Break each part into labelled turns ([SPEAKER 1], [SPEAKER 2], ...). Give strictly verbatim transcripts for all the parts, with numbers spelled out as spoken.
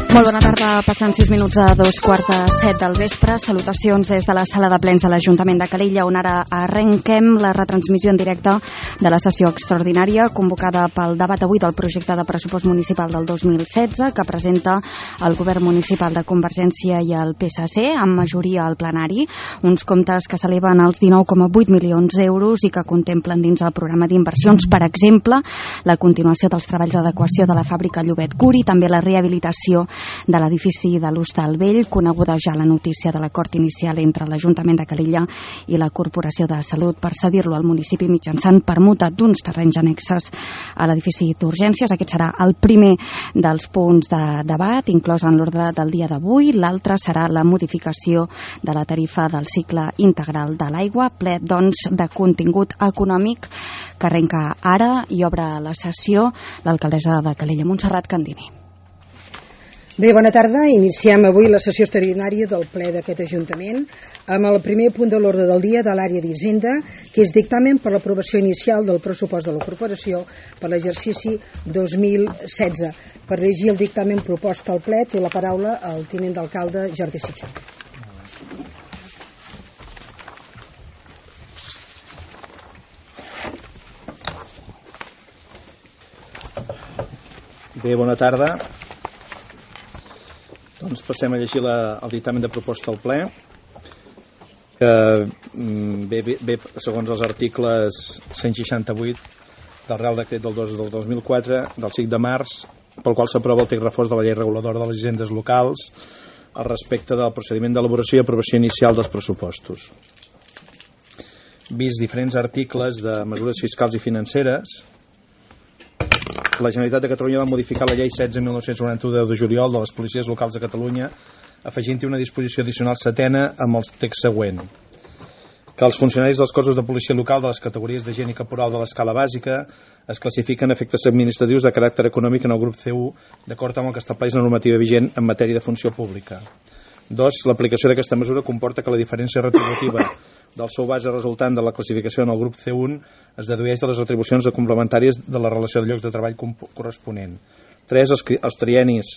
[SPEAKER 1] Molt bona tarda, passant sis minuts a dos quarts de set del vespre. Salutacions des de la sala de plens de l'Ajuntament de Calella, on ara arrenquem la retransmissió en directe de la sessió extraordinària convocada pel debat avui del projecte de pressupost municipal del dos mil setze que presenta el govern municipal de Convergència i el P S C, amb majoria al plenari. Uns comptes que s'eleven als dinou coma vuit milions d'euros i que contemplen dins el programa d'inversions, per exemple, la continuació dels treballs d'adequació de la fàbrica Llobet Curi, també la rehabilitació de l'edifici de l'Hostal Vell, coneguda ja la notícia de l'acord inicial entre l'Ajuntament de Calella i la Corporació de Salut per cedir-lo al municipi mitjançant permuta d'uns terrenys annexes a l'edifici d'urgències. Aquest serà el primer dels punts de debat, inclòs en l'ordre del dia d'avui. L'altre serà la modificació de la tarifa del cicle integral de l'aigua, ple, doncs, de contingut econòmic, que arrenca ara i obre la sessió l'alcaldessa de Calella, Montserrat Candini.
[SPEAKER 2] Bé, bona tarda. Iniciem avui la sessió extraordinària del ple d'aquest Ajuntament amb el primer punt de l'ordre del dia de l'àrea d'Hisenda, que és dictamen per l'aprovació inicial del pressupost de la Corporació per l'exercici dos mil setze. Per llegir el dictamen propost al ple té la paraula el tinent d'alcalde Jordi Sitjar.
[SPEAKER 3] Bé, bona tarda. Doncs passem a llegir la, el dictamen de proposta al ple, que ve, ve segons els articles cent seixanta-vuit del Real Decret del dos del dos mil quatre, del cinc de març, pel qual s'aprova el text reforç de la llei reguladora de les hisendes locals al respecte del procediment d'elaboració i aprovació inicial dels pressupostos. Vist diferents articles de mesures fiscals i financeres, la Generalitat de Catalunya va modificar la llei setze mil nou-cents noranta-u de deu de juliol de les policies locals de Catalunya, afegint-hi una disposició addicional setena amb el text següent: que els funcionaris dels cossos de policia local de les categories d'agent i caporal de l'escala bàsica es classifiquen efectes administratius de caràcter econòmic en el grup C u, d'acord amb el que estableix la normativa vigent en matèria de funció pública. Dos, l'aplicació d'aquesta mesura comporta que la diferència retributiva del sou base resultant de la classificació en el grup C u es dedueix de les retribucions complementàries de la relació de llocs de treball corresponent. Tres, els, els triennis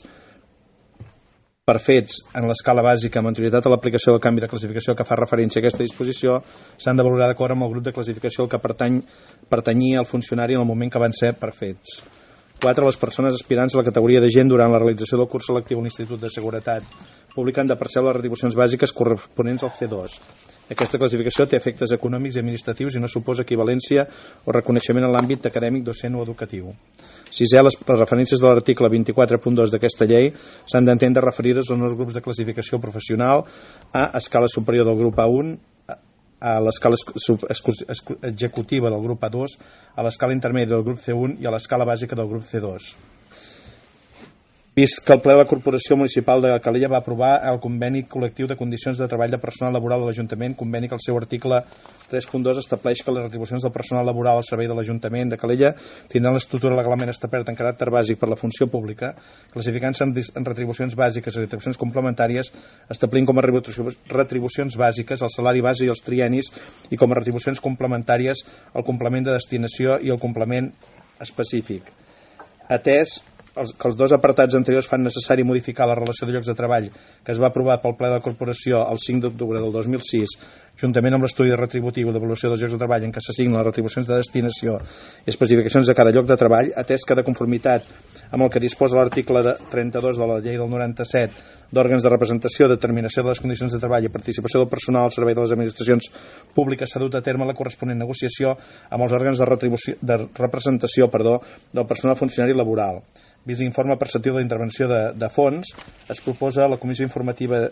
[SPEAKER 3] per fets en l'escala bàsica amb anterioritat a l'aplicació del canvi de classificació que fa referència a aquesta disposició s'han de valorar d'acord amb el grup de classificació al que pertany, pertanyia el funcionari en el moment que van ser per fets. Quatre, les persones aspirants a la categoria d'agent durant la realització del curs selectiu a l'Institut de Seguretat Pública han de percebre les retribucions bàsiques corresponents al C dos. Aquesta classificació té efectes econòmics i administratius i no suposa equivalència o reconeixement en l'àmbit acadèmic, docent o educatiu. Sisè, les referències de l'article vint-i-quatre punt dos d'aquesta llei s'han d'entendre referides als nous grups de classificació professional a escala superior del grup A un, a l'escala executiva del grup A dos, a l'escala intermèdia del grup C un i a l'escala bàsica del grup C dos. Vist que el ple de la Corporació Municipal de Calella va aprovar el conveni col·lectiu de condicions de treball de personal laboral de l'Ajuntament, conveni que el seu article tres punt dos estableix que les retribucions del personal laboral al servei de l'Ajuntament de Calella tindran l'estructura legalment establerta en caràcter bàsic per la funció pública, classificant-se en retribucions bàsiques i retribucions complementàries, establint com a retribucions bàsiques el salari base i els triennis i com a retribucions complementàries el complement de destinació i el complement específic. Atès Els, que els dos apartats anteriors fan necessari modificar la relació de llocs de treball que es va aprovar pel ple de la Corporació el cinc d'octubre del dos mil sis, juntament amb l'estudi retributiu i d'avaluació dels llocs de treball en què s'assignen les retribucions de destinació i especificacions de cada lloc de treball, atès que de conformitat amb el que disposa l'article trenta-dos de la llei del noranta-set d'òrgans de representació, determinació de les condicions de treball i participació del personal al servei de les administracions públiques, s'ha dut a terme la corresponent negociació amb els òrgans de, retribució, de representació perdó, del personal funcionari laboral. Vist l'informe perceptiu de la intervenció de, de fons, es proposa a la comissió informativa...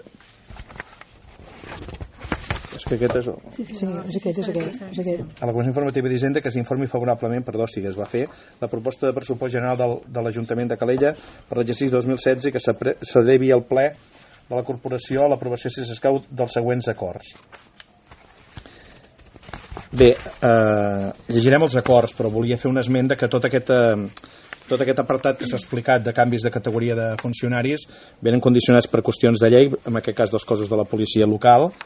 [SPEAKER 3] És que aquest és...
[SPEAKER 2] Sí, sí, sí, és aquest, és aquest, és aquest.
[SPEAKER 3] A la comissió informativa d'Hisenda que s'informi favorablement, perdó, sí que es va fer, la proposta de pressupost general del, de l'Ajuntament de Calella per l'exercici dos mil setze i que s'elevi al ple de la Corporació a l'aprovació, si s'escau, dels següents acords. Bé, eh, llegirem els acords, però volia fer un esment de que tot aquest... Eh, Tot aquest apartat que s'ha explicat de canvis de categoria de funcionaris venen condicionats per qüestions de llei, en aquest cas dels cossos de la policia local,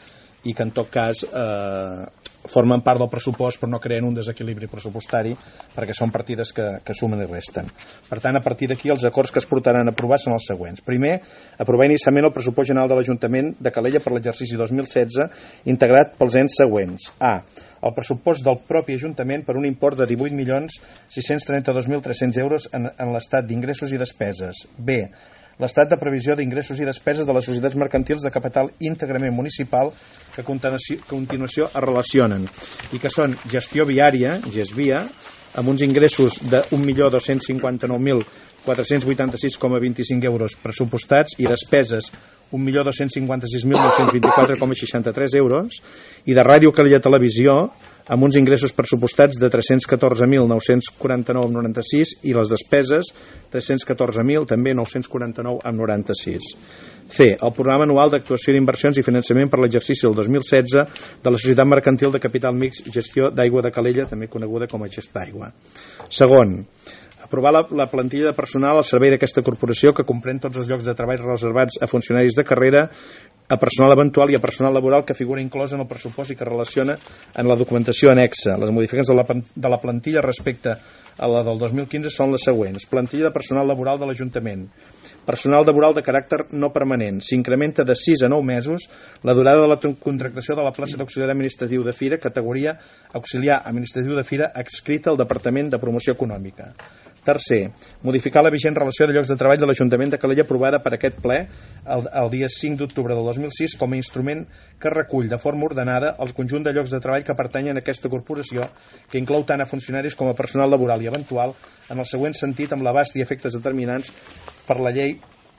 [SPEAKER 3] i que en tot cas eh, formen part del pressupost però no creen un desequilibri pressupostari perquè són partides que, que sumen i resten. Per tant, a partir d'aquí els acords que es portaran a aprovar són els següents. Primer, aprovar inicialment el pressupost general de l'Ajuntament de Calella per l'exercici dos mil setze integrat pels ens següents. A. El pressupost del propi Ajuntament per un import de divuit milions sis-cents trenta-dos mil tres-cents euros en, en l'estat d'ingressos i despeses. B. L'estat de previsió d'ingressos i despeses de les societats mercantils de capital íntegrament municipal que a continuació es relacionen i que són gestió viària, GESVIA, amb uns ingressos de un milió dos-cents cinquanta-nou mil quatre-cents vuitanta-sis coma vint-i-cinc euros pressupostats i despeses un milió dos-cents cinquanta-sis mil nou-cents vint-i-quatre coma seixanta-tres euros i de Ràdio Calella Televisió amb uns ingressos pressupostats de tres-cents catorze mil nou-cents quaranta-nou coma noranta-sis i les despeses tres-cents catorze mil també nou-cents quaranta-nou coma noranta-sis. C. El programa anual d'actuació d'inversions i finançament per l'exercici del dos mil setze de la Societat Mercantil de Capital Mix Gestió d'Aigua de Calella, també coneguda com a Gest d'Aigua. Segon, aprovar la, la plantilla de personal al servei d'aquesta corporació que comprèn tots els llocs de treball reservats a funcionaris de carrera, a personal eventual i a personal laboral que figura inclòs en el pressupost i que relaciona en la documentació anexa. Les modificacions de la, de la plantilla respecte a la del dos mil quinze són les següents. Plantilla de personal laboral de l'Ajuntament. Personal laboral de caràcter no permanent. S'incrementa de sis a nou mesos la durada de la contractació de la plaça d'auxiliar administratiu de Fira, categoria auxiliar administratiu de Fira adscrita al Departament de Promoció Econòmica. Tercer, modificar la vigent relació de llocs de treball de l'Ajuntament de Calella aprovada per aquest ple el, el dia cinc d'octubre del dos mil sis com a instrument que recull de forma ordenada el conjunt de llocs de treball que pertanyen a aquesta corporació que inclou tant a funcionaris com a personal laboral i eventual en el següent sentit amb l'abast i efectes determinants per la llei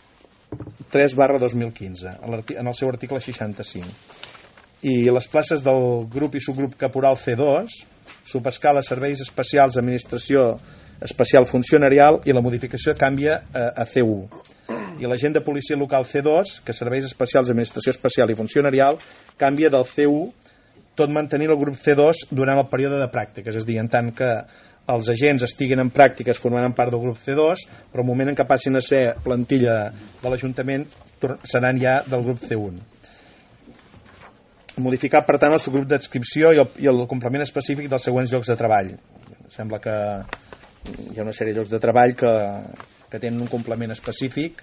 [SPEAKER 3] tres barra dos mil quinze en el seu article seixanta-cinc. I les places del grup i subgrup caporal C dos, subescala serveis especials, administració especial funcionarial i la modificació canvia a, a C u. I l'agent de policia local C dos, que serveis especials, administració especial i funcionarial, canvia del C u, tot mantenint el grup C dos durant el període de pràctiques, és a dir, en tant que els agents estiguin en pràctiques formaran part del grup C dos, però al moment en què passin a ser plantilla de l'Ajuntament seran ja del grup C u. Modificar, per tant, el subgrup d'adscripció i, i el complement específic dels següents llocs de treball. Sembla que hi ha una sèrie de llocs de treball que, que tenen un complement específic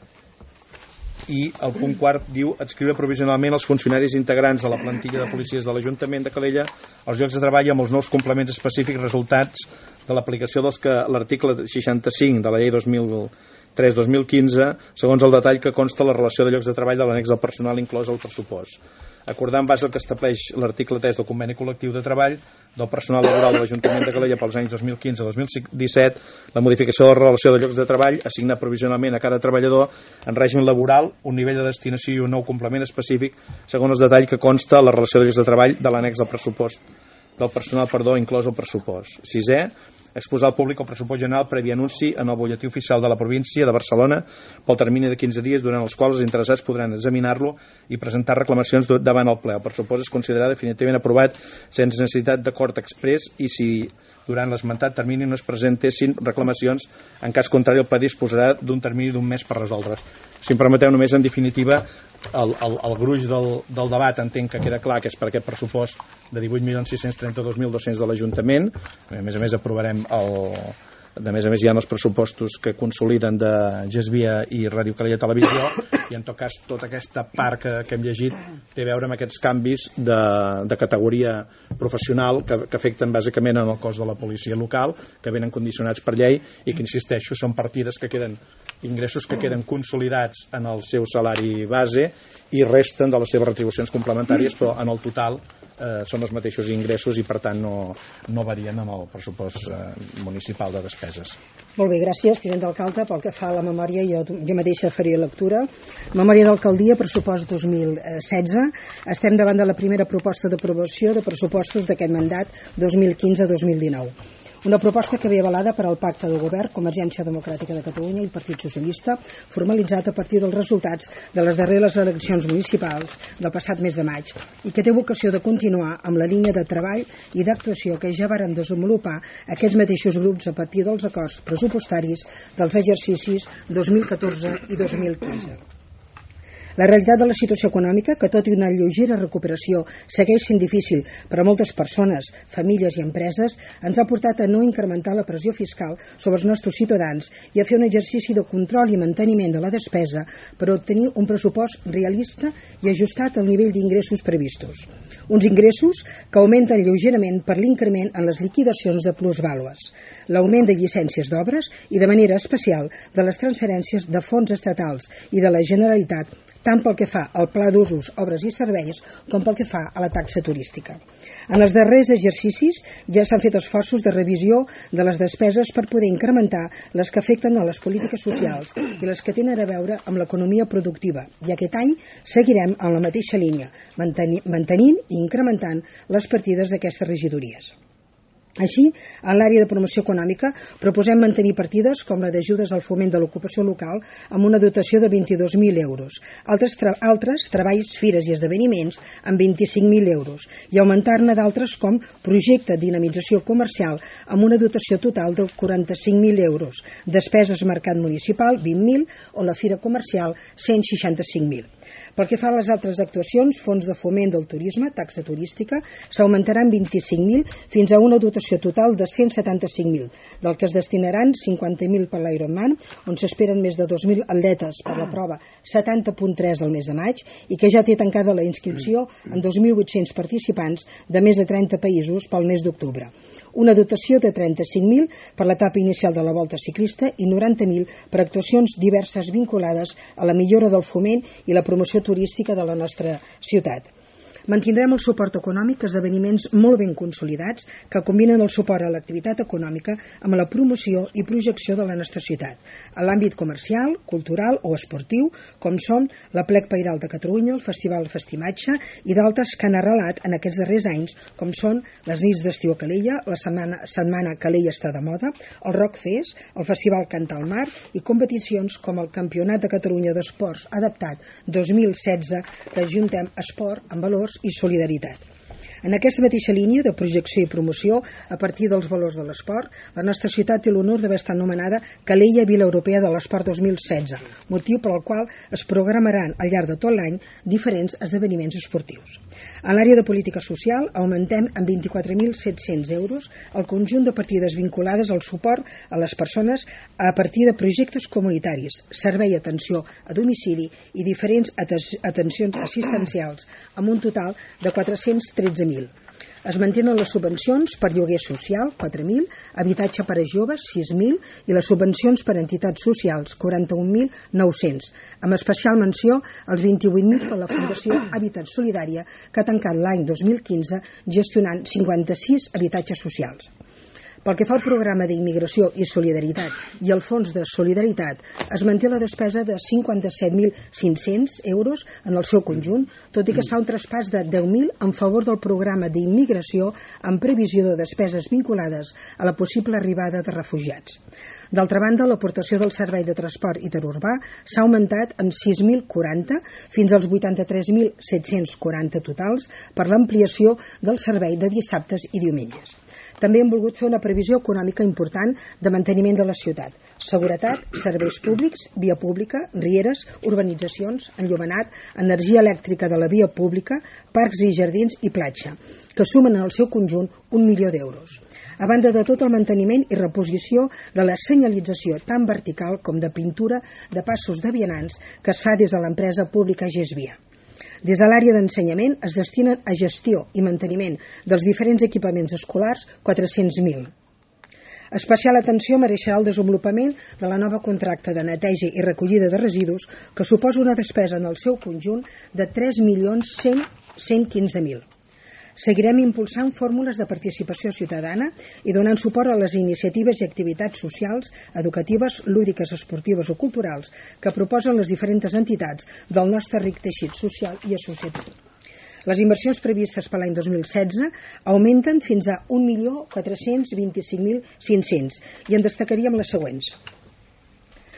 [SPEAKER 3] i el punt quart diu adscriure provisionalment els funcionaris integrants de la plantilla de policies de l'Ajuntament de Calella als llocs de treball amb els nous complements específics resultats de l'aplicació dels que l'article seixanta-cinc de la llei dos mil tres dos mil quinze segons el detall que consta la relació de llocs de treball de l'annex del personal inclòs al pressupost. Acordar en base al que estableix l'article tres del conveni col·lectiu de treball del personal laboral de l'Ajuntament de Calella pels anys dos mil quinze a dos mil disset la modificació de la relació de llocs de treball, assignar provisionalment a cada treballador en règim laboral un nivell de destinació i un nou complement específic segons el detall que consta la relació de llocs de treball de l'annex del pressupost del personal, perdó, inclòs el pressupost. Sisè, exposar al públic el pressupost general previ anunci en el butlletí oficial de la província de Barcelona pel termini de quinze dies durant els quals els interessats podran examinar-lo i presentar reclamacions davant el ple. El pressupost es considerarà definitivament aprovat sense necessitat d'acord exprés i si durant l'esmentat termini no es presentessin reclamacions, en cas contrari el ple disposarà d'un termini d'un mes per resoldre's. Si em permeteu, només en definitiva el, el, el gruix del, del debat entenc que queda clar que és per aquest pressupost de divuit milions sis-cents trenta-dos mil dos-cents de l'Ajuntament. A més a més aprovarem el, a més a més hi ha els pressupostos que consoliden de GESVIA i Ràdio Calella Televisió i en tot cas tota aquesta part que, que hem llegit té a veure amb aquests canvis de, de categoria professional que, que afecten bàsicament en el cos de la policia local que venen condicionats per llei i que insisteixo són partides que queden ingressos que queden consolidats en el seu salari base i resten de les seves retribucions complementàries però en el total eh, són els mateixos ingressos i per tant no, no varien amb el pressupost eh, municipal de despeses.
[SPEAKER 2] Molt bé, gràcies, tinent d'alcalde. Pel que fa a la memòria, jo, jo mateixa faria lectura. Memòria d'alcaldia, pressupost dos mil setze. Estem davant de la primera proposta d'aprovació de pressupostos d'aquest mandat dos mil quinze dos mil dinou. Una proposta que ve avalada per al Pacte de Govern, Convergència Democràtica de Catalunya i el Partit Socialista, formalitzat a partir dels resultats de les darreres eleccions municipals del passat mes de maig i que té vocació de continuar amb la línia de treball i d'actuació que ja varen desenvolupar aquests mateixos grups a partir dels acords pressupostaris dels exercicis dos mil catorze i dos mil quinze. La realitat de la situació econòmica, que tot i una lleugera recuperació segueix sent difícil per a moltes persones, famílies i empreses, ens ha portat a no incrementar la pressió fiscal sobre els nostres ciutadans i a fer un exercici de control i manteniment de la despesa per obtenir un pressupost realista i ajustat al nivell d'ingressos previstos. Uns ingressos que augmenten lleugerament per l'increment en les liquidacions de plusvàlues, l'augment de llicències d'obres i, de manera especial, de les transferències de fons estatals i de la Generalitat, tant pel que fa al pla d'usos, obres i serveis, com pel que fa a la taxa turística. En els darrers exercicis ja s'han fet esforços de revisió de les despeses per poder incrementar les que afecten a les polítiques socials i les que tenen a veure amb l'economia productiva, i aquest any seguirem en la mateixa línia, mantenint i incrementant les partides d'aquestes regidories. Així, en l'àrea de promoció econòmica proposem mantenir partides com la d'ajudes al foment de l'ocupació local amb una dotació de vint-i-dos mil euros, altres, tra altres treballs, fires i esdeveniments amb vint-i-cinc mil euros i augmentar-ne d'altres com projecte de dinamització comercial amb una dotació total de quaranta-cinc mil euros, despeses mercat municipal vint mil o la fira comercial cent seixanta-cinc mil. Pel que fa a les altres actuacions, fons de foment del turisme, taxa turística, s'augmentaran vint-i-cinc mil fins a una dotació total de cent setanta-cinc mil, del que es destinaran cinquanta mil per l'Ironman, on s'esperen més de dos mil atletes per la prova setanta punt tres del mes de maig i que ja té tancada la inscripció en dos mil vuit-cents participants de més de trenta països pel mes d'octubre. Una dotació de trenta-cinc mil per l'etapa inicial de la volta ciclista i noranta mil per actuacions diverses vinculades a la millora del foment i la promoció turística de la nostra ciutat. Mantindrem el suport econòmic a esdeveniments molt ben consolidats que combinen el suport a l'activitat econòmica amb la promoció i projecció de la nostra ciutat, a l'àmbit comercial, cultural o esportiu, com són la Plec Pairal de Catalunya, el Festival Festimatge i d'altres que han arrelat en aquests darrers anys, com són les nits d'estiu a Calella, la setmana, setmana Calella està de moda, el Rock Fest, el Festival Canta al Mar i competicions com el Campionat de Catalunya d'Esports Adaptat dos mil setze, que ajuntem esport amb valors i solidaritat. En aquesta mateixa línia de projecció i promoció, a partir dels valors de l'esport, la nostra ciutat té l'honor d'haver estat anomenada Calella Vila Europea de l'Esport dos mil setze, motiu per al qual es programaran al llarg de tot l'any diferents esdeveniments esportius. En l'àrea de política social augmentem en vint-i-quatre mil set-cents euros el conjunt de partides vinculades al suport a les persones a partir de projectes comunitaris, servei atenció a domicili i diferents atencions assistencials, amb un total de quatre-cents tretze mil. Es mantenen les subvencions per lloguer social, quatre mil, habitatge per a joves, sis mil, i les subvencions per a entitats socials, quaranta-un mil nou-cents, amb especial menció als vint-i-vuit mil per la Fundació Hàbitat Solidària, que ha tancat l'any dos mil quinze gestionant cinquanta-sis habitatges socials. Pel que fa al programa d'immigració i solidaritat i el fons de solidaritat, es manté la despesa de cinquanta-set mil cinc-cents euros en el seu conjunt, tot i que es fa un traspàs de deu mil en favor del programa d'immigració en previsió de despeses vinculades a la possible arribada de refugiats. D'altra banda, l'aportació del servei de transport interurbà s'ha augmentat en sis mil quaranta fins als vuitanta-tres mil set-cents quaranta totals per l'ampliació del servei de dissabtes i diumenges. També hem volgut fer una previsió econòmica important de manteniment de la ciutat. Seguretat, serveis públics, via pública, rieres, urbanitzacions, enllumenat, energia elèctrica de la via pública, parcs i jardins i platja, que sumen al seu conjunt un milió d'euros. A banda de tot el manteniment i reposició de la senyalització tant vertical com de pintura de passos de vianants que es fa des de l'empresa pública Gesvia. Des de l'àrea d'ensenyament es destinen a gestió i manteniment dels diferents equipaments escolars quatre-cents mil. Especial atenció mereixerà el desenvolupament de la nova contracta de neteja i recollida de residus, que suposa una despesa en el seu conjunt de tres milions cent quinze mil. Seguirem impulsant fórmules de participació ciutadana i donant suport a les iniciatives i activitats socials, educatives, lúdiques, esportives o culturals que proposen les diferents entitats del nostre ric teixit social i associatiu. Les inversions previstes per l'any dos mil setze augmenten fins a un milió quatre-cents vint-i-cinc mil cinc-cents i en destacaríem les següents.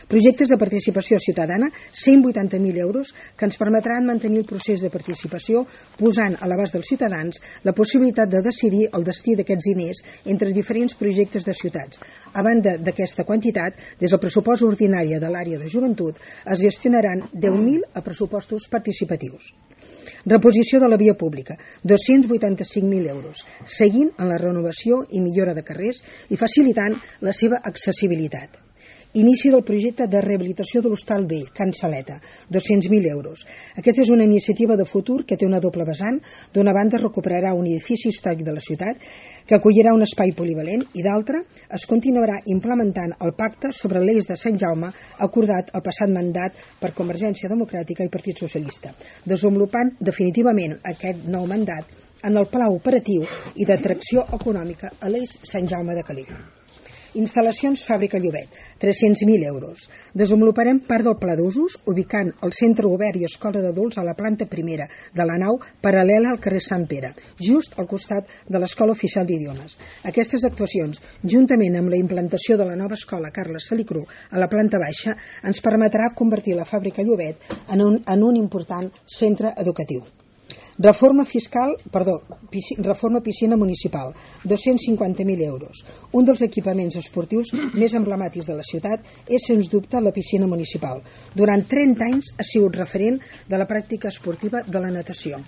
[SPEAKER 2] Projectes de participació ciutadana, cent vuitanta mil euros, que ens permetran mantenir el procés de participació posant a l'abast dels ciutadans la possibilitat de decidir el destí d'aquests diners entre diferents projectes de ciutats. A banda d'aquesta quantitat, des del pressupost ordinari de l'àrea de joventut es gestionaran deu mil a pressupostos participatius. Reposició de la via pública, dos-cents vuitanta-cinc mil euros, seguint en la renovació i millora de carrers i facilitant la seva accessibilitat. Inici del projecte de rehabilitació de l'Hostal Vell, Can Saleta, dos-cents mil euros. Aquesta és una iniciativa de futur que té una doble vessant. D'una banda recuperarà un edifici històric de la ciutat que acollirà un espai polivalent i d'altra es continuarà implementant el pacte sobre l'eix de Sant Jaume acordat al passat mandat per Convergència Democràtica i Partit Socialista, desenvolupant definitivament aquest nou mandat en el pla operatiu i d'atracció econòmica a l'eix Sant Jaume de Calella. Instal·lacions Fàbrica Llobet, tres-cents mil euros. Desenvoluparem part del pla d'usos, ubicant el centre obert i escola d'adults a la planta primera de la nau, paral·lela al carrer Sant Pere, just al costat de l'Escola Oficial d'Idiomes. Aquestes actuacions, juntament amb la implantació de la nova escola Carles Salicru a la planta baixa, ens permetrà convertir la Fàbrica Llobet en un, en un important centre educatiu. Reforma fiscal, perdó, piscina, reforma piscina municipal, dos-cents cinquanta mil euros. Un dels equipaments esportius més emblemàtics de la ciutat és, sens dubte, la piscina municipal. Durant trenta anys ha sigut referent de la pràctica esportiva de la natació.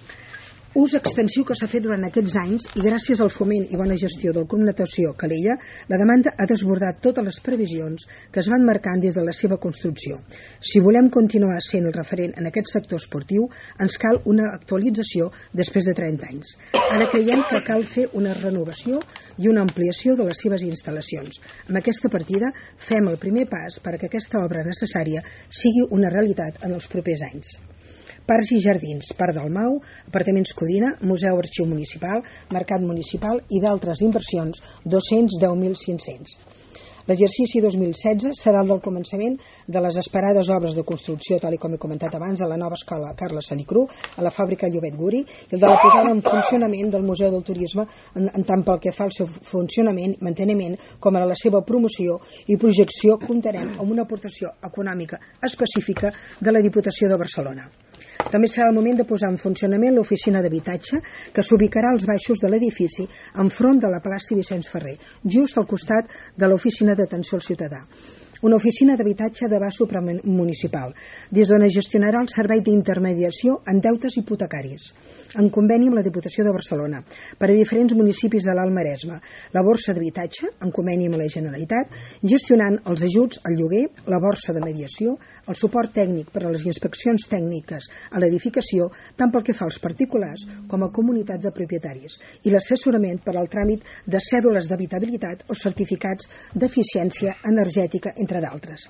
[SPEAKER 2] Ús extensiu que s'ha fet durant aquests anys i gràcies al foment i bona gestió del Club Natació Calella, la demanda ha desbordat totes les previsions que es van marcant des de la seva construcció. Si volem continuar sent el referent en aquest sector esportiu, ens cal una actualització després de trenta anys. Ara creiem que cal fer una renovació i una ampliació de les seves instal·lacions. Amb aquesta partida fem el primer pas perquè aquesta obra necessària sigui una realitat en els propers anys. Parcs i jardins, Parc del Mau, Apartaments Codina, Museu Arxiu Municipal, Mercat Municipal i d'altres inversions, dos-cents deu mil cinc-cents. L'exercici dos mil setze serà el del començament de les esperades obres de construcció, tal com he comentat abans, de la nova escola Carles Salicru, a la fàbrica Llobet Guri, i el de la posada en funcionament del Museu del Turisme, en, en tant pel que fa al seu funcionament, manteniment, com a la seva promoció i projecció, comptarem amb una aportació econòmica específica de la Diputació de Barcelona. També serà el moment de posar en funcionament l'oficina d'habitatge que s'ubicarà als baixos de l'edifici enfront de la plaça Vicenç Ferrer, just al costat de l'oficina d'atenció al ciutadà. Una oficina d'habitatge d'abast supramunicipal, des d'on es gestionarà el servei d'intermediació en deutes hipotecaris, en conveni amb la Diputació de Barcelona, per a diferents municipis de l'Alt Maresme, la borsa d'habitatge, en conveni amb la Generalitat, gestionant els ajuts al lloguer, la borsa de mediació, el suport tècnic per a les inspeccions tècniques a l'edificació, tant pel que fa als particulars com a comunitats de propietaris, i l'assessorament per al tràmit de cèdules d'habitabilitat o certificats d'eficiència energètica, entre d'altres.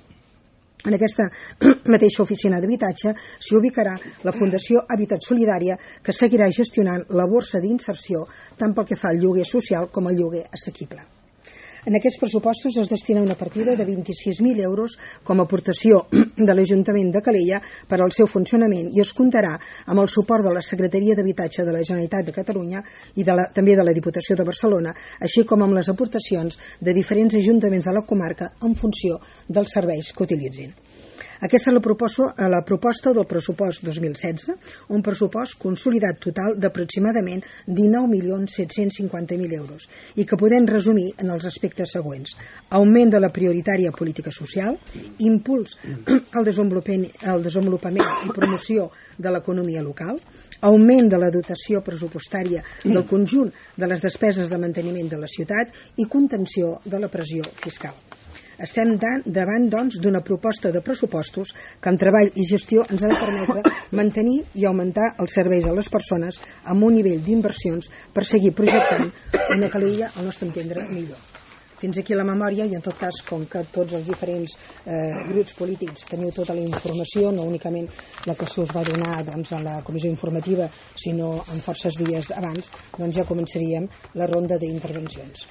[SPEAKER 2] En aquesta mateixa oficina d'habitatge s'hi ubicarà la Fundació Habitat Solidària, que seguirà gestionant la borsa d'inserció tant pel que fa al lloguer social com al lloguer assequible. En aquests pressupostos es destina una partida de vint-i-sis mil euros com a aportació de l'Ajuntament de Calella per al seu funcionament i es comptarà amb el suport de la Secretaria d'Habitatge de la Generalitat de Catalunya i de la, també de la Diputació de Barcelona, així com amb les aportacions de diferents ajuntaments de la comarca en funció dels serveis que utilitzin. Aquesta és la proposta, la proposta del pressupost dos mil setze, un pressupost consolidat total d'aproximadament dinou milions set-cents cinquanta mil euros i que podem resumir en els aspectes següents. Augment de la prioritària política social, impuls al desenvolupament, al desenvolupament i promoció de l'economia local, augment de la dotació pressupostària del conjunt de les despeses de manteniment de la ciutat i contenció de la pressió fiscal. Estem davant, doncs, d'una proposta de pressupostos que amb treball i gestió ens ha de permetre mantenir i augmentar els serveis a les persones amb un nivell d'inversions per seguir projectant una Calella, al nostre entendre, millor. Fins aquí la memòria i, en tot cas, com que tots els diferents eh, grups polítics teniu tota la informació, no únicament la que se us va donar doncs, a la comissió informativa, sinó en forces dies abans, doncs ja començaríem la ronda d'intervencions.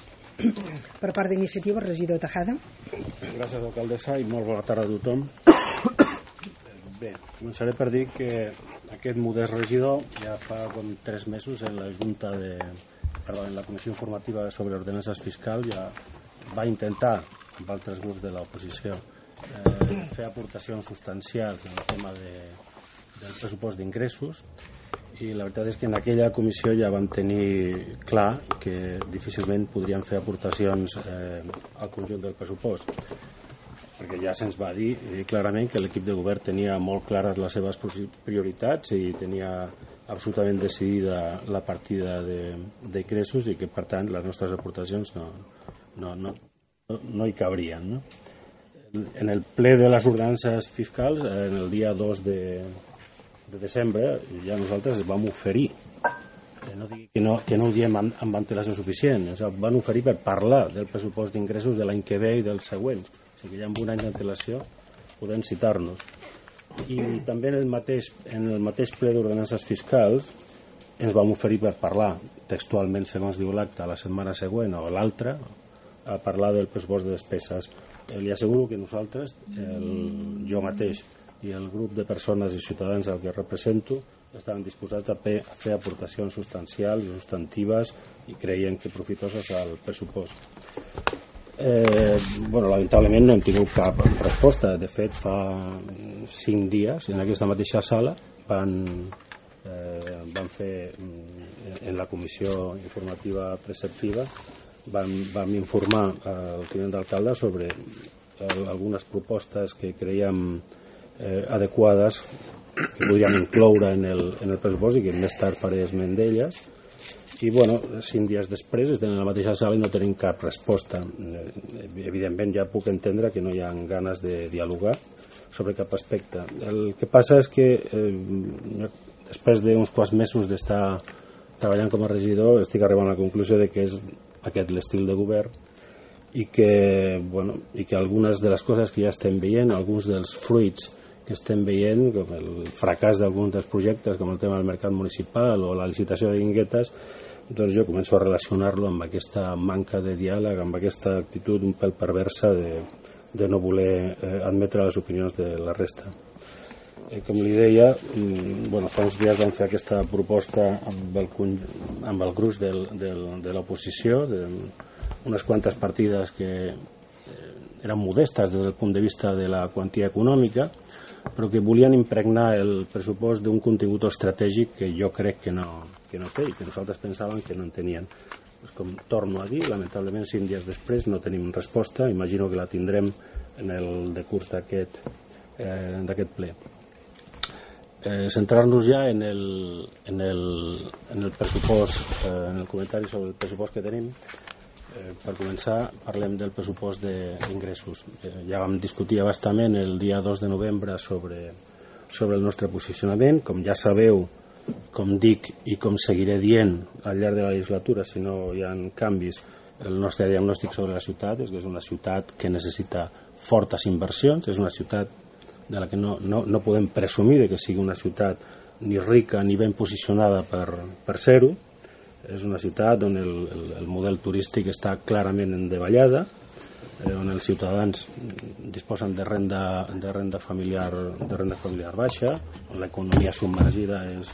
[SPEAKER 2] Per part d'iniciativa, regidor Tejada.
[SPEAKER 4] Gràcies, alcaldessa, i molt bona tarda a tothom. Bé, començaré per dir que aquest modest regidor ja fa com tres mesos en la Junta de, perdó, en la Comissió Informativa sobre Ordenances Fiscals ja va intentar amb altres grups de l'oposició eh, fer aportacions substancials en el tema de, del pressupost d'ingressos, i la veritat és que en aquella comissió ja vam tenir clar que difícilment podríem fer aportacions eh, al conjunt del pressupost, perquè ja se'ns va dir clarament que l'equip de govern tenia molt clares les seves prioritats i tenia absolutament decidida la partida d'ingressos i que per tant les nostres aportacions no, no, no, no hi cabrien, no? En el ple de les ordenances fiscals, en el dia dos de, de desembre, ja nosaltres vam oferir, no digui que no, que no ho diem amb, amb antelació suficient, o sigui, van oferir per parlar del pressupost d'ingressos de l'any que ve i dels següents, o sigui que ja amb un any d'antelació podem citar-nos. I també en el mateix, en el mateix ple d'ordenances fiscals ens vam oferir per parlar textualment, segons diu l'acte, la setmana següent o l'altra, a parlar del pressupost de despeses. Li asseguro que nosaltres, el, jo mateix i el grup de persones i ciutadans al que represento, estaven disposats a fer aportacions substancials i substantives i creien que profitoses al pressupost. Eh, bueno, lamentablement no hem tingut cap resposta. De fet, fa cinc dies en aquesta mateixa sala van, eh, van fer en la comissió informativa preceptiva vam, vam informar al tinent d'alcalde sobre el, algunes propostes que creiem eh, adequades que podríem incloure en el, en el pressupost i que més tard faré esment d'elles. I bueno, cinc dies després estem en la mateixa sala i no tenim cap resposta. Evidentment ja puc entendre que no hi ha ganes de dialogar sobre cap aspecte. El que passa és que eh, després d'uns quants mesos d'estar treballant com a regidor estic arribant a la conclusió de que és aquest l'estil de govern i que, bueno, i que algunes de les coses que ja estem veient, alguns dels fruits que estem veient, com el fracàs d'alguns dels projectes, com el tema del mercat municipal o la licitació de guinguetes, doncs jo començo a relacionar-lo amb aquesta manca de diàleg, amb aquesta actitud un pèl perversa de, de no voler eh, admetre les opinions de la resta. Eh, com li deia, bueno, fa uns dies vam fer aquesta proposta amb el, amb el gruix del, del, de l'oposició, de unes quantes partides que eh, eren modestes des del punt de vista de la quantia econòmica, però que volien impregnar el pressupost d'un contingut estratègic que jo crec que no, que no té i que nosaltres pensàvem que no en tenien. Pues com torno a dir, lamentablement cinc dies després no tenim resposta, imagino que la tindrem en el decurs d'aquest eh, d'aquest ple. Eh, centrar-nos ja en el, en el, en el pressupost, eh, en el comentari sobre el pressupost que tenim. Eh, per començar, parlem del pressupost d'ingressos. Eh, ja vam discutir abastament el dia dos de novembre sobre, sobre el nostre posicionament. Com ja sabeu, com dic i com seguiré dient al llarg de la legislatura, si no hi ha canvis, el nostre diagnòstic sobre la ciutat és que és una ciutat que necessita fortes inversions, és una ciutat de la que no, no, no podem presumir de que sigui una ciutat ni rica ni ben posicionada per, per ser-ho. És una ciutat on el, el, el model turístic està clarament en davallada, eh, on els ciutadans disposen de renda, de renda familiar de renda familiar baixa, on l'economia submergida és,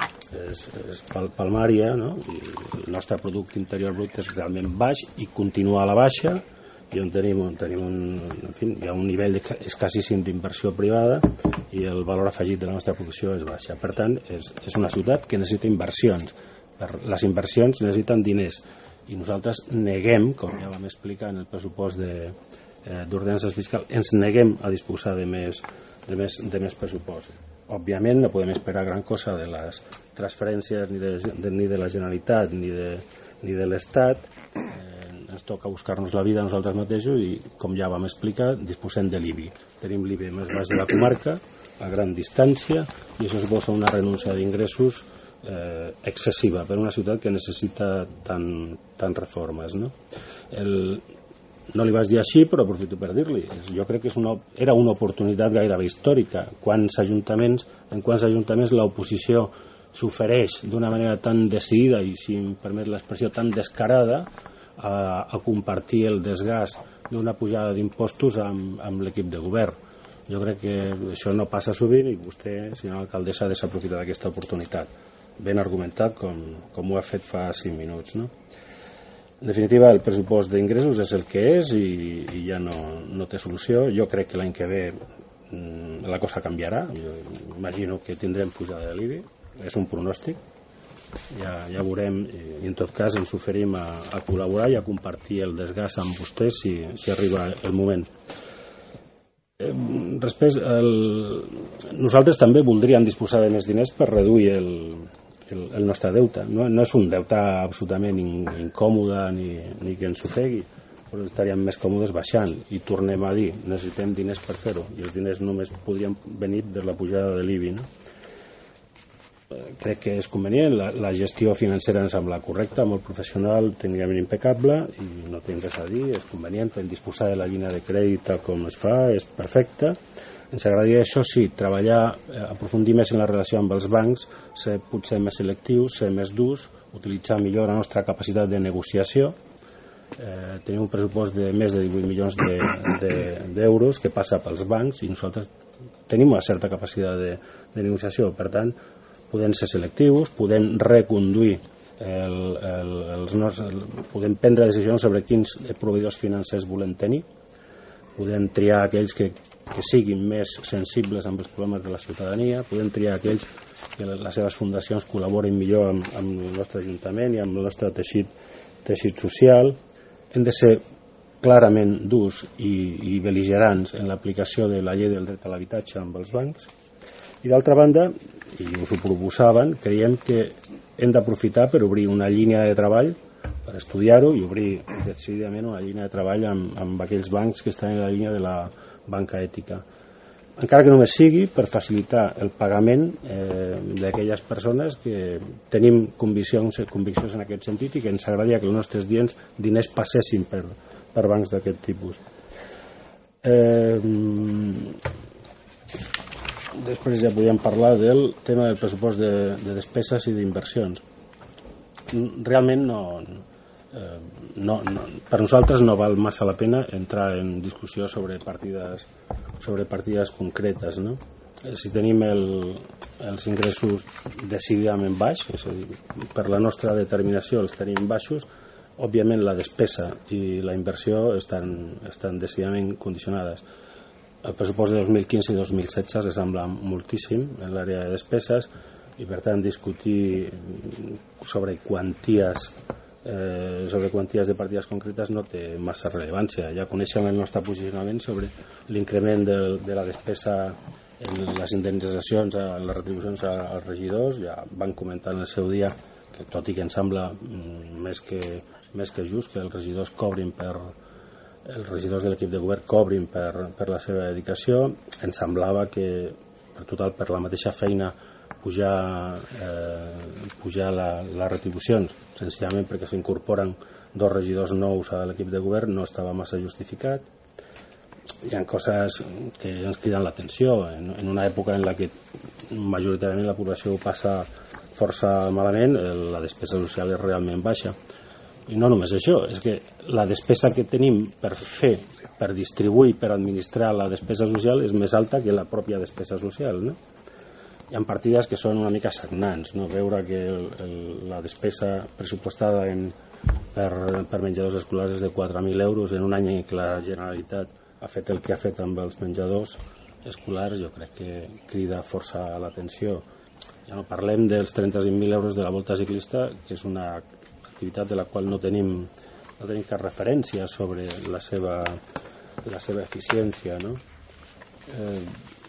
[SPEAKER 4] és, és pal, palmària, no? I el nostre producte interior brut és realment baix i continua a la baixa, i on tenim, on tenim un, en fi, hi ha un nivell escassíssim d'inversió privada i el valor afegit de la nostra producció és baixa. Per tant, és, és una ciutat que necessita inversions. Les inversions necessiten diners i nosaltres neguem, com ja vam explicar en el pressupost d'ordenances eh, fiscals, ens neguem a disposar de més, de més, de més pressupost. Òbviament no podem esperar gran cosa de les transferències ni de, de, ni de la Generalitat ni de, ni de l'Estat. Eh, ens toca buscar-nos la vida a nosaltres mateixos i, com ja vam explicar, disposem de l'I B I. Tenim l'I B I més baix de la comarca, a gran distància, i això suposa una renúncia d'ingressos eh, excessiva per una ciutat que necessita tant, tant reformes, no? El, no li vaig dir així, però aprofito per dir-li. Jo crec que és una, era una oportunitat gairebé històrica. Quants ajuntaments, en quants ajuntaments l'oposició s'ofereix d'una manera tan decidida i, si em permet l'expressió, tan descarada a, a compartir el desgast d'una pujada d'impostos amb, amb l'equip de govern. Jo crec que això no passa sovint i vostè, senyora alcaldessa, ha desaprofitat aquesta oportunitat. Ben argumentat, com, com ho ha fet fa cinc minuts, no? En definitiva, el pressupost d'ingressos és el que és i, i ja no, no té solució. Jo crec que l'any que ve mm, la cosa canviarà. Jo imagino que tindrem pujada de l'I B I. És un pronòstic. Ja, ja veurem i en tot cas ens oferim a, a col·laborar i a compartir el desgast amb vostès si, si arriba el moment. Després, el... nosaltres també voldríem disposar de més diners per reduir el, el, el nostre deute. No, no és un deute absolutament in, incòmode ni, ni que ens ofegui, però estaríem més còmodes baixant i tornem a dir, necessitem diners per fer-ho i els diners només podrien venir de la pujada de l'I B I, no? Crec que és convenient, la, la gestió financera ens sembla correcta, molt professional, tècnicament impecable i no tinc res a dir, és convenient, podem disposar de la línia de crèdit tal com es fa, és perfecte. Ens agradaria, això sí, treballar, eh, aprofundir més en la relació amb els bancs, ser potser més selectius, ser més durs, utilitzar millor la nostra capacitat de negociació. Eh, tenim un pressupost de més de divuit milions d'euros de, de, que passa pels bancs i nosaltres tenim una certa capacitat de, de negociació, per tant, podem ser selectius, podem reconduir el, el, els nostres, el, podem prendre decisions sobre quins proveïdors financers volem tenir, podem triar aquells que, que siguin més sensibles amb els problemes de la ciutadania, podem triar aquells que les seves fundacions col·laborin millor amb, amb el nostre ajuntament i amb el nostre teixit, teixit social. Hem de ser clarament durs i, i bel·ligerants en l'aplicació de la llei del dret a l'habitatge amb els bancs. I d'altra banda, i us ho proposaven, creiem que hem d'aprofitar per obrir una línia de treball, per estudiar-ho i obrir decididament una línia de treball amb, amb aquells bancs que estan en la línia de la banca ètica. Encara que només sigui per facilitar el pagament eh, d'aquelles persones que tenim conviccions, conviccions en aquest sentit i que ens agradaria que els nostres diners, diners passessin per, per bancs d'aquest tipus. Eh, Després ja podíem parlar del tema del pressupost de, de despeses i d'inversions. Realment no, eh, no, no, per nosaltres no val massa la pena entrar en discussió sobre partides, sobre partides concretes, no? Si tenim el, els ingressos decididament baix, és a dir, per la nostra determinació els tenim baixos, òbviament la despesa i la inversió estan, estan decididament condicionades. El pressupost de dos mil quinze i dos mil setze se sembla moltíssim en l'àrea de despeses i per tant discutir sobre quanties eh, sobre quanties de partides concretes no té massa rellevància. Ja coneixen el nostre posicionament sobre l'increment de, de la despesa en les indemnitzacions, en les retribucions als regidors. Ja van comentar en el seu dia que tot i que ens sembla mm, més, que, més que just que els regidors cobrin per els regidors de l'equip de govern cobrin per, per la seva dedicació. Ens semblava que per total per la mateixa feina pujar, eh, pujar la, les retribucions senzillament perquè s'incorporen dos regidors nous a l'equip de govern no estava massa justificat. Hi ha coses que ens criden l'atenció en, en una època en la que majoritàriament la població passa força malament, la despesa social és realment baixa. I no només això, és que la despesa que tenim per fer, per distribuir, per administrar la despesa social és més alta que la pròpia despesa social, no? Hi ha partides que són una mica sagnants, no? Veure que el, el, la despesa pressupostada en, per, per menjadors escolars és de quatre mil euros en un any en què la Generalitat ha fet el que ha fet amb els menjadors escolars, jo crec que crida força l'atenció. Ja no parlem dels trenta-cinc mil euros de la volta ciclista, que és una activitat de la qual no tenim, no tenim cap referència sobre la seva, la seva eficiència, no? Eh,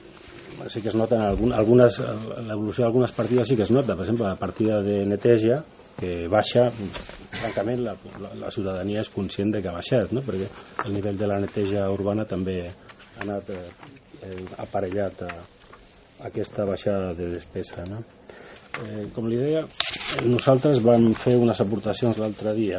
[SPEAKER 4] sí que es nota en algun, algunes, l'evolució d'algunes partides sí que es nota, per exemple la partida de neteja que baixa, francament la, la, la ciutadania és conscient de que ha baixat, no? Perquè el nivell de la neteja urbana també ha anat eh, aparellat a, a aquesta baixada de despesa, no? Eh, com li deia, nosaltres vam fer unes aportacions l'altre dia,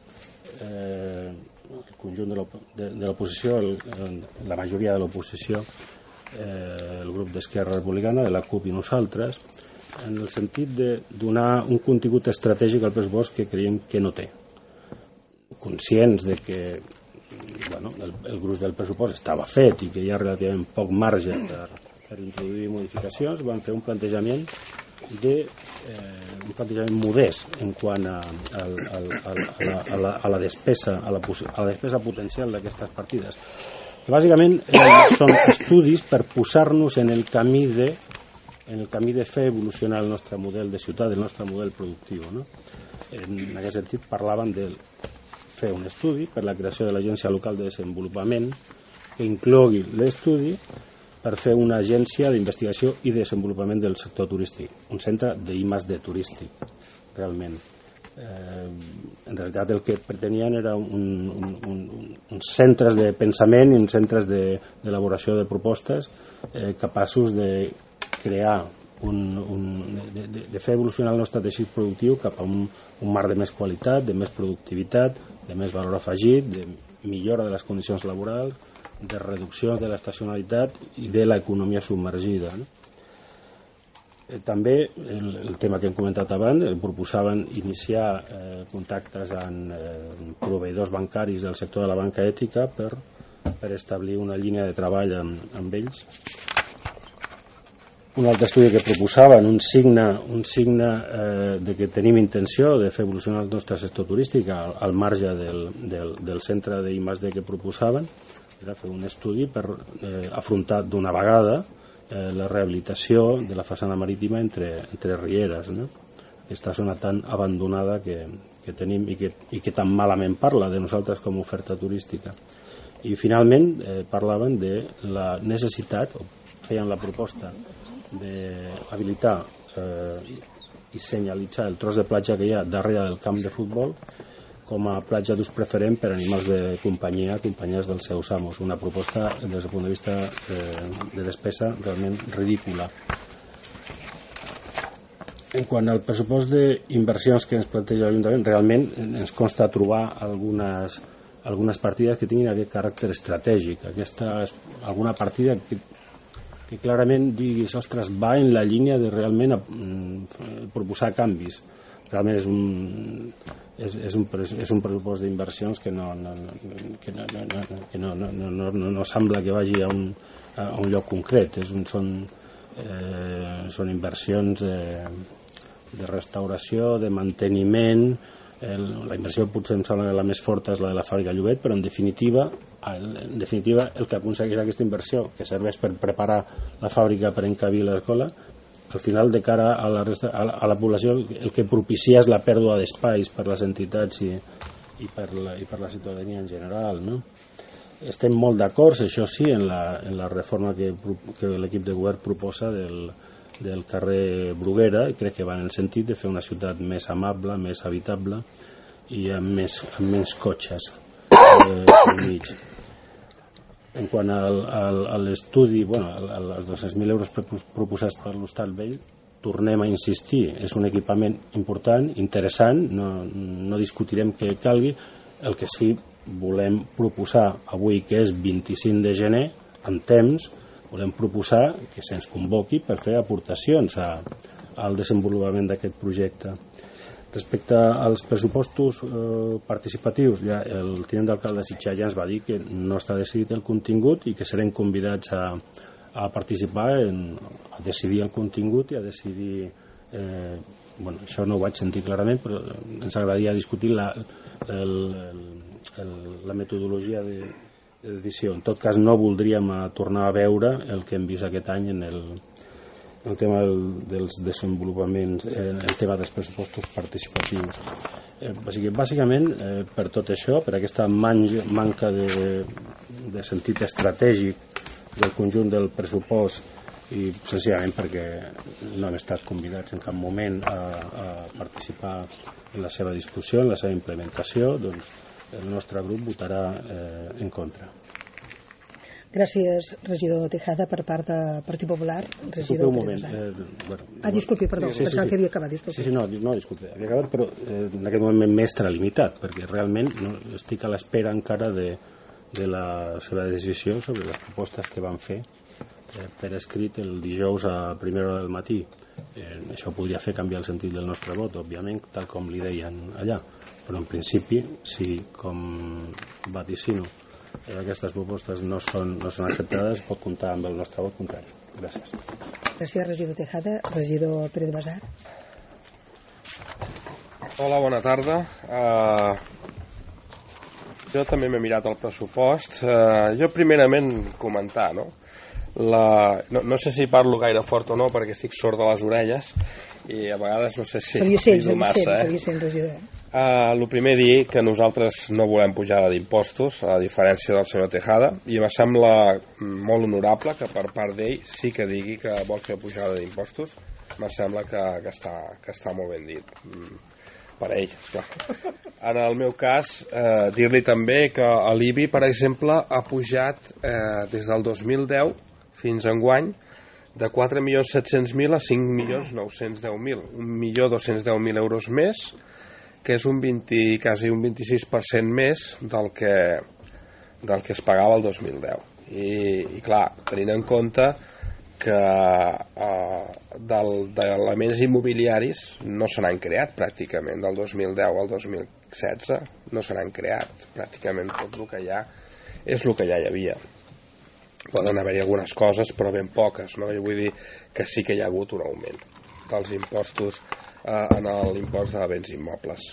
[SPEAKER 4] eh, el conjunt de l'oposició, la majoria de l'oposició, eh, el grup d'Esquerra Republicana, de la CUP i nosaltres, en el sentit de donar un contingut estratègic al pressupost que creiem que no té. Conscients de que bueno, el, el gruix del pressupost estava fet i que hi ha relativament poc marge per, per introduir modificacions, van fer un plantejament de eh, un plantejament modest en quant a, a, a, a, a, la, a la despesa a la, a la despesa potencial d'aquestes partides. Bàsicament eh, són estudis per posar-nos en el camí de en el camí de fer evolucionar el nostre model de ciutat, el nostre model productiu, no? En aquest sentit parlaven de fer un estudi per la creació de l'Agència Local de Desenvolupament que inclogui l'estudi per fer una agència d'investigació i desenvolupament del sector turístic, un centre d'I més D turístic, realment. Eh, en realitat el que pretenien era un, un, un, uns centres de pensament i uns centres d'elaboració de, de propostes eh, capaços de crear un, un, de, de, de fer evolucionar el nostre teixit productiu cap a un, un marc de més qualitat, de més productivitat, de més valor afegit, de millora de les condicions laborals, de reducció de l'estacionalitat i de l'economia submergida, no? Eh, també el, el tema que hem comentat abans, eh, proposaven iniciar eh, contactes amb eh, proveïdors bancaris del sector de la banca ètica per, per establir una línia de treball amb, amb ells. Un altre estudi que proposaven, un signe, un signe eh, de que tenim intenció de fer evolucionar el nostre sector turístic al, al marge del, del, del centre d'I més D que proposaven, era fer un estudi per eh, afrontar d'una vegada eh, la rehabilitació de la façana marítima entre, entre rieres, no? Aquesta zona tan abandonada que, que tenim i que, i que tan malament parla de nosaltres com a oferta turística. I finalment eh, parlaven de la necessitat, o feien la proposta d'habilitar eh, i senyalitzar el tros de platja que hi ha darrere del camp de futbol com a platja d'ús preferent per animals de companyia, companyies dels seus amos. Una proposta des del punt de vista eh, de despesa realment ridícula. En quant al pressupost d'inversions que ens planteja l'Ajuntament, realment ens consta trobar algunes, algunes partides que tinguin aquest caràcter estratègic. Aquesta és alguna partida que que clarament diguis, ostres, va en la línia de realment mm, proposar canvis. Realment és un, és, és un, és un pressupost d'inversions que no, no, que no, no, que no, no, no, no, no sembla que vagi a un, a un lloc concret. És un, són, eh, són inversions de, de restauració, de manteniment. El, la inversió potser em sembla que la més forta és la de la fàbrica Llobet, però en definitiva en definitiva el que aconsegueix aquesta inversió, que serveix per preparar la fàbrica per encabir l'escola, al final de cara a la, resta, a la, a la població el que propicia és la pèrdua d'espais per les entitats i, i, per la, i per la ciutadania en general, no? Estem molt d'acord, això sí, en la, en la reforma que, que l'equip de govern proposa del, del carrer Bruguera, i crec que va en el sentit de fer una ciutat més amable, més habitable i amb, més, amb menys cotxes eh, al mig. En quant al, al, a l'estudi, bueno, als dos-cents mil euros proposats per l'Hostal Vell, tornem a insistir, és un equipament important, interessant, no, no discutirem que calgui. El que sí volem proposar avui, que és vint-i-cinc de gener, en temps, volem proposar que se'ns convoqui per fer aportacions a, al desenvolupament d'aquest projecte. Respecte als pressupostos eh, participatius, ja el tinent d'alcalde de Sitges ja ens va dir que no està decidit el contingut i que serem convidats a, a participar, en, a decidir el contingut i a decidir... Eh, bueno, això no ho vaig sentir clarament, però ens agradaria discutir la, el, el, el, la metodologia de, d'edició. En tot cas, no voldríem a tornar a veure el que hem vist aquest any en el... el tema del, dels desenvolupaments, eh, el tema dels pressupostos participatius. Eh, bàsicament, eh, per tot això, per aquesta manca, manca de, de sentit estratègic del conjunt del pressupost i senzillament perquè no hem estat convidats en cap moment a, a participar en la seva discussió, en la seva implementació, doncs el nostre grup votarà eh, en contra.
[SPEAKER 2] Gràcies, regidor Tejada, per part del Partit Popular.
[SPEAKER 4] Disculpe un moment. Eh, bueno,
[SPEAKER 2] ah, disculpi, perdó,
[SPEAKER 4] sí, sí,
[SPEAKER 2] pensava
[SPEAKER 4] sí.
[SPEAKER 2] que havia acabat. Disculpi.
[SPEAKER 4] Sí, sí, no, no, disculpe, havia acabat, però eh, en aquest moment m'he extralimitat, perquè realment no, estic a l'espera encara de, de la seva decisió sobre les propostes que van fer eh, per escrit el dijous a primera hora del matí. Eh, això podria fer canviar el sentit del nostre vot, òbviament, tal com li deien allà, però en principi, si com vaticino eh, aquestes propostes no són, no són acceptades, pot comptar amb el nostre vot contrari. Gràcies.
[SPEAKER 2] Gràcies, regidor Tejada. Regidor Pérez Basar.
[SPEAKER 5] Hola, bona tarda. Uh, jo també m'he mirat el pressupost. Uh, jo primerament comentar, no? La, no, no sé si parlo gaire fort o no perquè estic sord de les orelles i a vegades no sé si
[SPEAKER 2] crido massa.
[SPEAKER 5] Eh? Uh, el primer dir que nosaltres no volem pujada d'impostos, a diferència del senyor Tejada, i em sembla molt honorable que per part d'ell sí que digui que vol fer pujada d'impostos. Em sembla que, que, està, que està molt ben dit per ell, esclar. En el meu cas, eh, dir-li també que l'I B I, per exemple, ha pujat eh, des del dos mil deu fins a enguany de quatre milions set-cents mil a cinc milions nou-cents deu mil, un milió dos-cents deu mil euros més, que és un vint, quasi un vint-i-sis per cent més del que, del que es pagava el dos mil deu. I, i clar, tenint en compte que eh, d'elements immobiliaris no se n'han creat pràcticament, del dos mil deu al dos mil setze no se n'han creat, pràcticament tot el que hi ha és el que ja hi havia. Poden haver-hi algunes coses però ben poques, no? I vull dir que sí que hi ha hagut un augment dels impostos eh, en l'impost de béns immobles.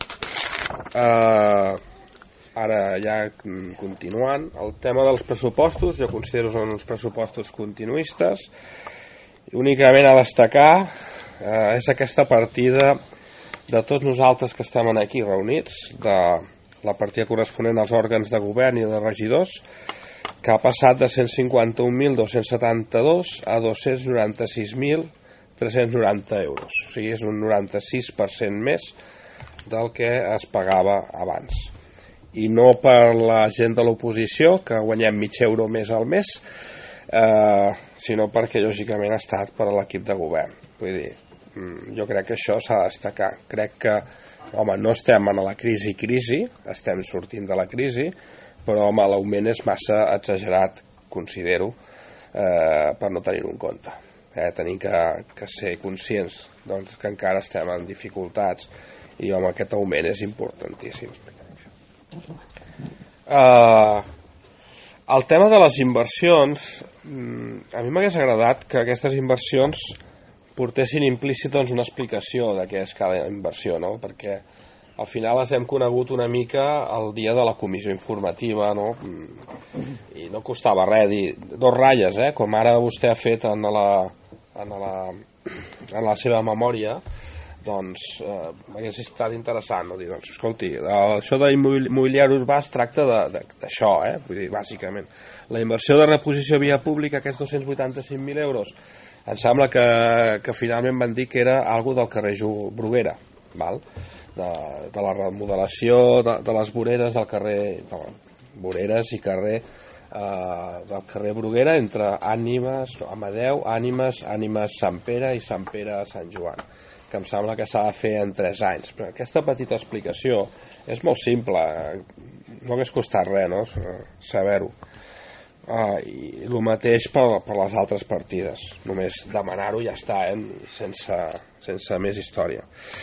[SPEAKER 5] Eh, ara ja continuant, el tema dels pressupostos, jo considero que són uns pressupostos continuistes, i únicament a destacar eh, és aquesta partida de tots nosaltres que estem aquí reunits, de la partida corresponent als òrgans de govern i de regidors, que ha passat de cent cinquanta-un mil dos-cents setanta-dos a dos-cents noranta-sis mil tres-cents noranta euros. O sigui, és un noranta-sis per cent més del que es pagava abans. I no per la gent de l'oposició, que guanyem mig euro més al mes, eh, sinó perquè lògicament ha estat per a l'equip de govern. Vull dir, jo crec que això s'ha de destacar. Crec que, home, no estem en la crisi crisi, estem sortint de la crisi, però home, l'augment és massa exagerat, considero, eh, per no tenir-ho en compte. Eh, tenim que, que ser conscients doncs, que encara estem en dificultats i home, aquest augment és importantíssim. Uh, el tema de les inversions, a mi m'hagués agradat que aquestes inversions portessin implícit doncs, una explicació de què és cada inversió, no? Perquè al final les hem conegut una mica el dia de la comissió informativa, no? I no costava res dir dos ratlles, eh? Com ara vostè ha fet en la, en la, en la seva memòria, doncs eh, hauria estat interessant, no? Dir, doncs, escolti, això d'immobiliari urbà es tracta d'això, eh? Vull dir, bàsicament. La inversió de reposició via pública, aquests dos-cents vuitanta-cinc mil euros, em sembla que, que finalment van dir que era algo del carrer Bruguera, val? De, de la remodelació de, de les voreres del carrer, de voreres i carrer eh, del carrer Bruguera entre Ànimes, no, Amadeu, Ànimes, Ànimes Sant Pere i Sant Pere Sant Joan, que em sembla que s'ha de fer en tres anys. Però aquesta petita explicació és molt simple, no hagués costat res, no? Saber-ho. Uh, i el mateix per, per les altres partides, només demanar-ho i ja està, eh? sense, sense més història.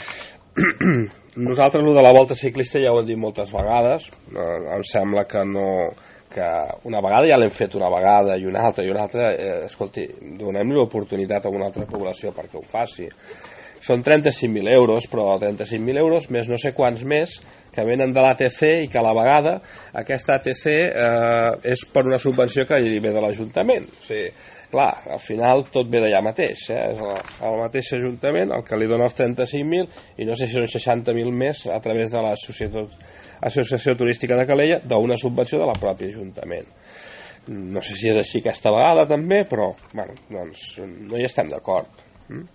[SPEAKER 5] Nosaltres el de la volta ciclista ja ho hem dit moltes vegades, uh, em sembla que no, que una vegada ja l'hem fet una vegada i una altra i una altra, eh, escolti, donem-li l'oportunitat a una altra població perquè ho faci. Són trenta-cinc mil euros, però trenta-cinc mil euros més no sé quants més que venen de l'A T C i que a la vegada aquesta A T C eh, és per una subvenció que li ve de l'Ajuntament. O sigui, clar, al final tot ve d'allà mateix, eh? És el, el mateix Ajuntament el que li dona els trenta-cinc mil i no sé si són seixanta mil més a través de l'Associació Turística de Calella d'una subvenció de la pròpia Ajuntament. No sé si és així aquesta vegada també, però bueno, doncs, no hi estem d'acord. Mm?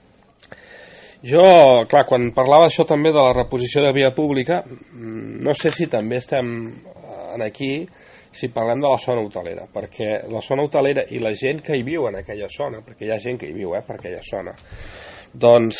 [SPEAKER 5] Jo, clar, quan parlava això també de la reposició de via pública, no sé si també estem en aquí, si parlem de la zona hotelera, perquè la zona hotelera i la gent que hi viu en aquella zona, perquè hi ha gent que hi viu eh, per aquella zona, doncs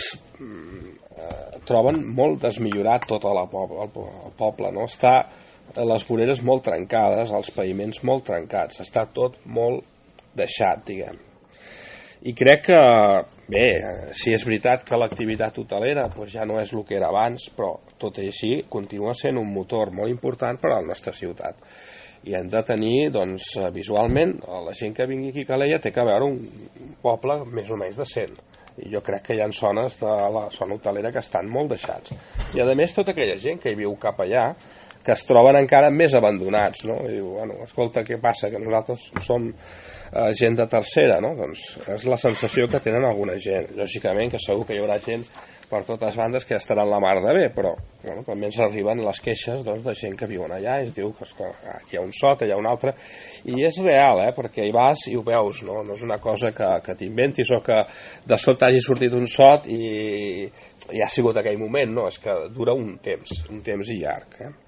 [SPEAKER 5] eh, troben molt desmillorat tot el poble, el poble, no? Està les voreres molt trencades, els paviments molt trencats, està tot molt deixat, diguem. I crec que, bé, si és veritat que l'activitat hotelera doncs ja no és el que era abans, però tot i així continua sent un motor molt important per a la nostra ciutat. I hem de tenir, doncs, visualment, la gent que vingui aquí a Calella té que veure un poble més o menys decent. i jo crec que hi ha zones de la zona hotelera que estan molt deixats. I a més tota aquella gent que hi viu cap allà, que es troben encara més abandonats, no? I diu, bueno, escolta, què passa? Que nosaltres som eh, gent de tercera, no? Doncs és la sensació que tenen alguna gent. Lògicament que segur que hi haurà gent per totes bandes que estaran la mar de bé, però bueno, també ens arriben les queixes, doncs, de gent que viuen allà i es diu que esclar, aquí hi ha un sot, hi ha un altre, i és real, eh? Perquè hi vas i ho veus, no, no és una cosa que, que t'inventis o que de sobte hagi sortit un sot i, i ha sigut aquell moment, no, és que dura un temps, un temps i llarg, eh?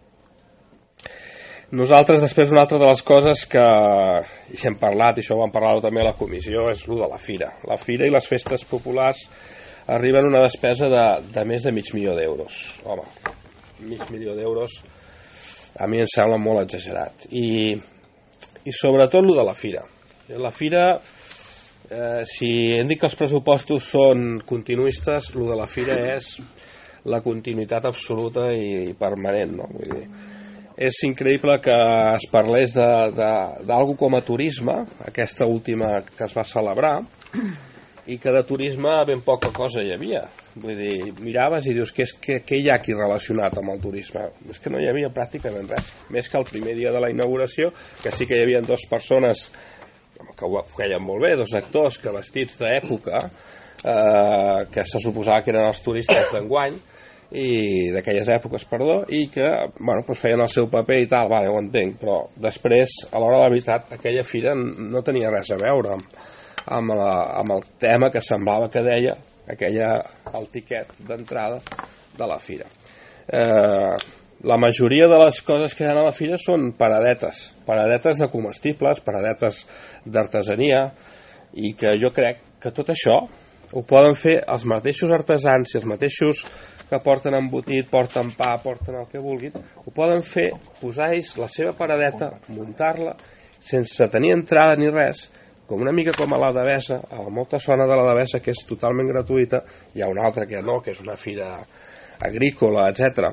[SPEAKER 5] Nosaltres, després, una altra de les coses que hi hem parlat, i això ho vam parlar també a la comissió, és el de la fira. La fira i les festes populars arriben a una despesa de, de més de mig milió d'euros. Home, mig milió d'euros a mi em sembla molt exagerat. I, i sobretot el de la fira. La fira, eh, si hem dit que els pressupostos són continuistes, el de la fira és la continuïtat absoluta i permanent, no? Vull dir, és increïble que es parlés d'algú com a turisme, aquesta última que es va celebrar, i que de turisme ben poca cosa hi havia. Vull dir, miraves i dius, què, és, què, què hi ha aquí relacionat amb el turisme? És que no hi havia pràcticament res, més que el primer dia de la inauguració, que sí que hi havia dues persones que ho feien molt bé, dos actors que vestits d'època, eh, que se suposava que eren els turistes d'enguany, i d'aquelles èpoques, perdó, i que bueno, doncs feien el seu paper i tal, vale, ho entenc, però després, a l'hora de la veritat, aquella fira no tenia res a veure amb, amb, la, amb el tema que semblava que deia aquella, el tiquet d'entrada de la fira. Eh, la majoria de les coses que hi ha a la fira són paradetes, paradetes de comestibles, paradetes d'artesania, i que jo crec que tot això ho poden fer els mateixos artesans i els mateixos que porten embotit, porten pa, porten el que vulguin, ho poden fer, posar-hi la seva paradeta, muntar-la, sense tenir entrada ni res, com una mica com a la Devesa, a molta zona de la Devesa que és totalment gratuïta, hi ha una altra que no, que és una fira agrícola, etcètera.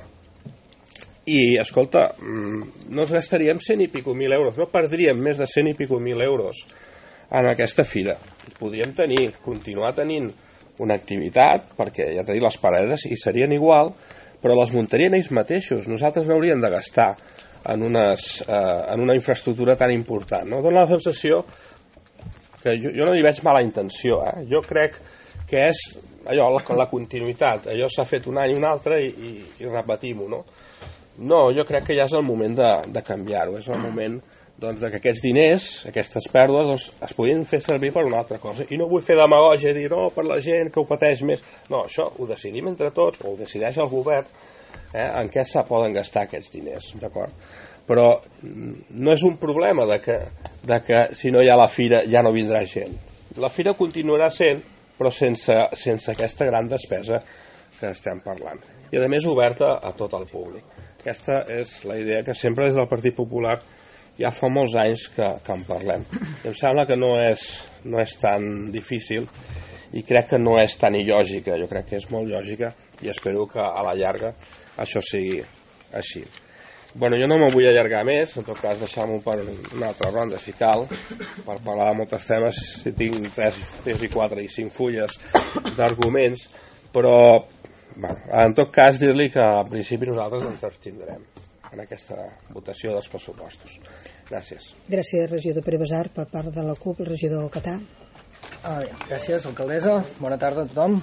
[SPEAKER 5] I, escolta, no ens gastaríem cent i pico mil euros, no perdríem més de cent i pico mil euros en aquesta fira. Podríem tenir, continuar tenint una activitat, perquè ja tenim les paradetes i serien igual, però les muntarien ells mateixos. Nosaltres no hauríem de gastar en, unes, eh, en una infraestructura tan important, no? Dóna la sensació que jo, jo no hi veig mala intenció, eh? Jo crec que és allò, la, la continuïtat, allò s'ha fet un any i un altre i, i, i repetim-ho, no? No, jo crec que ja és el moment de, de canviar-ho, és el moment doncs, que aquests diners, aquestes pèrdues, doncs, es podien fer servir per una altra cosa. I no vull fer demagògia i dir, no, per la gent que ho pateix més. No, això ho decidim entre tots, o ho decideix el govern, eh, en què se poden gastar aquests diners, d'acord? Però no és un problema de que, de que si no hi ha la fira ja no vindrà gent. La fira continuarà sent, però sense, sense aquesta gran despesa que estem parlant. I a més oberta a tot el públic. Aquesta és la idea que sempre des del Partit Popular ja fa molts anys que, que en parlem. I em sembla que no és, no és tan difícil i crec que no és tan il·lògica. Jo crec que és molt lògica i espero que a la llarga això sigui així. Bueno, jo no m'ho vull allargar més, en tot cas deixar-m'ho per una altra ronda si cal, per parlar de molts temes, si tinc tres, tres i quatre i cinc fulles d'arguments, però bueno, en tot cas dir-li que al principi nosaltres ens abstindrem en aquesta votació dels pressupostos. Gràcies.
[SPEAKER 2] Gràcies, regidor Pere Besart. Per part de la CUP, el regidor Catà.
[SPEAKER 6] Ah, bé. Gràcies, alcaldessa. Bona tarda a tothom.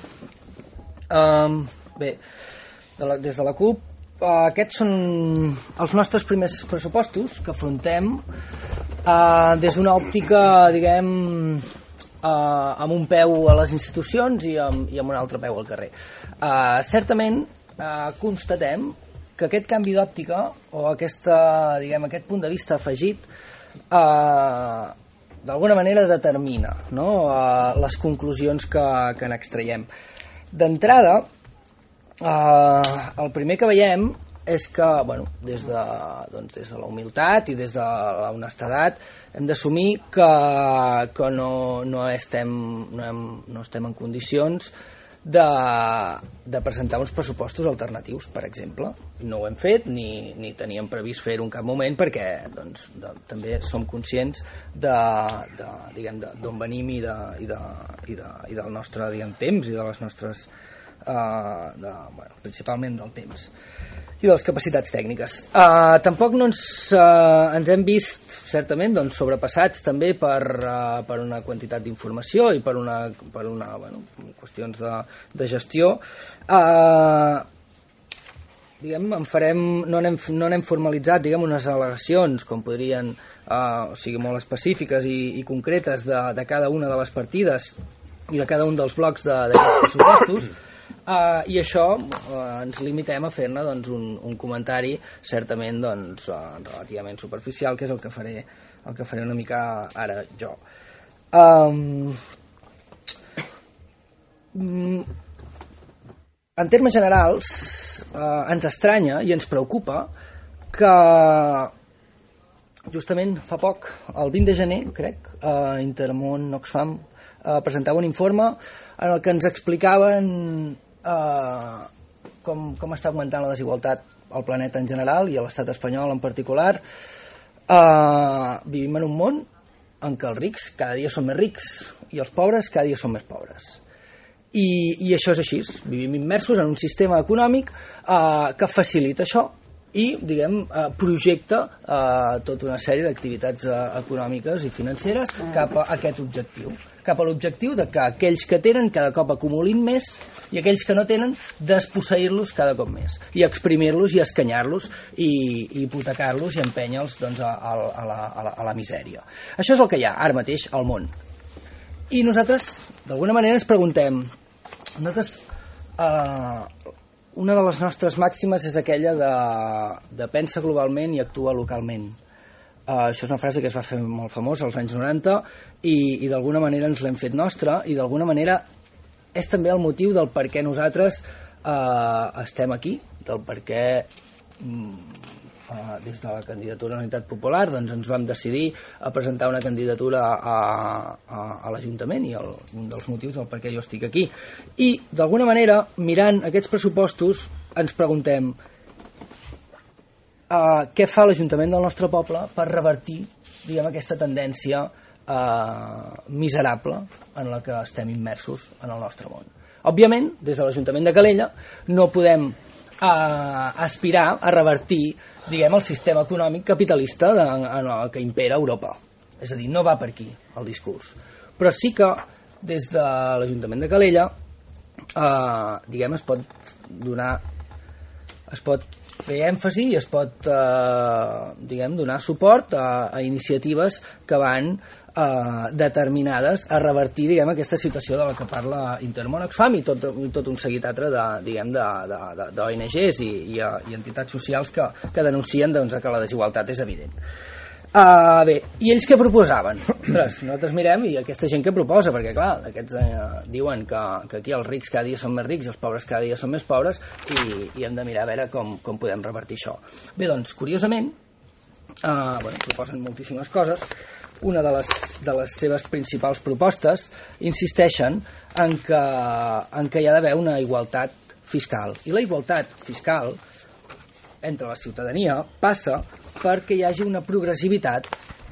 [SPEAKER 6] Um, bé, de la, des de la CUP, uh, aquests són els nostres primers pressupostos que afrontem uh, des d'una òptica, diguem, uh, amb un peu a les institucions i amb, i amb un altre peu al carrer. Uh, certament, uh, constatem que aquest canvi d'òptica o aquesta, diguem, aquest punt de vista afegit eh, d'alguna manera determina, no? eh, les conclusions que, que n'extraiem. D'entrada, eh, el primer que veiem és que, bueno, des de, doncs, des de la humilitat i des de la honestedat hem d'assumir que, que no, no, estem, no, hem, no estem en condicions de, de presentar uns pressupostos alternatius, per exemple. No ho hem fet ni, ni teníem previst fer-ho en cap moment perquè doncs, de, també som conscients de, de, diguem, d'on venim i, de, i, de, i, de, i del nostre diguem, temps i de les nostres uh, de, bueno, principalment del temps i de les capacitats tècniques. Uh, tampoc no ens, uh, ens hem vist, certament, doncs, sobrepassats també per, uh, per una quantitat d'informació i per una, per una bueno, qüestions de, de gestió. Uh, diguem, en farem, no n'hem no n'hem formalitzat diguem, unes al·legacions com podrien, uh, o sigui, molt específiques i, i concretes de, de cada una de les partides i de cada un dels blocs d'aquests pressupostos. Uh, i això uh, ens limitem a fer-ne doncs, un, un comentari certament doncs, uh, relativament superficial, que és el que faré, el que faré una mica ara jo. Um, en termes generals uh, ens estranya i ens preocupa que justament fa poc, el vint de gener, crec, uh, Intermón Oxfam uh, presentava un informe en el que ens explicaven Uh, com, com està augmentant la desigualtat al planeta en general i a l'estat espanyol en particular. Uh, vivim en un món en què els rics cada dia són més rics i els pobres cada dia són més pobres. I, i això és així. Vivim immersos en un sistema econòmic uh, que facilita això i, diguem, uh, projecta uh, tota una sèrie d'activitats uh, econòmiques i financeres cap a aquest objectiu. cap a l'objectiu de que aquells que tenen cada cop acumulin més i aquells que no tenen desposseir-los cada cop més i exprimir-los i escanyar-los i, i hipotecar-los i empènyer-los doncs, a, a, a, la, a, la, a la misèria. Això és el que hi ha ara mateix al món. I nosaltres, d'alguna manera, ens preguntem, nosaltres, eh, una de les nostres màximes és aquella de, de pensa globalment i actua localment. Uh, això és una frase que es va fer molt famosa als anys noranta i, i d'alguna manera ens l'hem fet nostra i d'alguna manera és també el motiu del per què nosaltres uh, estem aquí, del per què um, uh, des de la candidatura a la Unitat Popular doncs ens vam decidir a presentar una candidatura a, a, a l'Ajuntament i el, un dels motius del per què jo estic aquí. I d'alguna manera, mirant aquests pressupostos, ens preguntem Uh, què fa l'Ajuntament del nostre poble per revertir, diguem, aquesta tendència uh, miserable en la que estem immersos en el nostre món. Òbviament, des de l'Ajuntament de Calella no podem uh, aspirar a revertir, diguem, el sistema econòmic capitalista de, en el que impera Europa. És a dir, no va per aquí el discurs. Però sí que des de l'Ajuntament de Calella uh, diguem, es pot donar es pot fer èmfasi i es pot eh, diguem, donar suport a, a iniciatives que van eh, determinades a revertir diguem, aquesta situació de la que parla Intermón Oxfam i tot, tot un seguit altre de, diguem, de, de, de, d'O N Ges i, i, i entitats socials que, que denuncien doncs, que la desigualtat és evident. Uh, bé, i ells què proposaven? Ostres, nosaltres mirem i aquesta gent què proposa, perquè clar, aquests eh, diuen que, que aquí els rics cada dia són més rics i els pobres cada dia són més pobres i, i hem de mirar a veure com, com podem revertir això. Bé, doncs, curiosament, uh, bueno, proposen moltíssimes coses. Una de les, de les seves principals propostes insisteixen en que, en que hi ha d'haver una igualtat fiscal. I la igualtat fiscal entre la ciutadania passa perquè hi hagi una progressivitat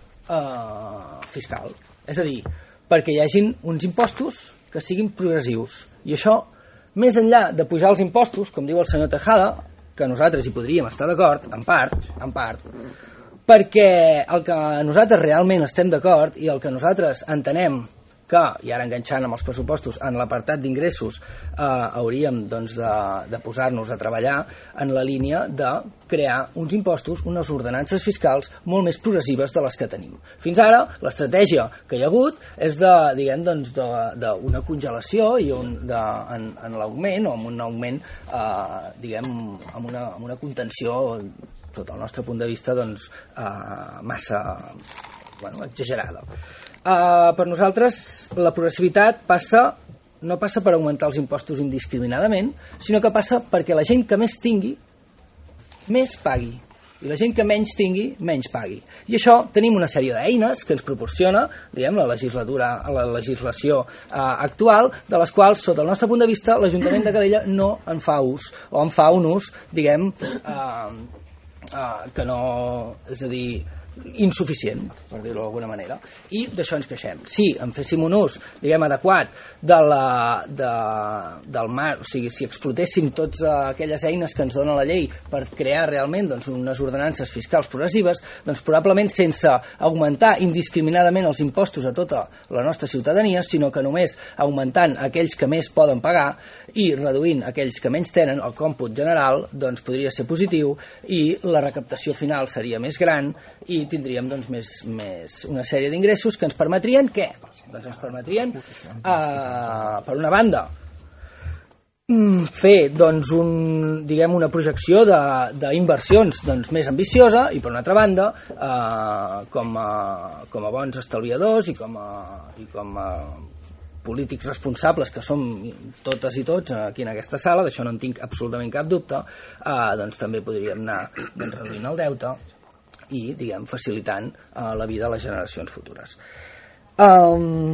[SPEAKER 6] eh, fiscal. És a dir, perquè hi hagin uns impostos que siguin progressius. I això, més enllà de pujar els impostos, com diu el senyor Tejada, que nosaltres hi podríem estar d'acord, en part, en part, perquè el que nosaltres realment estem d'acord i el que nosaltres entenem que, i ara enganxant amb els pressupostos, en l'apartat d'ingressos eh, hauríem doncs, de, de posar-nos a treballar en la línia de crear uns impostos, unes ordenances fiscals molt més progressives de les que tenim. Fins ara, l'estratègia que hi ha hagut és de, diguem, doncs, de, d'una congelació i un, de, en, en l'augment, o amb un augment, eh, diguem, amb una, amb una contenció, sota el nostre punt de vista, doncs, eh, massa bueno, exagerada. Uh, per nosaltres la progressivitat passa, no passa per augmentar els impostos indiscriminadament, sinó que passa perquè la gent que més tingui més pagui. i la gent que menys tingui, menys pagui. I això tenim una sèrie d'eines que ens proporciona, diguem, la legislatura, la legislació eh, actual, de les quals, sota el nostre punt de vista, l'Ajuntament de Calella no en fa ús, o en fa un ús, diguem, eh, eh, que no, és a dir, insuficient, per dir-ho d'alguna manera, i d'això ens queixem. Si en féssim un ús, diguem, adequat de la, de, del mar, o sigui, si explotéssim totes aquelles eines que ens dona la llei per crear realment doncs, unes ordenances fiscals progressives, doncs probablement sense augmentar indiscriminadament els impostos a tota la nostra ciutadania, sinó que només augmentant aquells que més poden pagar i reduint aquells que menys tenen, el còmput general doncs, podria ser positiu i la recaptació final seria més gran i tindríem doncs, més, més una sèrie d'ingressos que ens permetrien què? Doncs ens permetrien, eh, per una banda, fer doncs, un, diguem, una projecció d'inversions doncs, més ambiciosa i per una altra banda, eh, com, a, com a bons estalviadors i com a, i com a polítics responsables que som totes i tots aquí en aquesta sala, d'això no en tinc absolutament cap dubte, eh, doncs també podríem anar doncs, reduint el deute i, diguem, facilitant uh, la vida a les generacions futures. Um,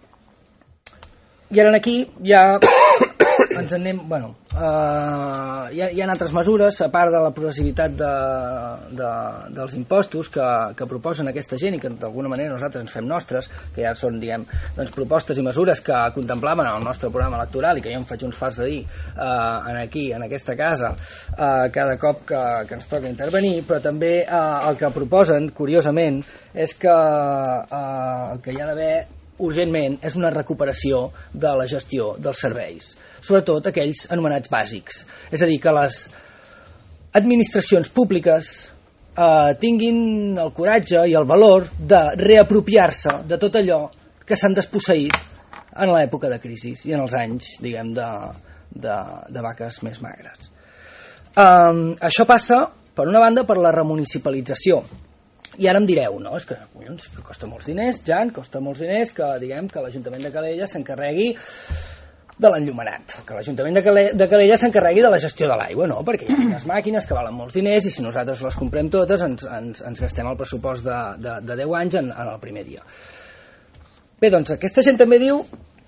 [SPEAKER 6] I ara aquí ja ens anem... Bueno, uh, hi, ha, hi ha altres mesures, a part de la progressivitat de, de, dels impostos que, que proposen aquesta gent i que d'alguna manera nosaltres ens fem nostres, que ja són, diguem, doncs, propostes i mesures que contemplaven en el nostre programa electoral i que jo em faig uns fars de dir uh, en aquí, en aquesta casa, uh, cada cop que, que ens toca intervenir, però també uh, el que proposen, curiosament, és que uh, el que hi ha d'haver urgentment és una recuperació de la gestió dels serveis, sobretot aquells anomenats bàsics. És a dir, que les administracions públiques eh, tinguin el coratge i el valor de reapropiar-se de tot allò que s'han desposseït en l'època de crisi i en els anys, diguem, de, de, de vaques més magres. Um, això passa, per una banda, per la remunicipalització. I ara em direu, no, és que, collons, que costa molts diners, Jan, costa molts diners que, diguem, que l'Ajuntament de Calella s'encarregui de l'enllumenat, que l'Ajuntament de, Cale de Calella s'encarregui de la gestió de l'aigua, no, perquè hi ha unes màquines que valen molts diners i si nosaltres les comprem totes ens, ens, ens gastem el pressupost de, de, de deu anys en, en el primer dia. Bé, doncs aquesta gent també diu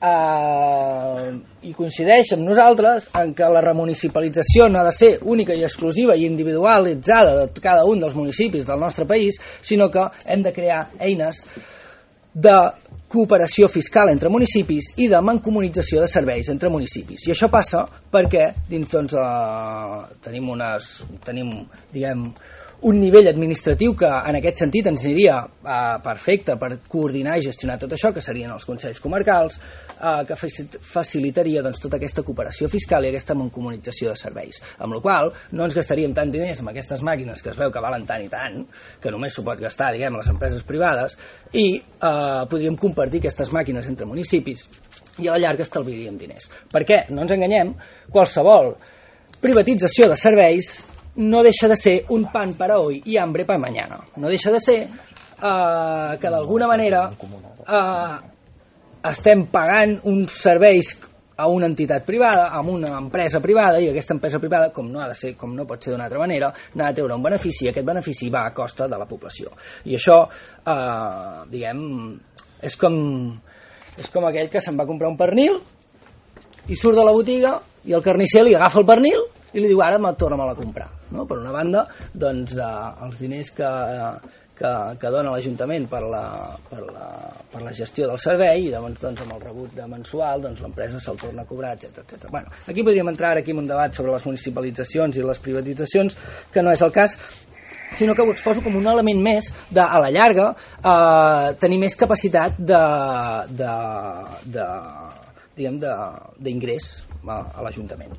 [SPEAKER 6] Uh, i coincideix amb nosaltres en que la remunicipalització no ha de ser única i exclusiva i individualitzada de cada un dels municipis del nostre país, sinó que hem de crear eines de cooperació fiscal entre municipis i de mancomunització de serveis entre municipis. I això passa perquè dins doncs, uh, tenim, unes, tenim diguem, un nivell administratiu que en aquest sentit ens aniria eh, perfecte per coordinar i gestionar tot això, que serien els consells comarcals, eh, que facilitaria doncs, tota aquesta cooperació fiscal i aquesta mancomunització de serveis. Amb la qual cosa no ens gastaríem tant diners amb aquestes màquines que es veu que valen tant i tant, que només s'ho pot gastar, diguem, les empreses privades, i eh, podríem compartir aquestes màquines entre municipis i a la llarga estalviaríem diners. Per què? No ens enganyem, qualsevol privatització de serveis no deixa de ser un pan para hoy y hambre para mañana. No deixa de ser eh, que d'alguna manera eh, estem pagant uns serveis a una entitat privada, a una empresa privada, i aquesta empresa privada, com no ha de ser, com no pot ser d'una altra manera, n'ha de treure un benefici, i aquest benefici va a costa de la població. I això, eh, diguem, és com, és com aquell que se'n va comprar un pernil i surt de la botiga i el carnisser li agafa el pernil i li diu, ara torna'm a comprar. No? Per una banda, doncs, eh, els diners que, que, que dona l'Ajuntament per, la, per, la, per la gestió del servei, i llavors doncs, amb el rebut de mensual doncs, l'empresa se'l torna a cobrar, etcètera etcètera. Bueno, aquí podríem entrar aquí en un debat sobre les municipalitzacions i les privatitzacions, que no és el cas, sinó que ho exposo com un element més de, a la llarga, eh, tenir més capacitat de, de, de, diguem, d'ingrés a, a l'Ajuntament.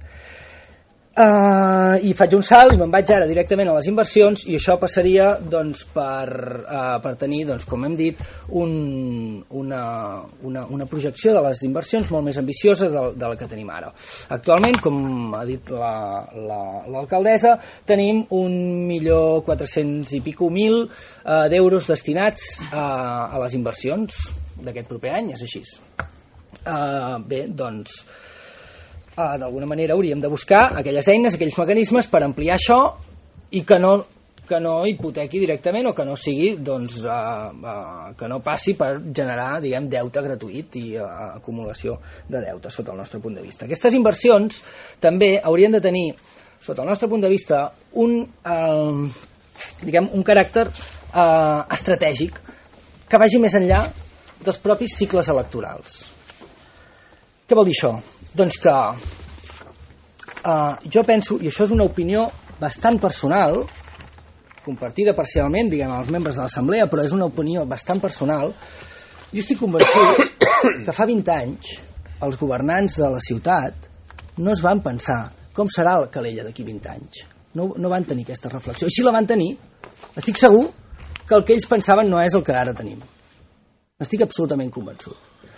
[SPEAKER 6] Uh, i faig un salt i me'n vaig ara directament a les inversions, i això passaria doncs, per, uh, per tenir, doncs, com hem dit, un, una, una, una projecció de les inversions molt més ambiciosa de, de la que tenim ara. Actualment, com ha dit l'alcaldessa, la, tenim un milió quatre-cents i pico mil uh, d'euros destinats uh, a les inversions d'aquest proper any, és així. Uh, bé, doncs Uh, d'alguna manera hauríem de buscar aquelles eines, aquells mecanismes per ampliar això i que no que no hipotequi directament o que no sigui, doncs, uh, uh, que no passi per generar, diguem, deute gratuït i uh, acumulació de deute, sota el nostre punt de vista. Aquestes inversions també haurien de tenir, sota el nostre punt de vista, un, uh, diguem, un caràcter uh, estratègic que vagi més enllà dels propis cicles electorals. Què vol dir això? Doncs que uh, jo penso, i això és una opinió bastant personal, compartida parcialment, diguem, als membres de l'Assemblea, però és una opinió bastant personal, jo estic convençut que fa vint anys els governants de la ciutat no es van pensar com serà la Calella d'aquí vint anys. No, no van tenir aquesta reflexió. I si la van tenir, estic segur que el que ells pensaven no és el que ara tenim. Estic absolutament convençut.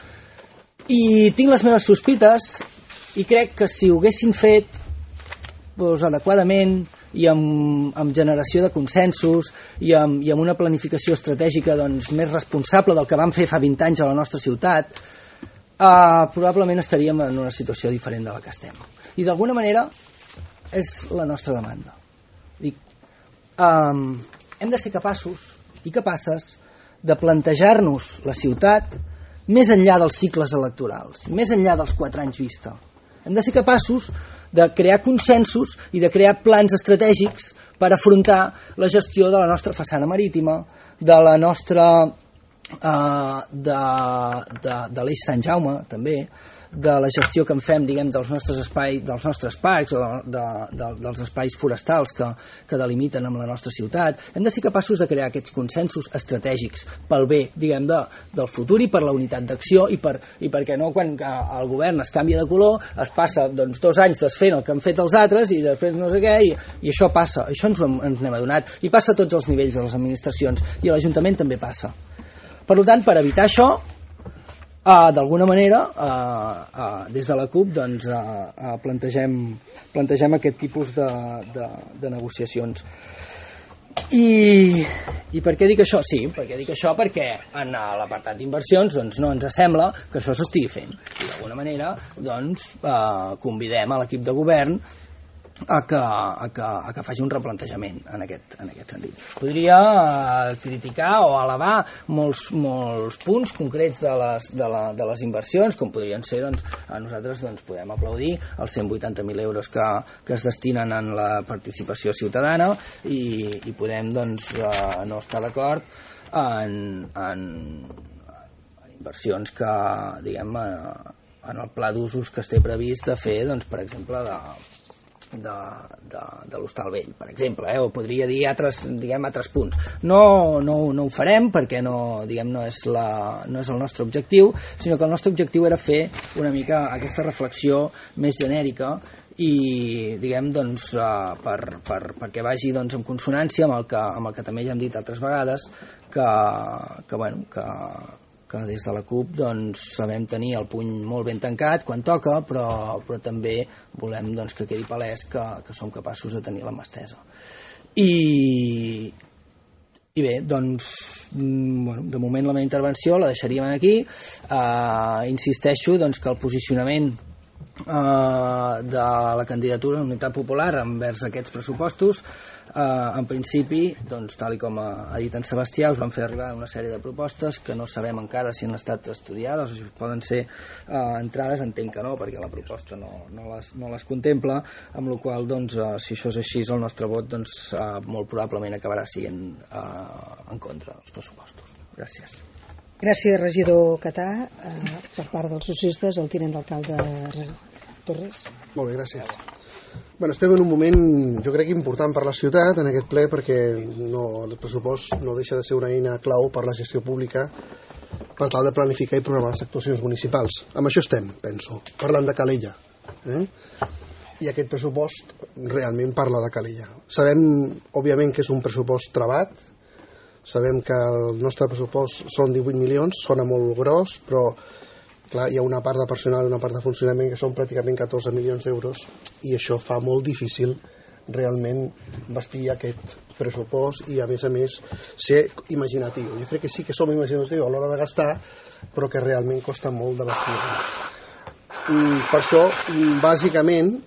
[SPEAKER 6] I tinc les meves sospites i crec que si ho haguessin fet doncs, adequadament i amb, amb generació de consensos i amb, i amb una planificació estratègica doncs, més responsable del que vam fer fa vint anys a la nostra ciutat, eh, probablement estaríem en una situació diferent de la que estem. I d'alguna manera és la nostra demanda. Dic, eh, hem de ser capaços i capaces de plantejar-nos la ciutat més enllà dels cicles electorals, més enllà dels quatre anys vista. Hem de ser capaços de crear consensos i de crear plans estratègics per afrontar la gestió de la nostra façana marítima, de la nostra eh, de, de, de l'eix Sant Jaume també, de la gestió que en fem, diguem, dels nostres espais, dels nostres parcs o de, de, de, dels espais forestals que, que delimiten amb la nostra ciutat. Hem de ser capaços de crear aquests consensos estratègics pel bé, diguem, de, del futur i per la unitat d'acció i, per, i perquè no quan el govern es canvia de color es passa doncs, dos anys desfent el que han fet els altres i després no sé què i, i això passa, això ens, ho hem, ens n'hem adonat i passa a tots els nivells de les administracions i a l'Ajuntament també passa. Per tant, per evitar això, Uh, d'alguna manera uh, uh, des de la CUP doncs, uh, uh, plantegem, plantegem aquest tipus de, de, de negociacions I, i per què dic això? Sí, per què dic això? Perquè en l'apartat d'inversions doncs, no ens sembla que això s'estigui fent i d'alguna manera doncs, uh, convidem a l'equip de govern a que, a, que, a que faci un replantejament en aquest, en aquest sentit. Podria eh, criticar o alabar molts, molts punts concrets de les, de, la, de les inversions, com podrien ser, doncs, a nosaltres doncs, podem aplaudir els cent vuitanta mil euros que, que es destinen en la participació ciutadana i, i podem doncs, eh, no estar d'acord en, en, en inversions que, diguem, eh, en el pla d'usos que es té previst de fer, doncs, per exemple, de de, de, de l'Hostal Vell, per exemple, eh? O podria dir altres, diguem, altres punts. No, no, no ho farem perquè no, diguem, no, és la, no és el nostre objectiu, sinó que el nostre objectiu era fer una mica aquesta reflexió més genèrica i, diguem, doncs, uh, per, per, perquè vagi doncs, en consonància amb el, que, amb el que també ja hem dit altres vegades, que, que, bueno, que que des de la CUP doncs, sabem tenir el puny molt ben tancat quan toca, però, però també volem doncs, que quedi palès que, que som capaços de tenir la mà estesa. I, i bé, doncs, bueno, de moment la meva intervenció la deixaríem aquí. Uh, insisteixo doncs, que el posicionament uh, de la candidatura d'Unitat Popular envers aquests pressupostos, Uh, en principi, doncs, tal i com ha, ha dit en Sebastià, us van fer arribar una sèrie de propostes que no sabem encara si han estat estudiades o si poden ser uh, entrades, entenc que no, perquè la proposta no, no, les, no les contempla, amb la qual doncs, uh, si això és així, el nostre vot doncs, uh, molt probablement acabarà sent uh, en contra dels pressupostos. Gràcies.
[SPEAKER 2] Gràcies, regidor Catà. Uh, per part dels socialistes, el tinent d'alcalde Torres.
[SPEAKER 7] Molt bé, gràcies. Bueno, estem en un moment, jo crec, important per la ciutat en aquest ple perquè no, el pressupost no deixa de ser una eina clau per la gestió pública per tal de planificar i programar les actuacions municipals. Amb això estem, penso, parlant de Calella. Eh? I aquest pressupost realment parla de Calella. Sabem, òbviament, que és un pressupost trebat, sabem que el nostre pressupost són divuit milions, sona molt gros, però clar, hi ha una part de personal i una part de funcionament que són pràcticament catorze milions d'euros i això fa molt difícil realment vestir aquest pressupost i a més a més ser imaginatiu. Jo crec que sí que som imaginatius a l'hora de gastar, però que realment costa molt de vestir. Per això, bàsicament,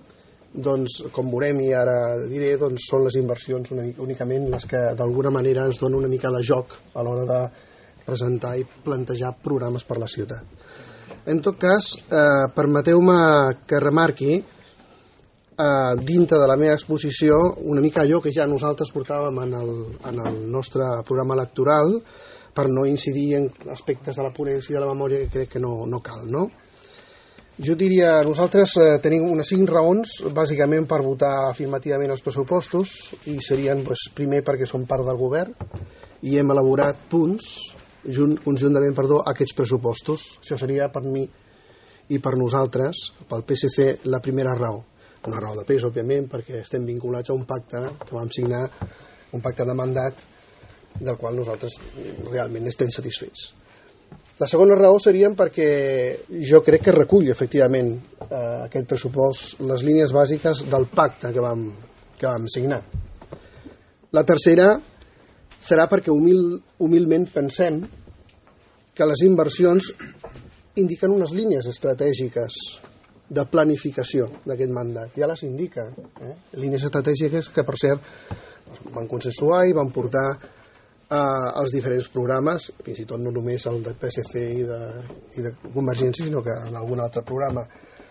[SPEAKER 7] doncs, com veurem i ara diré, doncs, són les inversions una mica, únicament les que d'alguna manera ens donen una mica de joc a l'hora de presentar i plantejar programes per la ciutat. En tot cas, eh, permeteu-me que remarqui eh, dintre de la meva exposició una mica allò que ja nosaltres portàvem en el, en el nostre programa electoral, per no incidir en aspectes de la ponència i de la memòria que crec que no, no cal, no? Jo diria, nosaltres eh, tenim unes cinc raons, bàsicament per votar afirmativament els pressupostos, i serien, doncs, primer, perquè som part del govern i hem elaborat punts junt, conjuntament, perdó, aquests pressupostos. Això seria per mi i per nosaltres, pel P S C, la primera raó. Una raó de pes, òbviament, perquè estem vinculats a un pacte que vam signar, un pacte de mandat, del qual nosaltres realment estem satisfets. La segona raó serien perquè jo crec que recull efectivament eh, aquest pressupost les línies bàsiques del pacte que vam, que vam signar. La tercera serà perquè humil, humilment pensem que les inversions indiquen unes línies estratègiques de planificació d'aquest mandat. Ja les indica. Eh? Línies estratègiques que, per cert, van consensuar i van portar Uh, els diferents programes, fins i tot no només el de P S C i de, i de Convergència, sinó que en algun altre programa.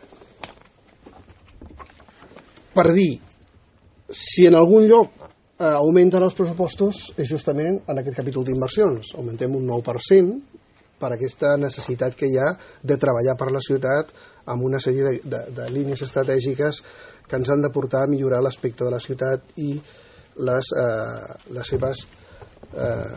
[SPEAKER 7] Per dir, si en algun lloc uh, augmenten els pressupostos, és justament en aquest capítol d'inversions. Augmentem un nou per cent per aquesta necessitat que hi ha de treballar per la ciutat amb una sèrie de, de, de línies estratègiques que ens han de portar a millorar l'aspecte de la ciutat i les, uh, les seves Eh,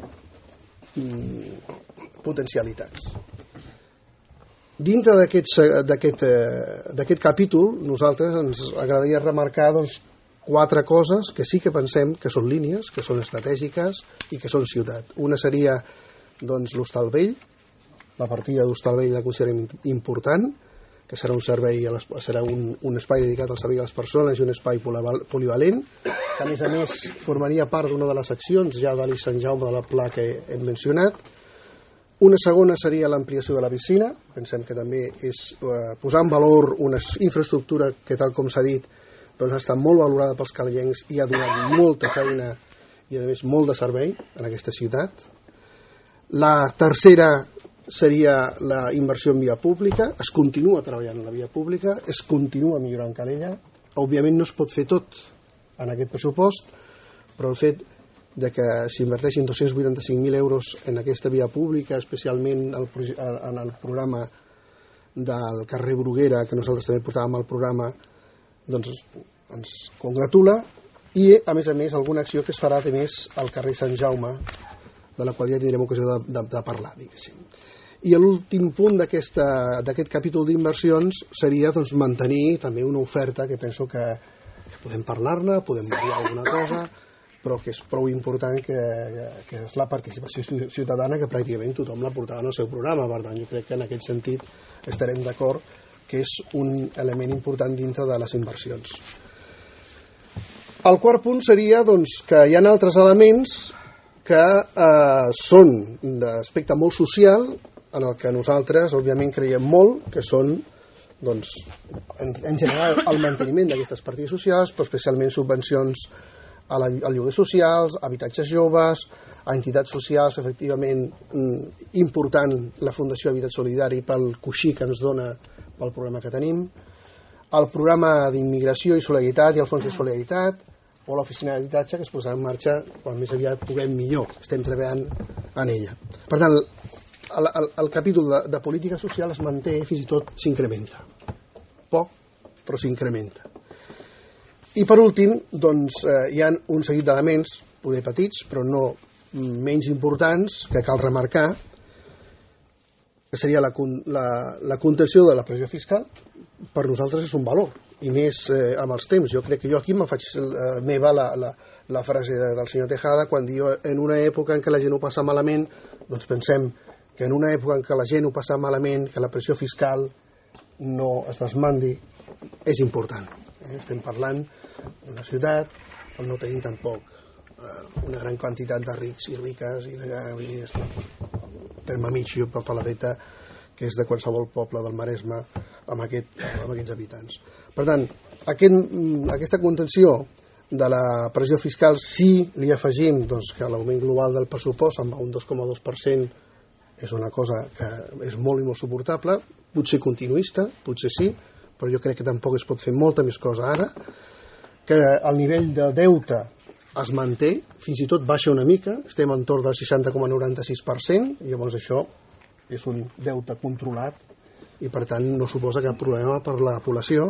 [SPEAKER 7] potencialitats. Dintre d'aquest eh, capítol, nosaltres ens agradaria remarcar doncs, quatre coses que sí que pensem que són línies, que són estratègiques i que són ciutat. Una seria doncs, l'Hostal Vell. La partida d'Hostal Vell la considerem important, que serà un servei, serà un, un espai dedicat al servei a les persones i un espai polivalent, que a més a més formaria part d'una de les accions ja de l'I Sant Jaume de la Pla que hem mencionat. Una segona seria l'ampliació de la piscina. Pensem que també és eh, posar en valor una infraestructura que, tal com s'ha dit, doncs ha estat molt valorada pels calellencs i ha donat molta feina i a més molt de servei en aquesta ciutat. La tercera seria la inversió en via pública. Es continua treballant en la via pública, es continua millorant Calella. Òbviament no es pot fer tot en aquest pressupost, però el fet de que s'inverteixin dos-cents vuitanta-cinc mil euros en aquesta via pública, especialment en el programa del carrer Bruguera, que nosaltres també portàvem al programa, doncs ens congratula, i a més a més alguna acció que es farà de més al carrer Sant Jaume, de la qual ja tindrem ocasió de, de, de parlar, diguéssim. I l'últim punt d'aquest capítol d'inversions seria doncs, mantenir també una oferta que penso que, que podem parlar-ne, podem variar alguna cosa, però que és prou important, que, que és la participació ciutadana, que pràcticament tothom la portava en el seu programa. Per tant, jo crec que en aquest sentit estarem d'acord que és un element important dintre de les inversions. El quart punt seria doncs, que hi ha altres elements que eh, són d'aspecte molt social, en el que nosaltres, òbviament, creiem molt, que són, doncs, en, en general, el manteniment d'aquestes partides socials, però especialment subvencions a, la, a lloguers socials, a habitatges joves, a entitats socials, efectivament, important la Fundació Habitat Solidari pel coixí que ens dona pel programa que tenim, el programa d'immigració i solidaritat i el fons de solidaritat, o l'oficina d'habitatge, que es posarà en marxa quan més aviat puguem millor. Estem treballant en ella. Per tant, el, el, el capítol de, de política social es manté, fins i tot s'incrementa. Poc, però s'incrementa. I per últim, doncs, eh, hi ha un seguit d'elements, poder petits, però no menys importants, que cal remarcar, que seria la, la, la contenció de la pressió fiscal. Per nosaltres és un valor, i més eh, amb els temps. Jo crec que jo aquí me faig eh, meva la, la, la frase de, del senyor Tejada quan diu en una època en què la gent ho passa malament, doncs pensem que en una època en què la gent ho passa malament, que la pressió fiscal no es desmandi, és important. Eh? Estem parlant d'una ciutat on no tenim tampoc eh, una gran quantitat de rics i riques i de i terme mig, jo per fer la feta, que és de qualsevol poble del Maresme amb, aquest, amb aquests habitants. Per tant, aquest, aquesta contenció de la pressió fiscal, si li afegim doncs, que l'augment global del pressupost amb un dos coma dos per cent és una cosa que és molt i molt suportable, potser continuista, potser sí, però jo crec que tampoc es pot fer molta més cosa ara, que el nivell de deute es manté, fins i tot baixa una mica, estem entorn del seixanta coma noranta-sis per cent, i llavors això és un deute controlat i per tant no suposa cap problema per la població.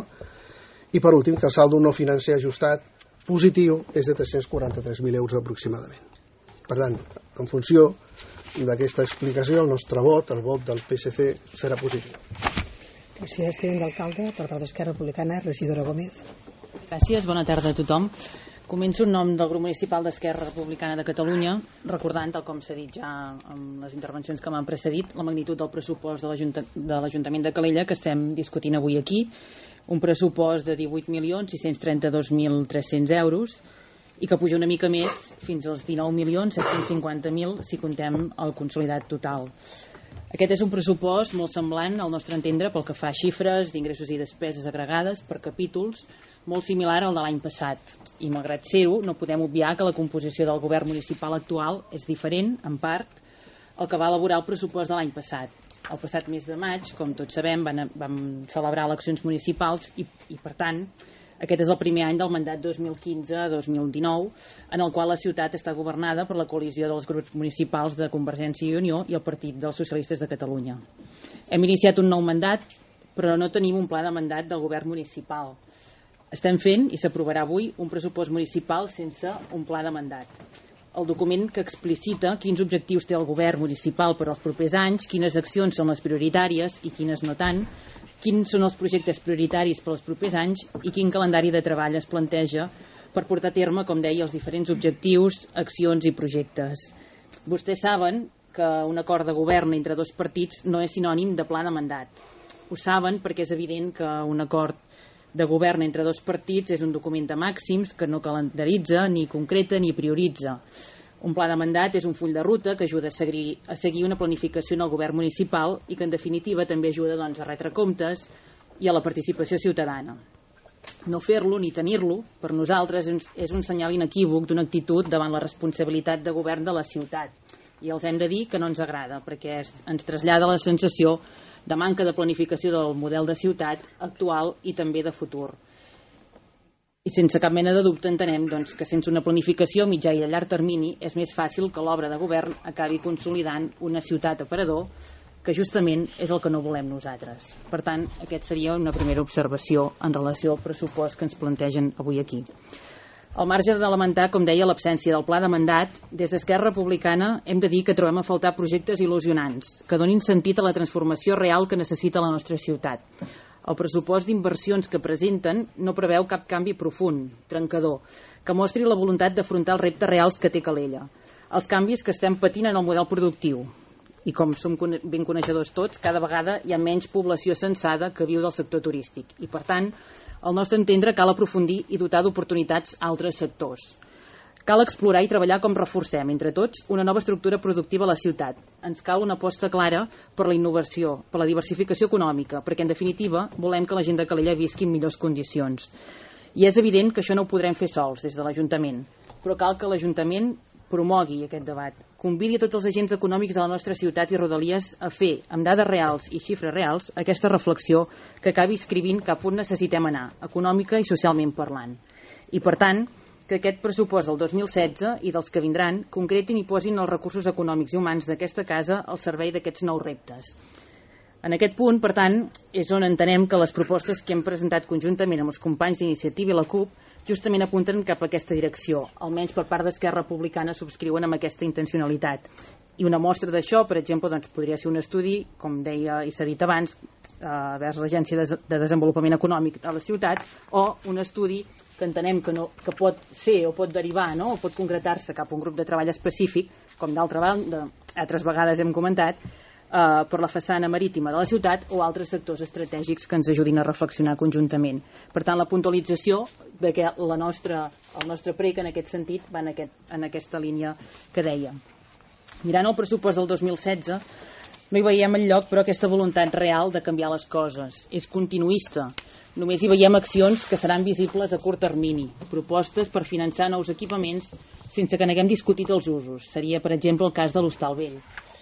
[SPEAKER 7] I per últim, que el saldo no financer ajustat positiu és de tres-cents quaranta-tres mil euros aproximadament. Per tant, en funció d'aquesta explicació, el nostre vot, el vot del P S C, serà positiu.
[SPEAKER 2] Gràcies, tinent d'alcalde, per part d'Esquerra Republicana, regidora Gómez.
[SPEAKER 8] Gràcies, bona tarda a tothom. Començo en nom del grup municipal d'Esquerra Republicana de Catalunya, recordant, tal com s'ha dit ja en les intervencions que m'han precedit, la magnitud del pressupost de l'Ajuntament de Calella que estem discutint avui aquí, un pressupost de divuit milions sis-cents trenta-dos mil tres-cents euros i que puja una mica més fins als dinou milions set-cents cinquanta mil si contem el consolidat total. Aquest és un pressupost molt semblant al nostre entendre pel que fa a xifres d'ingressos i despeses agregades per capítols, molt similar al de l'any passat. I malgrat ser-ho, no podem obviar que la composició del govern municipal actual és diferent, en part, al que va elaborar el pressupost de l'any passat. El passat mes de maig, com tots sabem, van, vam celebrar eleccions municipals i, i, per tant, aquest és el primer any del mandat dos mil quinze a dos mil dinou, en el qual la ciutat està governada per la coalició dels grups municipals de Convergència i Unió i el Partit dels Socialistes de Catalunya. Hem iniciat un nou mandat, però no tenim un pla de mandat del govern municipal. Estem fent, i s'aprovarà avui, un pressupost municipal sense un pla de mandat. El document que explicita quins objectius té el govern municipal per als propers anys, quines accions són les prioritàries i quines no tant, quins són els projectes prioritaris per als propers anys i quin calendari de treball es planteja per portar a terme, com deia, els diferents objectius, accions i projectes. Vostès saben que un acord de govern entre dos partits no és sinònim de pla de mandat. Ho saben perquè és evident que un acord de govern entre dos partits és un document de màxims que no calendaritza, ni concreta, ni prioritza. Un pla de mandat és un full de ruta que ajuda a seguir, a seguir una planificació en el govern municipal i que en definitiva també ajuda doncs, a retre comptes i a la participació ciutadana. No fer-lo ni tenir-lo per nosaltres és un senyal inequívoc d'una actitud davant la responsabilitat de govern de la ciutat i els hem de dir que no ens agrada perquè ens trasllada la sensació de manca de planificació del model de ciutat actual i també de futur. I sense cap mena de dubte entenem doncs, que sense una planificació a mitjà i a llarg termini és més fàcil que l'obra de govern acabi consolidant una ciutat aparador que justament és el que no volem nosaltres. Per tant, aquest seria una primera observació en relació al pressupost que ens plantegen avui aquí. Al marge de lamentar, com deia, l'absència del pla de mandat, des d'Esquerra Republicana hem de dir que trobem a faltar projectes il·lusionants, que donin sentit a la transformació real que necessita la nostra ciutat. El pressupost d'inversions que presenten no preveu cap canvi profund, trencador, que mostri la voluntat d'afrontar els reptes reals que té Calella, els canvis que estem patint en el model productiu. I com som ben coneixedors tots, cada vegada hi ha menys població censada que viu del sector turístic. I, per tant, al nostre entendre, cal aprofundir i dotar d'oportunitats altres sectors. Cal explorar i treballar com reforcem, entre tots, una nova estructura productiva a la ciutat. Ens cal una aposta clara per la innovació, per la diversificació econòmica, perquè, en definitiva, volem que la gent de Calella visqui en millors condicions. I és evident que això no ho podrem fer sols, des de l'Ajuntament, però cal que l'Ajuntament promogui aquest debat, convidi a tots els agents econòmics de la nostra ciutat i rodalies a fer, amb dades reals i xifres reals, aquesta reflexió que acabi escrivint cap on necessitem anar, econòmica i socialment parlant. I, per tant, que aquest pressupost del dos mil setze i dels que vindran concretin i posin els recursos econòmics i humans d'aquesta casa al servei d'aquests nous reptes. En aquest punt, per tant, és on entenem que les propostes que hem presentat conjuntament amb els companys d'Iniciativa i la CUP justament apunten cap a aquesta direcció, almenys per part d'Esquerra Republicana subscriuen amb aquesta intencionalitat. I una mostra d'això, per exemple, doncs, podria ser un estudi, com deia i s'ha dit abans, eh, vers l'Agència de Desenvolupament Econòmic de la ciutat, o un estudi que entenem que, no, que pot ser o pot derivar, no? O pot concretar-se cap a un grup de treball específic, com d'altra banda, altres vegades hem comentat, Uh, per la façana marítima de la ciutat o altres sectors estratègics que ens ajudin a reflexionar conjuntament. Per tant, la puntualització de que la nostra, el nostre prec en aquest sentit va en, aquest, en aquesta línia que deia. Mirant el pressupost del dos mil setze, No hi veiem enlloc, però, aquesta voluntat real de canviar les coses. És continuista. Només hi veiem accions que seran visibles a curt termini, propostes per finançar nous equipaments sense que n'haguem discutit els usos. Seria, per exemple, el cas de l'Hostal Vell.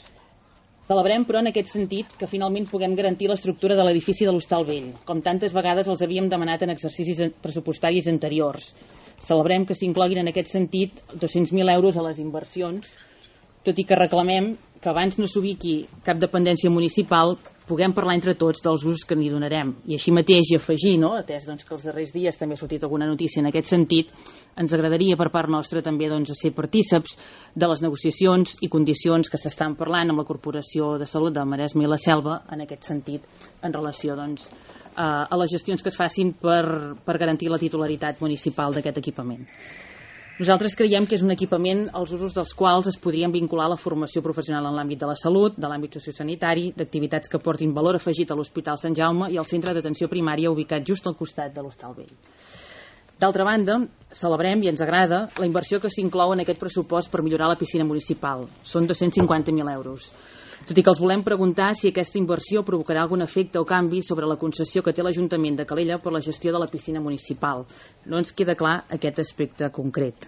[SPEAKER 8] Celebrem, però, en aquest sentit, que finalment puguem garantir l'estructura de l'edifici de l'Hostal Vell, com tantes vegades els havíem demanat en exercicis pressupostaris anteriors. Celebrem que s'incloguin en aquest sentit dos-cents mil euros a les inversions, tot i que reclamem que abans no s'ubiqui cap dependència municipal puguem parlar entre tots dels usos que n'hi donarem. I així mateix, i afegir, no, atès doncs, que els darrers dies també ha sortit alguna notícia en aquest sentit, ens agradaria per part nostra també doncs, ser partíceps de les negociacions i condicions que s'estan parlant amb la Corporació de Salut del Maresme i la Selva en aquest sentit, en relació doncs, a, a les gestions que es facin per, per garantir la titularitat municipal d'aquest equipament. Nosaltres creiem que és un equipament els usos dels quals es podrien vincular a la formació professional en l'àmbit de la salut, de l'àmbit sociosanitari, d'activitats que portin valor afegit a l'Hospital Sant Jaume i al centre d'atenció primària ubicat just al costat de l'Hostal Vell. D'altra banda, celebrem i ens agrada la inversió que s'inclou en aquest pressupost per millorar la piscina municipal. Són dos-cents cinquanta mil euros. Tot i que els volem preguntar si aquesta inversió provocarà algun efecte o canvi sobre la concessió que té l'Ajuntament de Calella per la gestió de la piscina municipal. No ens queda clar aquest aspecte concret.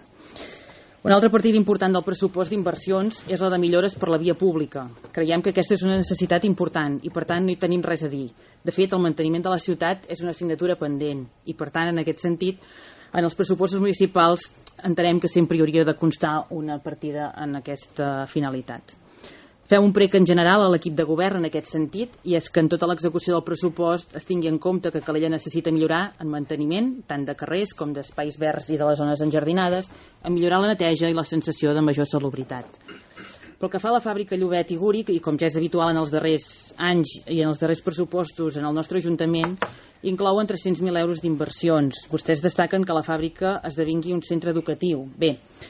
[SPEAKER 8] Una altra partida important del pressupost d'inversions és la de millores per la via pública. Creiem que aquesta és una necessitat important i, per tant, no hi tenim res a dir. De fet, el manteniment de la ciutat és una assignatura pendent i, per tant, en aquest sentit, en els pressupostos municipals entenem que sempre hi hauria de constar una partida en aquesta finalitat. Fem un prec en general a l'equip de govern en aquest sentit, i és que en tota l'execució del pressupost es tingui en compte que Calella necessita millorar en manteniment, tant de carrers com d'espais verds i de les zones enjardinades, en millorar la neteja i la sensació de major salubritat. Pel que fa a la fàbrica Llobet i Gúric, i com ja és habitual en els darrers anys i en els darrers pressupostos en el nostre Ajuntament, inclouen tres-cents mil euros d'inversions. Vostès destaquen que la fàbrica esdevingui un centre educatiu. Bé,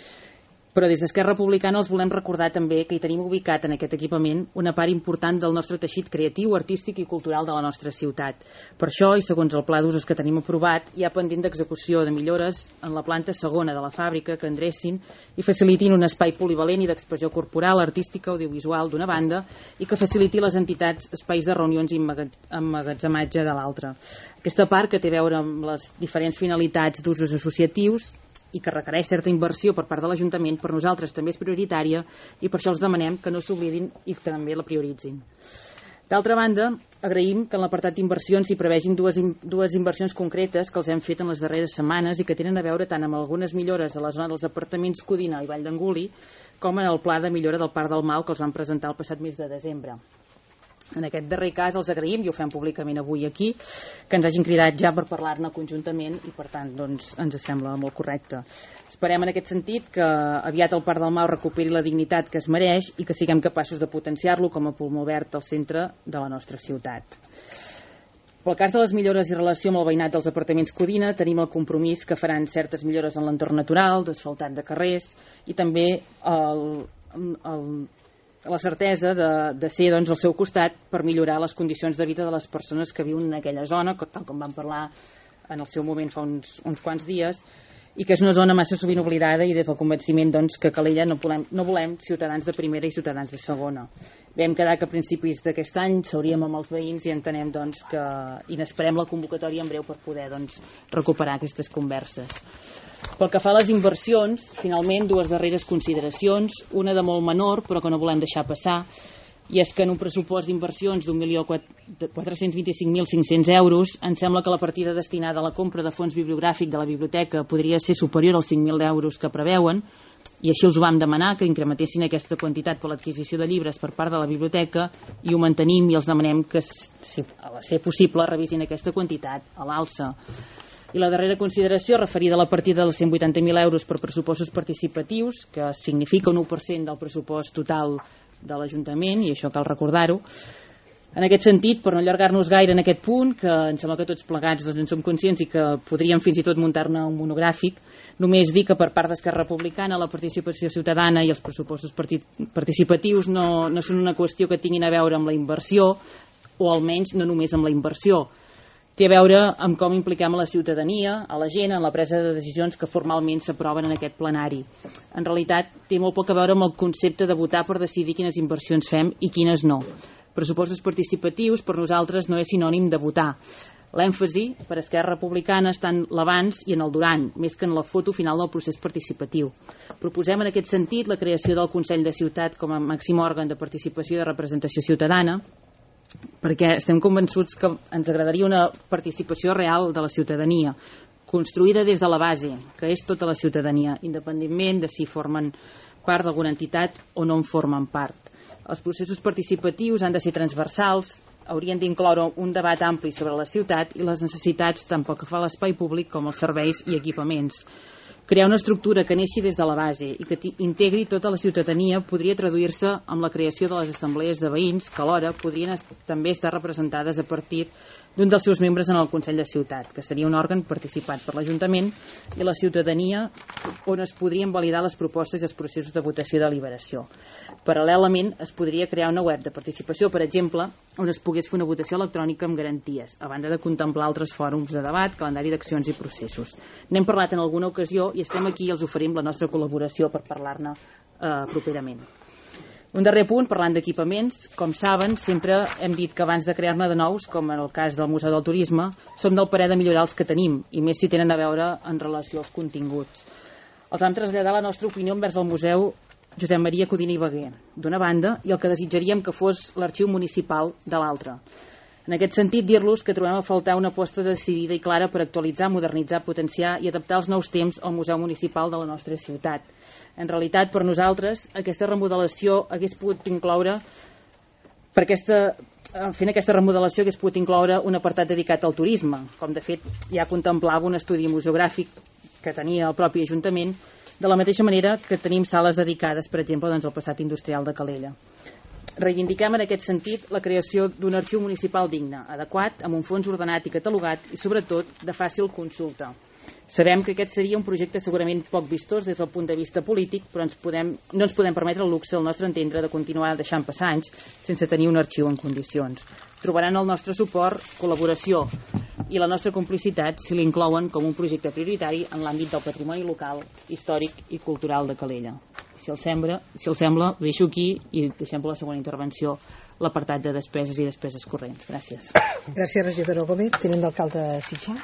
[SPEAKER 8] però des d'Esquerra Republicana els volem recordar també que hi tenim ubicat en aquest equipament una part important del nostre teixit creatiu, artístic i cultural de la nostra ciutat. Per això, i segons el pla d'usos que tenim aprovat, hi ha pendent d'execució de millores en la planta segona de la fàbrica que endrecin i facilitin un espai polivalent i d'expressió corporal, artística, audiovisual d'una banda i que faciliti les entitats espais de reunions i emmagatzematge de l'altra. Aquesta part que té a veure amb les diferents finalitats d'usos associatius i que requereix certa inversió per part de l'Ajuntament, per nosaltres també és prioritària i per això els demanem que no s'oblidin i que també la prioritzin. D'altra banda, agraïm que en l'apartat d'inversions s'hi prevegin dues, dues inversions concretes que els hem fet en les darreres setmanes i que tenen a veure tant amb algunes millores a la zona dels apartaments Codina i Vall d'Anguli com en el pla de millora del Parc del Mau que els van presentar el passat mes de desembre. En aquest darrer cas els agraïm, i ho fem públicament avui aquí, que ens hagin cridat ja per parlar-ne conjuntament i per tant doncs, ens sembla molt correcte. Esperem en aquest sentit que aviat el Parc del Mau recuperi la dignitat que es mereix i que siguem capaços de potenciar-lo com a pulmó verd al centre de la nostra ciutat. Pel cas de les millores i relació amb el veïnat dels apartaments Codina, tenim el compromís que faran certes millores en l'entorn natural, d'asfaltat de carrers i també el, el la certesa de, de ser doncs, al seu costat per millorar les condicions de vida de les persones que viuen en aquella zona, tal com vam parlar en el seu moment fa uns, uns quants dies, i que és una zona massa sovint oblidada i des del convenciment doncs, que a Calella no volem, no volem ciutadans de primera i ciutadans de segona. Vam quedar que a principis d'aquest any s'hauríem amb els veïns i entenem doncs, que i n'esperem la convocatòria en breu per poder doncs, recuperar aquestes converses. Pel que fa a les inversions, finalment, dues darreres consideracions, una de molt menor, però que no volem deixar passar, i és que en un pressupost d'inversions d'un milió quatre-cents vint-i-cinc mil cinc-cents euros, ens sembla que la partida destinada a la compra de fons bibliogràfic de la biblioteca podria ser superior als cinc mil euros que preveuen, i així els ho vam demanar, que incrementessin aquesta quantitat per l'adquisició de llibres per part de la biblioteca, i ho mantenim i els demanem que, si a la ser possible, revisin aquesta quantitat a l'alça. I la darrera consideració referida a la partida dels cent vuitanta mil euros per pressupostos participatius, que significa un u per cent del pressupost total de l'Ajuntament, i això cal recordar-ho. En aquest sentit, per no allargar-nos gaire en aquest punt, que em sembla que tots plegats doncs, en som conscients i que podríem fins i tot muntar-ne un monogràfic, només dir que per part d'Esquerra Republicana la participació ciutadana i els pressupostos participatius no, no són una qüestió que tinguin a veure amb la inversió, o almenys no només amb la inversió. Té a veure amb com impliquem a la ciutadania, a la gent, en la presa de decisions que formalment s'aproven en aquest plenari. En realitat, té molt poc a veure amb el concepte de votar per decidir quines inversions fem i quines no. Pressupostos participatius per nosaltres no és sinònim de votar. L'èmfasi per Esquerra Republicana està en l'abans i en el durant, més que en la foto final del procés participatiu. Proposem en aquest sentit la creació del Consell de Ciutat com a màxim òrgan de participació i de representació ciutadana, perquè estem convençuts que ens agradaria una participació real de la ciutadania, construïda des de la base, que és tota la ciutadania, independentment de si formen part d'alguna entitat o no en formen part. Els processos participatius han de ser transversals, haurien d'incloure un debat ampli sobre la ciutat i les necessitats tant pel que fa a l'espai públic com als serveis i equipaments. Crear una estructura que neixi des de la base i que integri tota la ciutadania podria traduir-se amb la creació de les assemblees de veïns que alhora podrien també estar representades a partir d'un dels seus membres en el Consell de Ciutat, que seria un òrgan participat per l'Ajuntament i la ciutadania on es podrien validar les propostes i els processos de votació i deliberació. Paral·lelament, es podria crear una web de participació, per exemple, on es pogués fer una votació electrònica amb garanties, a banda de contemplar altres fòrums de debat, calendari d'accions i processos. N'hem parlat en alguna ocasió i estem aquí i els oferim la nostra col·laboració per parlar-ne eh, properament. Un darrer punt, parlant d'equipaments, com saben, sempre hem dit que abans de crear-ne de nous, com en el cas del Museu del Turisme, som del parer de millorar els que tenim, i més si tenen a veure en relació als continguts. Els vam traslladar la nostra opinió envers el Museu Josep Maria Codina i Baguer, d'una banda, i el que desitjaríem que fos l'arxiu municipal de l'altra. En aquest sentit, dir-los que trobem a faltar una aposta decidida i clara per actualitzar, modernitzar, potenciar i adaptar els nous temps al Museu Municipal de la nostra ciutat. En realitat, per nosaltres, aquesta remodelació hagués pogut incloure, per aquesta, fent aquesta remodelació hagués pogut incloure un apartat dedicat al turisme, com de fet ja contemplava un estudi museogràfic que tenia el propi Ajuntament, de la mateixa manera que tenim sales dedicades, per exemple, doncs, al passat industrial de Calella. Reivindiquem en aquest sentit la creació d'un arxiu municipal digne, adequat, amb un fons ordenat i catalogat i, sobretot, de fàcil consulta. Sabem que aquest seria un projecte segurament poc vistós des del punt de vista polític, però ens podem, no ens podem permetre el luxe, al nostre entendre, de continuar deixant passar anys sense tenir un arxiu en condicions. Trobaran el nostre suport, col·laboració i la nostra complicitat si l'inclouen com un projecte prioritari en l'àmbit del patrimoni local, històric i cultural de Calella. Si el sembla, si el sembla, ho deixo aquí i deixem per la segona intervenció l'apartat de despeses i despeses corrents. Gràcies.
[SPEAKER 2] Gràcies, regidora Gómez. Tinent d'alcalde Sitjar.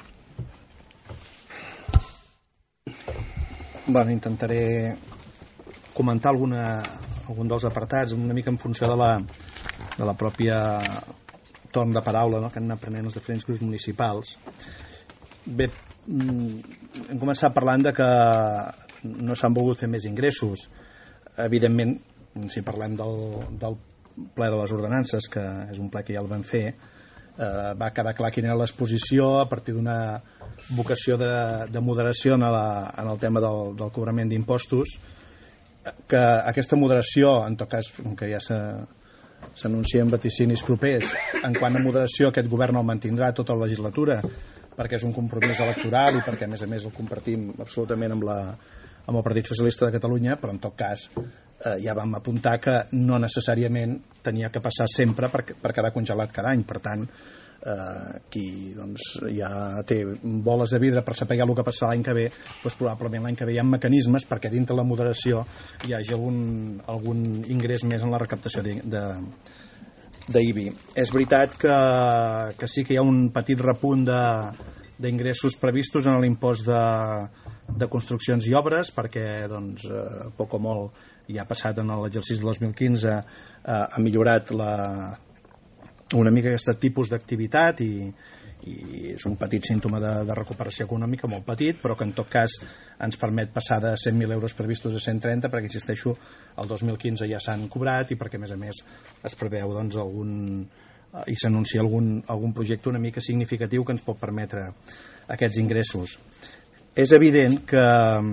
[SPEAKER 3] Bueno, intentaré comentar alguna, algun dels apartats una mica en funció de la, de la pròpia torn de paraula, no?, que han anat prenent els diferents grups municipals. Bé, hem començat parlant de que no s'han volgut fer més ingressos. Evidentment, si parlem del, del ple de les ordenances, que és un ple que ja el vam fer, eh, va quedar clar quina era l'exposició a partir d'una vocació de, de moderació en, la, en el tema del, del cobrament d'impostos, que aquesta moderació, en tot cas, que ja s'anuncien vaticinis propers, en quant a moderació aquest govern el mantindrà tota la legislatura, perquè és un compromís electoral i perquè a més a més el compartim absolutament amb, la, amb el Partit Socialista de Catalunya, però en tot cas eh, ja vam apuntar que no necessàriament tenia que passar sempre per, per quedar congelat cada any. Per tant, eh, qui doncs, ja té boles de vidre per saber el que passarà l'any que ve, doncs probablement l'any que ve hi ha mecanismes perquè dintre la moderació hi hagi algun, algun ingrés més en la recaptació de, de d'I B I. És veritat que, que sí que hi ha un petit repunt d'ingressos previstos en l'impost de, de construccions i obres, perquè doncs, eh, poc o molt ja ha passat en l'exercici del dos mil quinze, eh, ha millorat la, una mica aquest tipus d'activitat i, i és un petit símptoma de, de recuperació econòmica, molt petit, però que en tot cas ens permet passar de cent mil euros previstos a cent trenta, perquè insisteixo, el dos mil quinze ja s'han cobrat i perquè a més a més es preveu doncs, algun, i s'anuncia algun, algun projecte una mica significatiu que ens pot permetre aquests ingressos. És evident que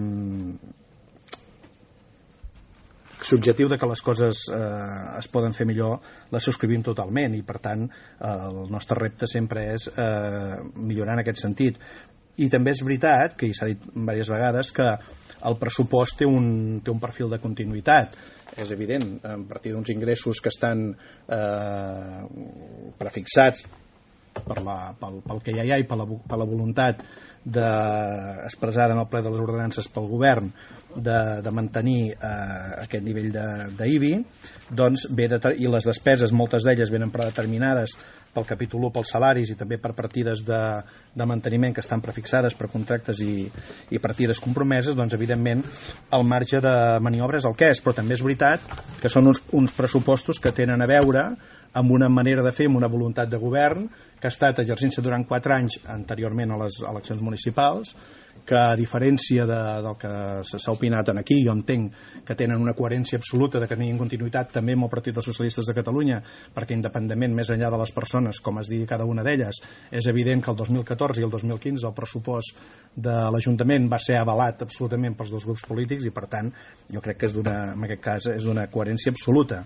[SPEAKER 3] l'objectiu de que les coses eh, es poden fer millor la subscrivim totalment i per tant eh, el nostre repte sempre és eh, millorar en aquest sentit. I també és veritat, que s'ha dit diverses vegades, que el pressupost té un, té un perfil de continuïtat. És evident, a partir d'uns ingressos que estan eh, prefixats per la, pel, pel que ja hi ha i per la, per la voluntat de, expressada en el ple de les ordenances pel govern de, de mantenir eh, aquest nivell d'I B I, doncs ve de, i les despeses, moltes d'elles venen predeterminades pel capítol u pels salaris i també per partides de, de manteniment que estan prefixades per contractes i, i partides compromeses, doncs evidentment el marge de maniobra és el que és, però també és veritat que són uns, uns pressupostos que tenen a veure amb una manera de fer, amb una voluntat de govern que ha estat exercint-se durant quatre anys anteriorment a les eleccions municipals, que a diferència de, del que s'ha opinat en aquí, jo entenc que tenen una coherència absoluta de que tinguin continuïtat també amb el Partit dels Socialistes de Catalunya, perquè independentment més enllà de les persones, com es digui cada una d'elles, és evident que el dos mil catorze i el dos mil quinze el pressupost de l'Ajuntament va ser avalat absolutament pels dos grups polítics i per tant jo crec que és d'una, en aquest cas és d'una coherència absoluta.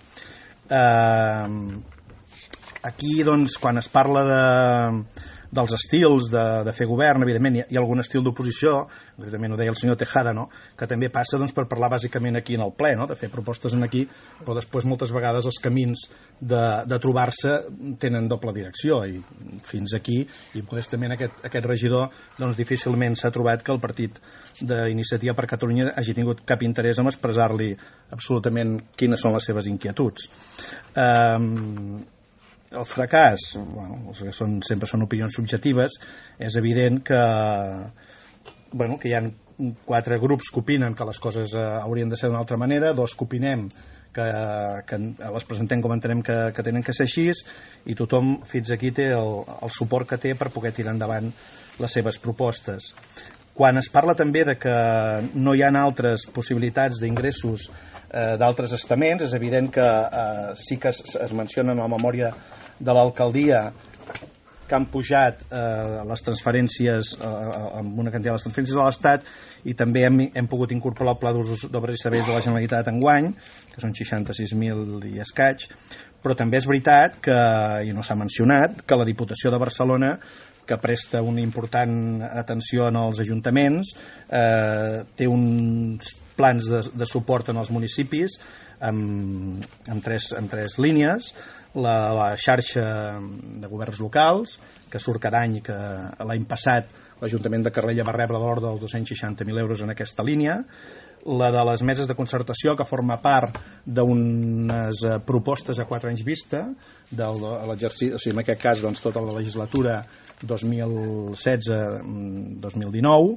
[SPEAKER 3] Eh, aquí doncs quan es parla de dels estils de, de fer govern, evidentment hi ha, hi ha algun estil d'oposició, evidentment ho deia el senyor Tejada, no? Que també passa doncs, per parlar bàsicament aquí en el ple, no? De fer propostes en aquí, però després moltes vegades els camins de, de trobar-se tenen doble direcció i fins aquí, i modestament aquest, aquest regidor doncs, difícilment s'ha trobat que el partit d'Iniciativa per Catalunya hagi tingut cap interès en expressar-li absolutament quines són les seves inquietuds. Um, el fracàs, bueno, són, sempre són opinions subjectives, és evident que, bueno, que hi ha quatre grups que opinen que les coses eh, haurien de ser d'una altra manera, dos que opinem que, que les presentem com entenem que, que tenen que ser així, i tothom fins aquí té el, el suport que té per poder tirar endavant les seves propostes. Quan es parla també de que no hi ha altres possibilitats d'ingressos eh, d'altres estaments, és evident que eh, sí que es, es menciona en la memòria de l'alcaldia que han pujat eh, les transferències eh, amb una quantitat de les transferències de l'Estat i també hem, hem pogut incorporar el Pla d'Usos d'Obres i Serveis de la Generalitat enguany, que són seixanta-sis mil i escaig, però també és veritat que, i no s'ha mencionat, que la Diputació de Barcelona, que presta una important atenció als ajuntaments, eh, té uns plans de, de suport en els municipis amb, amb, tres, amb tres línies, la, la xarxa de governs locals, que surt cada any i que l'any passat l'Ajuntament de Carrella va rebre de l'ordre dels dos-cents seixanta mil euros en aquesta línia, la de les meses de concertació, que forma part d'unes propostes a quatre anys vista, de l'exercici, o sigui, en aquest cas doncs, tota la legislatura dos mil setze dos mil dinou,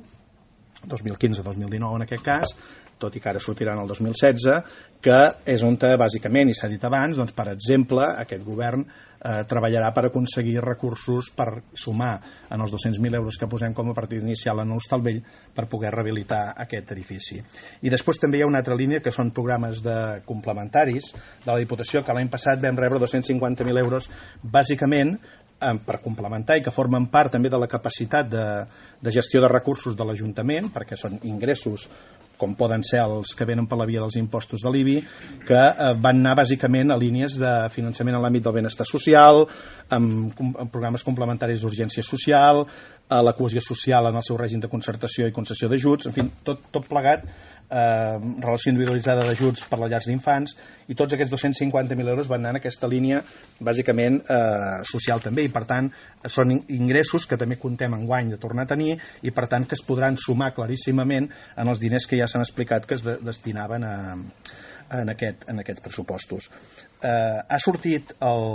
[SPEAKER 3] dos mil quinze dos mil dinou en aquest cas, tot i que ara sortiran el dos mil setze, que és on, bàsicament, i s'ha dit abans, doncs, per exemple, aquest govern eh, treballarà per aconseguir recursos per sumar en els dos-cents mil euros que posem com a partit inicial en l'Hostalvell per poder rehabilitar aquest edifici. I després també hi ha una altra línia que són programes de complementaris de la Diputació, que l'any passat vam rebre dos-cents cinquanta mil euros, bàsicament per complementar i que formen part també de la capacitat de, de gestió de recursos de l'Ajuntament, perquè són ingressos com poden ser els que venen per la via dels impostos de l'I B I, que eh, van anar bàsicament a línies de finançament en l'àmbit del benestar social, amb, amb programes complementaris d'urgència social, a la cohesió social en el seu règim de concertació i concessió d'ajuts, en fi, tot, tot plegat, eh, relació individualitzada d'ajuts per les llars d'infants, i tots aquests dos-cents cinquanta mil euros van anar en aquesta línia bàsicament eh, social també, i per tant són ingressos que també contem enguany de tornar a tenir, i per tant que es podran sumar claríssimament en els diners que ja s'han explicat que es de, destinaven a, en, aquest, en aquests pressupostos. Eh, ha sortit el,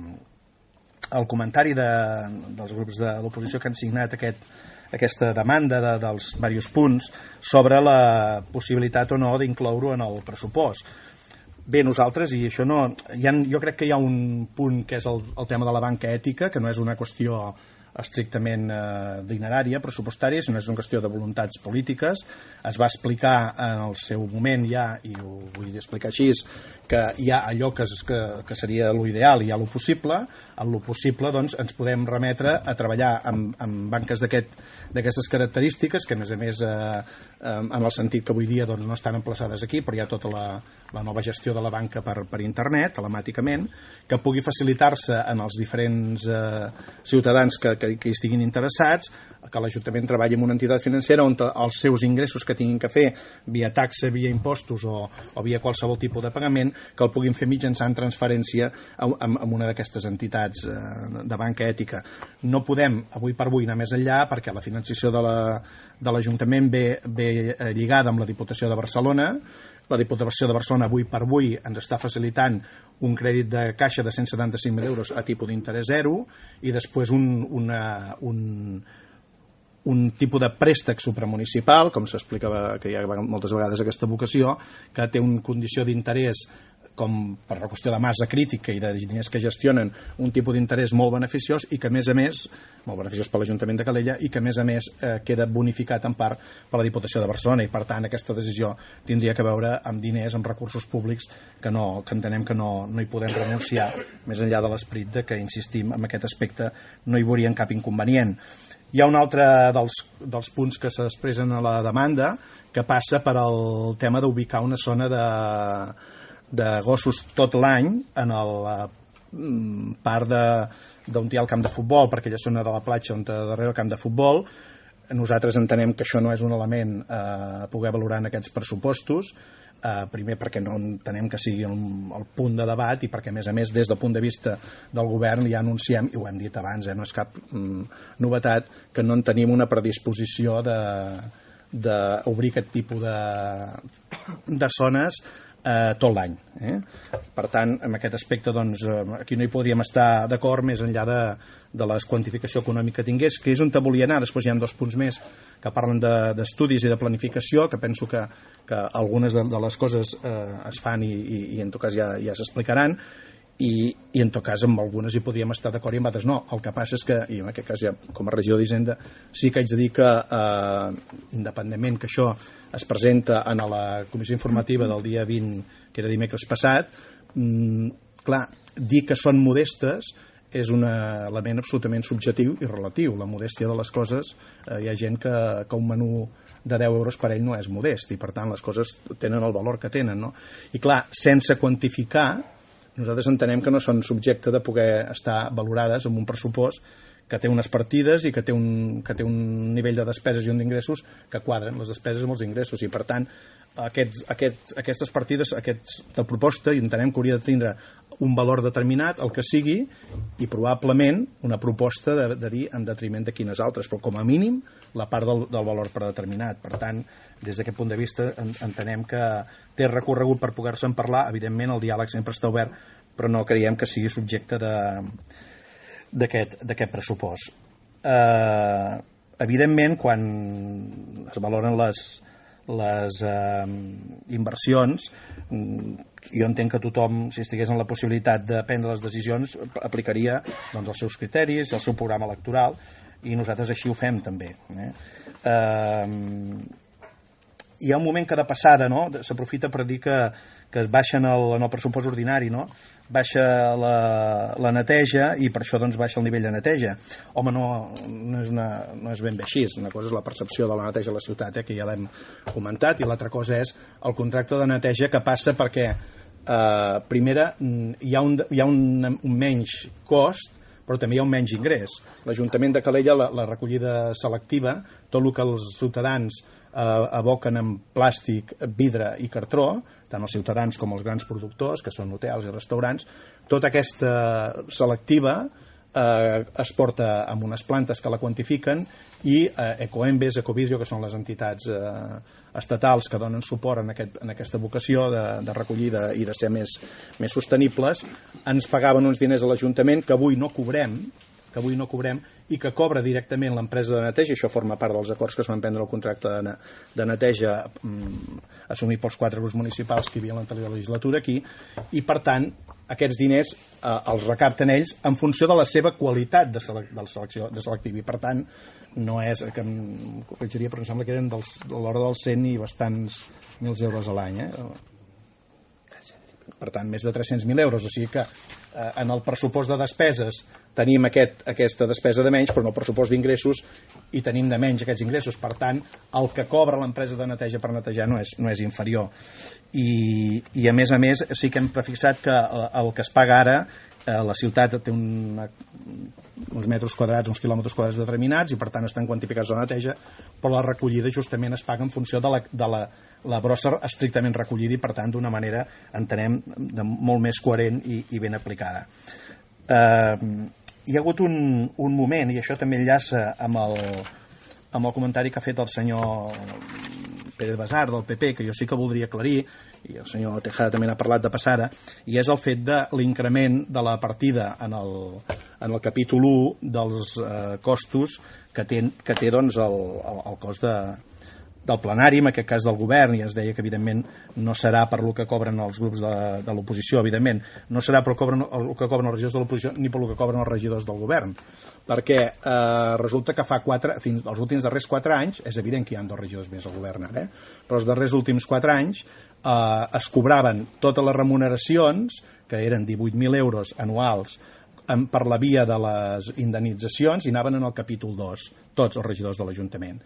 [SPEAKER 3] el comentari de, dels grups de l'oposició que han signat aquest, aquesta demanda de, dels diversos punts sobre la possibilitat o no d'incloure-ho en el pressupost. Bé, nosaltres, i això no... Hi ha, jo crec que hi ha un punt que és el, el tema de la banca ètica, que no és una qüestió estrictament eh, dinerària, pressupostària, sinó és una qüestió de voluntats polítiques. Es va explicar en el seu moment ja, i ho vull explicar així, que hi ha allò que, és, que, que seria l'ideal i hi ha lo possible. En lo possible doncs, ens podem remetre a treballar amb, amb banques d'aquestes aquest, característiques, que a més a més, eh, en el sentit que avui dia doncs, no estan emplaçades aquí, però hi ha tota la, la nova gestió de la banca per, per internet, telemàticament, que pugui facilitar-se en els diferents eh, ciutadans que, que, que hi estiguin interessats que l'Ajuntament treballi amb una entitat financera on els seus ingressos que tinguin que fer via taxa, via impostos o, o via qualsevol tipus de pagament, que el puguin fer mitjançant transferència amb, amb una d'aquestes entitats eh, de banca ètica. No podem avui per avui anar més enllà perquè la financiació de l'Ajuntament ve, ve lligada amb la Diputació de Barcelona. La Diputació de Barcelona avui per avui ens està facilitant un crèdit de caixa de cent setanta-cinc mil euros a tipus d'interès zero i després un, una, un, un tipus de préstec supramunicipal, com s'explicava que hi ha moltes vegades aquesta vocació, que té una condició d'interès com per la qüestió de massa crítica i de diners que gestionen un tipus d'interès molt beneficiós i que a més a més, molt beneficiós per l'Ajuntament de Calella i que a més a més eh, queda bonificat en part per la Diputació de Barcelona i per tant aquesta decisió tindria que veure amb diners, amb recursos públics que, no, que entenem que no, no hi podem renunciar més enllà de l'esperit de que insistim en aquest aspecte no hi veurien cap inconvenient. Hi ha un altre dels, dels punts que s'expressen a la demanda que passa per al tema d'ubicar una zona de de gossos tot l'any en la part d'on hi ha el camp de futbol, per aquella zona de la platja on darrere el camp de futbol. Nosaltres entenem que això no és un element a poder valorar en aquests pressupostos, primer perquè no entenem que sigui el, el punt de debat i perquè a més a més des del punt de vista del govern ja anunciem, i ho hem dit abans, eh, no és cap mm, novetat, que no en tenim una predisposició de d'obrir aquest tipus de, de zones Eh, tot l'any. Eh? Per tant, en aquest aspecte doncs, eh, aquí no hi podríem estar d'acord més enllà de, de la quantificació econòmica que tingués, que és on te volia anar. Després hi ha dos punts més que parlen d'estudis de, i de planificació, que penso que, que algunes de, de les coses eh, es fan i, i, i en tot cas ja, ja s'explicaran i, i en tot cas amb algunes hi podríem estar d'acord i amb altres no. El que passa és que, i en aquest cas ja com a regidor d'Hisenda sí que haig de dir que eh, independentment que això es presenta en la comissió informativa del dia vint, que era dimecres passat, mmm, clar, dir que són modestes és un element absolutament subjectiu i relatiu. La modèstia de les coses, eh, hi ha gent que, que un menú de deu euros per ell no és modest i per tant les coses tenen el valor que tenen, no? I clar, sense quantificar nosaltres entenem que no són subjecte de poder estar valorades amb un pressupost que té unes partides i que té un, que té un nivell de despeses i un d'ingressos que quadren les despeses amb els ingressos i per tant aquests, aquests, aquestes partides aquests de proposta i entenem que hauria de tindre un valor determinat, el que sigui i probablement una proposta de, de dir en detriment de quines altres, però com a mínim la part del, del valor predeterminat. Per tant, des d'aquest punt de vista en, entenem que té recorregut per poder-se'n parlar, evidentment el diàleg sempre està obert, però no creiem que sigui subjecte de d'aquest pressupost. Eh, evidentment, quan es valoren les, les eh, inversions, jo entenc que tothom, si estigués en la possibilitat de prendre les decisions, aplicaria doncs, els seus criteris, el seu programa electoral, i nosaltres així ho fem també. Eh? Eh, hi ha un moment que de passada, no? S'aprofita per dir que, que es baixen el, en el pressupost ordinari, no? Baixa la, la neteja i per això doncs, baixa el nivell de neteja. Home, no, no, és una, no és ben bé així. Una cosa és la percepció de la neteja a la ciutat, eh, que ja l'hem comentat, i l'altra cosa és el contracte de neteja que passa perquè eh, primera hi ha, un, hi ha un, un menys cost però també hi ha un menys ingrés. L'Ajuntament de Calella, la, la recollida selectiva, tot el que els ciutadans eh, aboquen en plàstic, vidre i cartró, tant els ciutadans com els grans productors, que són hotels i restaurants, tota aquesta selectiva eh, es porta amb unes plantes que la quantifiquen i eh, Ecoembes, Ecovidrio, que són les entitats eh, estatals que donen suport en, aquest, en aquesta vocació de, de recollida i de ser més, més sostenibles, ens pagaven uns diners a l'Ajuntament que avui no cobrem, que avui no cobrem i que cobra directament l'empresa de neteja. Això forma part dels acords que es van prendre el contracte de, de neteja mm, assumit pels quatre grups municipals que hi havia en l'anterior legislatura aquí, i per tant aquests diners eh, els recapten ells en funció de la seva qualitat de, selec de, selecció, de selectiu, i per tant no és que em corregiria, però em sembla que eren dels, a l'hora dels cent i bastants mils euros a l'any, eh? Per tant més de tres-cents mil euros, o sigui que eh, en el pressupost de despeses tenim aquest, aquesta despesa de menys, però en el pressupost d'ingressos i tenim de menys aquests ingressos, per tant el que cobra l'empresa de neteja per netejar no és, no és inferior, i, i a més a més sí que hem prefixat que el, el que es paga ara Eh, la ciutat té una, uns metres quadrats, uns quilòmetres quadrats determinats i per tant estan quantificats a la neteja, però la recollida justament es paga en funció de la, de la, la brossa estrictament recollida i per tant d'una manera, entenem, de molt més coherent i, i ben aplicada. Eh, hi ha hagut un, un moment, i això també enllaça amb el, amb el comentari que ha fet el senyor Pérez Basar del P P, que jo sí que voldria aclarir, i el senyor Tejada també n'ha parlat de passada, i és el fet de l'increment de la partida en el, en el capítol u dels eh, costos que té, que té doncs, el, el, el cost de, del plenari, en aquest cas del govern, i es deia que evidentment no serà per lo que cobren els grups de, de l'oposició, evidentment, no serà per el que cobren els regidors de l'oposició ni per el que cobren els regidors del govern, perquè eh, resulta que fa quatre, fins als últims darrers quatre anys, és evident que hi ha dos regidors més al govern, eh? Però els darrers últims quatre anys eh, es cobraven totes les remuneracions, que eren divuit mil euros anuals, per la via de les indemnitzacions, i anaven en el capítol dos, tots els regidors de l'Ajuntament.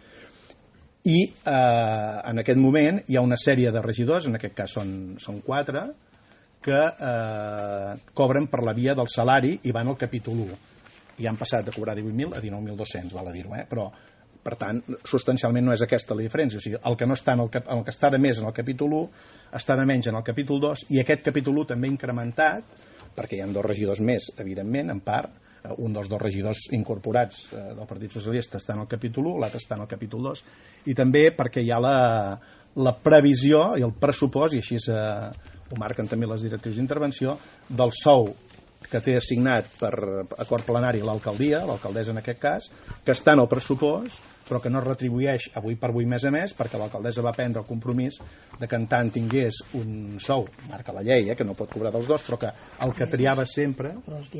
[SPEAKER 3] I eh, en aquest moment hi ha una sèrie de regidors, en aquest cas són, són quatre, que eh, cobren per la via del salari i van al capítol u. I han passat de cobrar divuit mil a dinou mil dos-cents, val a dir-ho, eh? Però, per tant, substancialment no és aquesta la diferència. O sigui, el que, no està en el, el que està de més en el capítol u està de menys en el capítol dos, i aquest capítol u també incrementat, perquè hi ha dos regidors més, evidentment, en part, un dels dos regidors incorporats eh, del Partit Socialista està en el capítol u, l'altre està en el capítol dos, i també perquè hi ha la, la previsió i el pressupost, i així eh, ho marquen també les directrius d'intervenció, del sou que té assignat per acord plenari l'alcaldia, l'alcaldessa en aquest cas, que està en el pressupost, però que no es retribueix avui per avui mes a mes, perquè l'alcaldessa va prendre el compromís de que en tant tingués un sou, marca la llei, eh, que no pot cobrar dels dos, però que el que triava sempre,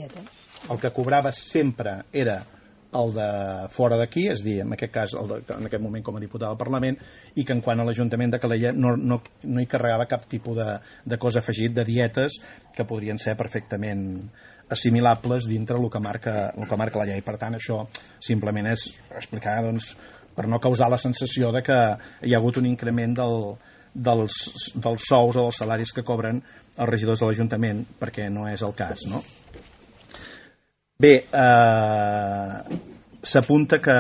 [SPEAKER 3] el que cobrava sempre era el de fora d'aquí, és a dir, en aquest cas, el de, en aquest moment com a diputat del Parlament, i que en quant a l'Ajuntament de Calella no, no, no hi carregava cap tipus de, de cosa afegit, de dietes que podrien ser perfectament assimilables dintre el que marca, el que marca la llei. Per tant, això simplement és explicar, doncs, per no causar la sensació de que hi ha hagut un increment del, dels, dels sous o dels salaris que cobren els regidors de l'Ajuntament, perquè no és el cas, no? Bé, eh, s'apunta que,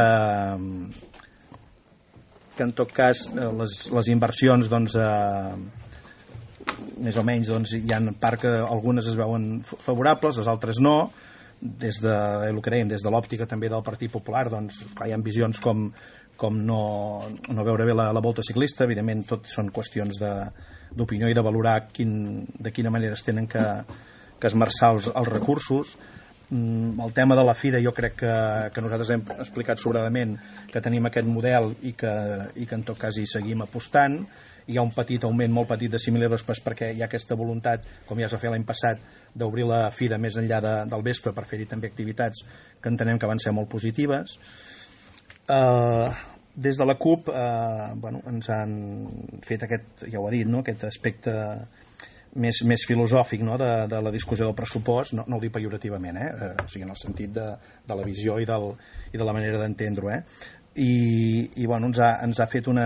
[SPEAKER 3] que en tot cas les, les inversions, doncs, eh, més o menys, doncs, hi ha part que algunes es veuen favorables, les altres no. Des de, el que dèiem, des de l'òptica també del Partit Popular, doncs, clar, hi ha visions com, com no, no veure bé la, la volta ciclista. Evidentment tot són qüestions d'opinió i de valorar quin, de quina manera es tenen que, que esmerçar els, els recursos. El tema de la fira, jo crec que, que nosaltres hem explicat sobradament que tenim aquest model i que, i que en tot cas hi seguim apostant. Hi ha un petit augment, molt petit, de cinc mil euros, perquè hi ha aquesta voluntat, com ja es va fer l'any passat, d'obrir la fira més enllà de, del vespre per fer-hi també activitats que entenem que van ser molt positives. Eh, des de la CUP eh, bueno, ens han fet aquest, ja ho ha dit, no? Aquest aspecte més, més filosòfic, no? de, de la discussió del pressupost, no, no ho dic pejorativament, eh? Eh, o sigui, en el sentit de, de la visió i, del, i de la manera d'entendre-ho, eh? I, i bueno, ens ha, ens ha fet una...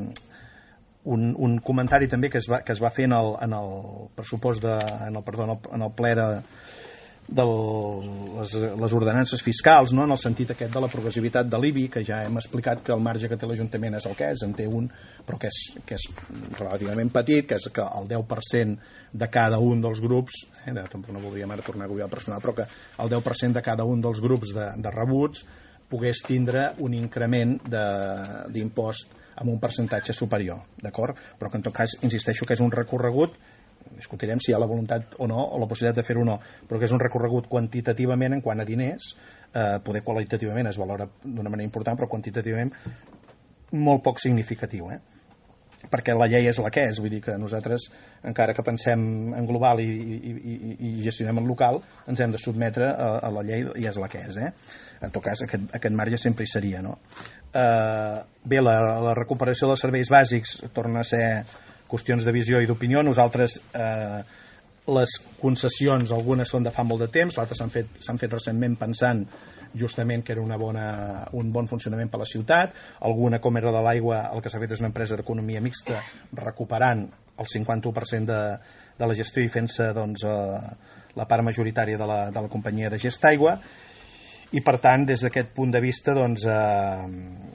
[SPEAKER 3] Un, un comentari també que es va, que es va fer en el, en el pressupost de, en el, perdó, en el, en el ple de, de les, les ordenances fiscals, no? En el sentit aquest de la progressivitat de l'I B I, que ja hem explicat que el marge que té l'Ajuntament és el que és, en té un, però que és, que és relativament petit, que és que el deu per cent de cada un dels grups, eh, tampoc no voldríem ara tornar a agobiar el personal, però que el deu per cent de cada un dels grups de, de rebuts pogués tindre un increment d'impost amb un percentatge superior, d'acord? Però que en tot cas, insisteixo que és un recorregut, discutirem si hi ha la voluntat o no, o la possibilitat de fer-ho o no, però que és un recorregut quantitativament en quant a diners, eh, poder qualitativament es valora d'una manera important, però quantitativament molt poc significatiu, eh? Perquè la llei és la que és, vull dir que nosaltres, encara que pensem en global i, i, i, i gestionem en local, ens hem de sotmetre a, a la llei i és la que és, eh? En tot cas, aquest, aquest marge sempre hi seria, no? Eh, bé, la, la recuperació dels serveis bàsics torna a ser qüestions de visió i d'opinió. Nosaltres, eh, les concessions, algunes són de fa molt de temps, l'altres s'han fet, s'han fet recentment pensant justament que era una bona, un bon funcionament per a la ciutat. Alguna, com era de l'aigua, el que s'ha fet és una empresa d'economia mixta recuperant el cinquanta u per cent de, de la gestió i fent-se doncs, eh, la part majoritària de la, de la companyia de Gestaigua, i per tant des d'aquest punt de vista doncs, eh,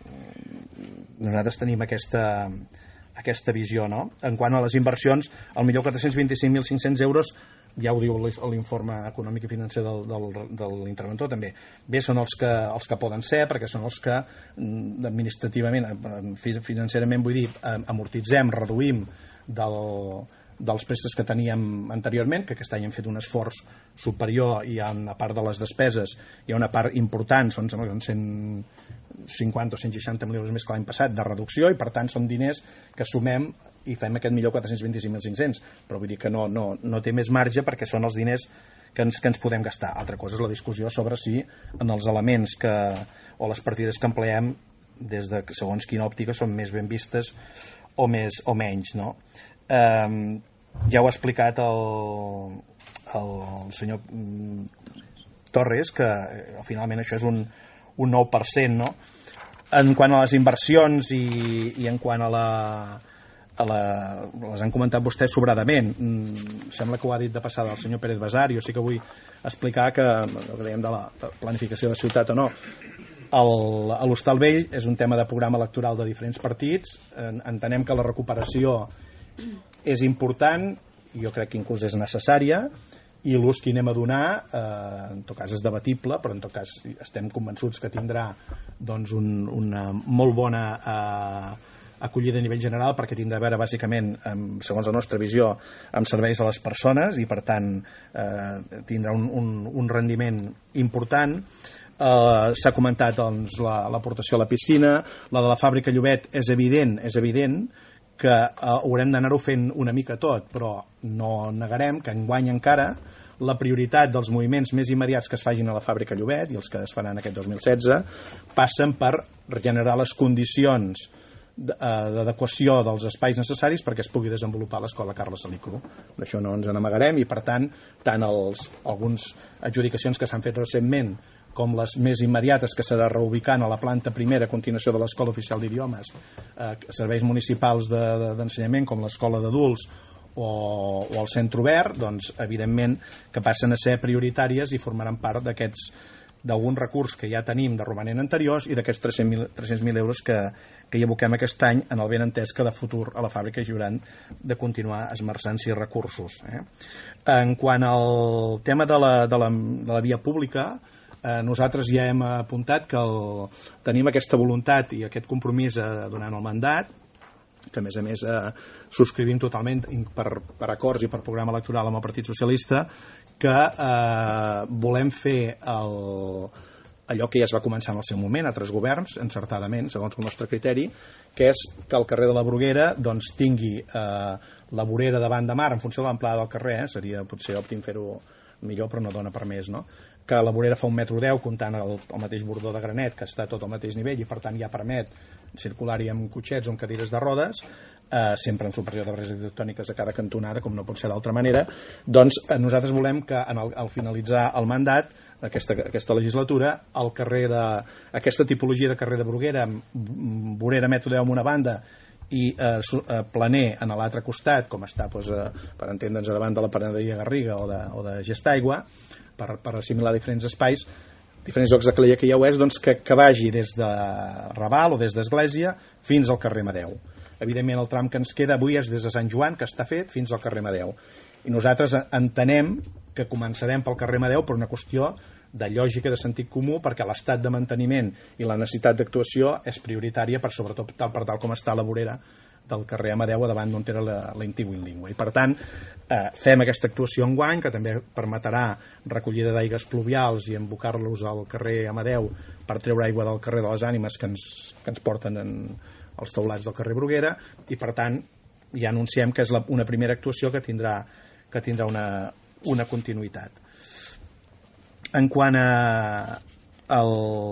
[SPEAKER 3] nosaltres tenim aquesta, aquesta visió, no? En quant a les inversions, al millor quatre-cents vint-i-cinc mil cinc-cents euros, ja ho diu l'informe econòmic i financer del, del, de l'interventor també, bé, són els que, els que poden ser, perquè són els que administrativament, financerament vull dir, amortitzem, reduïm del, dels préstecs que teníem anteriorment, que aquest any hem fet un esforç superior, i a part de les despeses hi ha una part important, són cent cinquanta o cent seixanta mil euros més que l'any passat de reducció, i per tant són diners que sumem i fem aquest millor quatre-cents vint-i-cinc mil cinc-cents, però vull dir que no, no, no té més marge perquè són els diners que ens, que ens podem gastar. Altra cosa és la discussió sobre si en els elements que, o les partides que empleem des de segons quina òptica són més ben vistes o, més, o menys, no? Eh, ja ho ha explicat el, el, el senyor Torres, que finalment això és un, un nou per cent, no? En quant a les inversions i, i en quant a la, a la, les han comentat vostès sobradament, sembla que ho ha dit de passada el senyor Pérez Basar, jo sí que vull explicar que, que dèiem de la planificació de ciutat o no, el, a l'Hostal Vell és un tema de programa electoral de diferents partits, entenem que la recuperació és important, jo crec que inclús és necessària, i l'ús que hi anem a donar eh, en tot cas és debatible, però en tot cas estem convençuts que tindrà doncs, un, una molt bona eh, acollida a nivell general, perquè tindrà a veure bàsicament, amb, segons la nostra visió, amb serveis a les persones, i per tant eh, tindrà un, un, un rendiment important. Uh, s'ha comentat doncs, l'aportació a la piscina, la de la fàbrica Llobet és evident, és evident que uh, haurem d'anar-ho fent una mica tot, però no negarem que enguany encara la prioritat dels moviments més immediats que es facin a la fàbrica Llobet i els que es faran aquest dos mil setze passen per generar les condicions d'adequació dels espais necessaris perquè es pugui desenvolupar l'escola Carles Salicru. D'això no ens n'amagarem, i per tant tant els, alguns adjudicacions que s'han fet recentment com les més immediates, que serà reubicant a la planta primera a continuació de l'Escola Oficial d'Idiomes, eh, serveis municipals d'ensenyament de, com l'Escola d'Adults o, o el Centre Obert, doncs evidentment que passen a ser prioritàries i formaran part d'aquests d'algun recurs que ja tenim de romanent anteriors i d'aquests tres-cents mil euros que, que hi aboquem aquest any, en el ben entès que de futur a la fàbrica hi hauran de continuar esmerçant-s'hi recursos. Eh? En quant al tema de la, de la, de la via pública, eh, nosaltres ja hem apuntat que el, tenim aquesta voluntat i aquest compromís eh, durant el mandat, que a més a més eh, subscrivim totalment per, per acords i per programa electoral amb el Partit Socialista, que eh, volem fer el, allò que ja es va començar en el seu moment, a altres governs, encertadament, segons el nostre criteri, que és que el carrer de la Bruguera doncs, tingui eh, la vorera davant de mar en funció de l'amplada del carrer, eh, seria potser òptim fer-ho millor, però no dona per més, no? Que la vorera fa un metro deu comptant el, el mateix bordó de granet, que està tot al mateix nivell i per tant ja permet circular-hi amb cotxets o amb cadires de rodes, eh, sempre en supressió de barreres arquitectòniques a cada cantonada, com no pot ser d'altra manera. Doncs eh, nosaltres volem que en el, al finalitzar el mandat d'aquesta aquesta legislatura, el carrer de, aquesta tipologia de carrer de Bruguera, amb vorera metro deu en una banda i eh, planer en l'altre costat, com està doncs, eh, per entendre'ns davant de la panaderia Garriga o de, o de Gestaigua, per, per assimilar diferents espais, diferents llocs de Calella que ja ho és, doncs que, que vagi des de Raval o des d'Església fins al carrer Amadeu. Evidentment el tram que ens queda avui és des de Sant Joan, que està fet, fins al carrer Amadeu. I nosaltres entenem que començarem pel carrer Amadeu per una qüestió de lògica, de sentit comú, perquè l'estat de manteniment i la necessitat d'actuació és prioritària, per sobretot tal per tal com està la vorera del carrer Amadeu a davant d'on era l'antigu Inlingua. I per tant, eh, fem aquesta actuació enguany, que també permetrà recollida d'aigues pluvials i embocar-los al carrer Amadeu per treure aigua del carrer de les Ànimes que ens, que ens porten en els teulats del carrer Bruguera, i per tant ja anunciem que és la, una primera actuació que tindrà, que tindrà una, una continuïtat. En quant a el,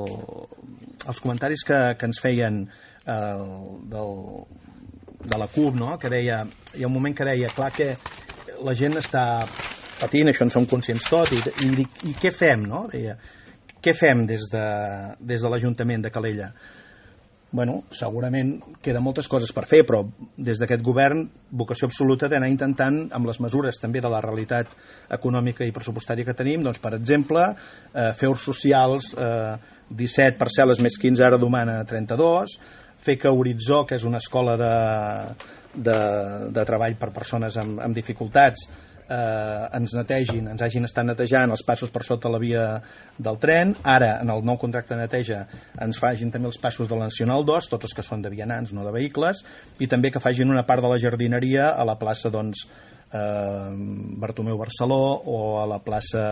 [SPEAKER 3] els comentaris que, que ens feien eh, del, de la CUP, no? Que deia, hi ha un moment que deia, clar que la gent està patint, això en som conscients tot, i, i, i què fem, no? Deia, què fem des de, des de l'Ajuntament de Calella? bueno, segurament queden moltes coses per fer, però des d'aquest govern vocació absoluta d'anar intentant, amb les mesures també de la realitat econòmica i pressupostària que tenim, doncs, per exemple, eh, fer ús socials, eh, disset parcel·les més quinze, ara d'Humana trenta-dos, fer que Horitzó, que és una escola de, de, de treball per persones amb, amb dificultats, Eh, ens netegin, ens hagin estat netejant els passos per sota la via del tren. Ara, en el nou contracte de neteja, ens facin també els passos de la Nacional dos, tots els que són de vianants, no de vehicles, i també que facin una part de la jardineria a la plaça, doncs, eh, Bartomeu Barceló, o a la plaça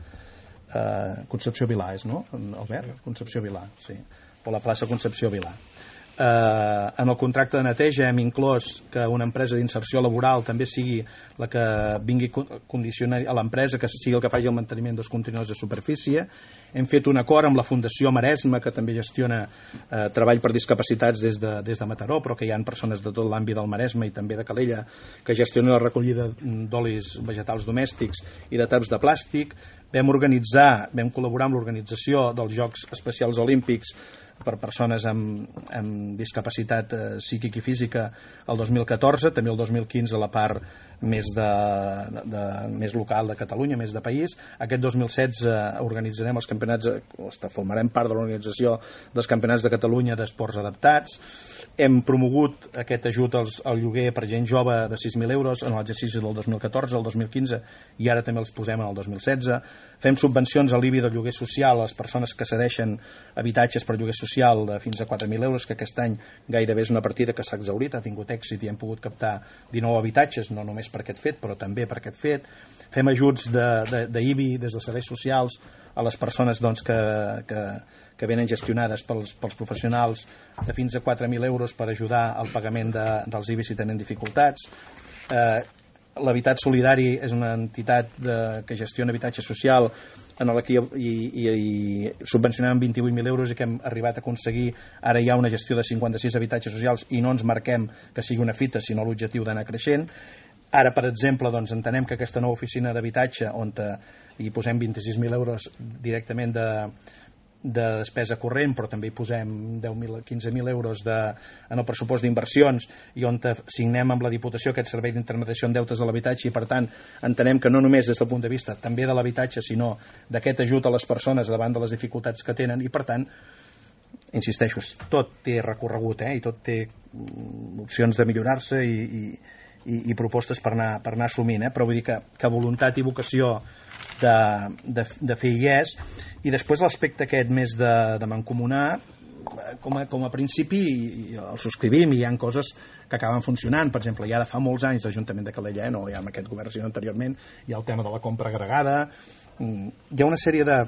[SPEAKER 3] eh, Concepció Vilà, és, no, Albert? Concepció Vilà, sí. O la plaça Concepció Vilà. Eh, en el contracte de neteja hem inclòs que una empresa d'inserció laboral també sigui la que vingui a condicionar a l'empresa, que sigui el que faci el manteniment dels contenidors de superfície. Hem fet un acord amb la Fundació Maresme, que també gestiona eh, treball per discapacitats des de, des de Mataró, però que hi ha persones de tot l'àmbit del Maresme i també de Calella que gestionen la recollida d'olis vegetals domèstics i de taps de plàstic. Vam organitzar, vam col·laborar amb l'organització dels Jocs Especials Olímpics per persones amb, amb discapacitat eh, psíquica i física el dos mil catorze, també el dos mil quinze la part més, de, de, de, més local de Catalunya, més de país. Aquest dos mil setze organitzarem els campionats, formarem part de l'organització dels campionats de Catalunya d'esports adaptats. Hem promogut aquest ajut als, al lloguer per gent jove de sis mil euros en l'exercici del dos mil catorze, el dos mil quinze, i ara també els posem en el dos mil setze. Fem subvencions a l'I B I del lloguer social a les persones que cedeixen habitatges per lloguer social de fins a quatre mil euros, que aquest any gairebé és una partida que s'ha exhaurit, ha tingut èxit i hem pogut captar dinou habitatges, no només per aquest fet, però també per aquest fet. Fem ajuts d'I B I des de serveis socials a les persones, doncs, que, que, que venen gestionades pels, pels professionals de fins a quatre mil euros per ajudar al pagament de, dels I B I si tenen dificultats. Eh, L'Habitat Solidari és una entitat de, que gestiona habitatge social en la que hi, hi, hi subvencionem vint-i-vuit mil euros i que hem arribat a aconseguir, ara hi ha una gestió de cinquanta-sis habitatges socials i no ens marquem que sigui una fita, sinó l'objectiu d'anar creixent. Ara, per exemple, doncs, entenem que aquesta nova oficina d'habitatge, on hi posem vint-i-sis mil euros directament de, de despesa corrent, però també hi posem deu mil, quinze mil euros de, en el pressupost d'inversions, i on signem amb la Diputació aquest servei d'intermediació en deutes de l'habitatge, i per tant entenem que no només des del punt de vista també de l'habitatge, sinó d'aquest ajut a les persones davant de les dificultats que tenen, i per tant, insisteixo, tot té recorregut, eh, i tot té opcions de millorar-se i, i, i, i propostes per anar, per anar assumint, eh, però vull dir que, que voluntat i vocació de, de, de fer hi és. I després l'aspecte aquest més de, de mancomunar, com a, com a principi el subscrivim, i hi ha coses que acaben funcionant. Per exemple, ja de fa molts anys l'Ajuntament de Calella, eh, no ja amb aquest govern sinó anteriorment, hi ha el tema de la compra agregada, hi ha una sèrie de,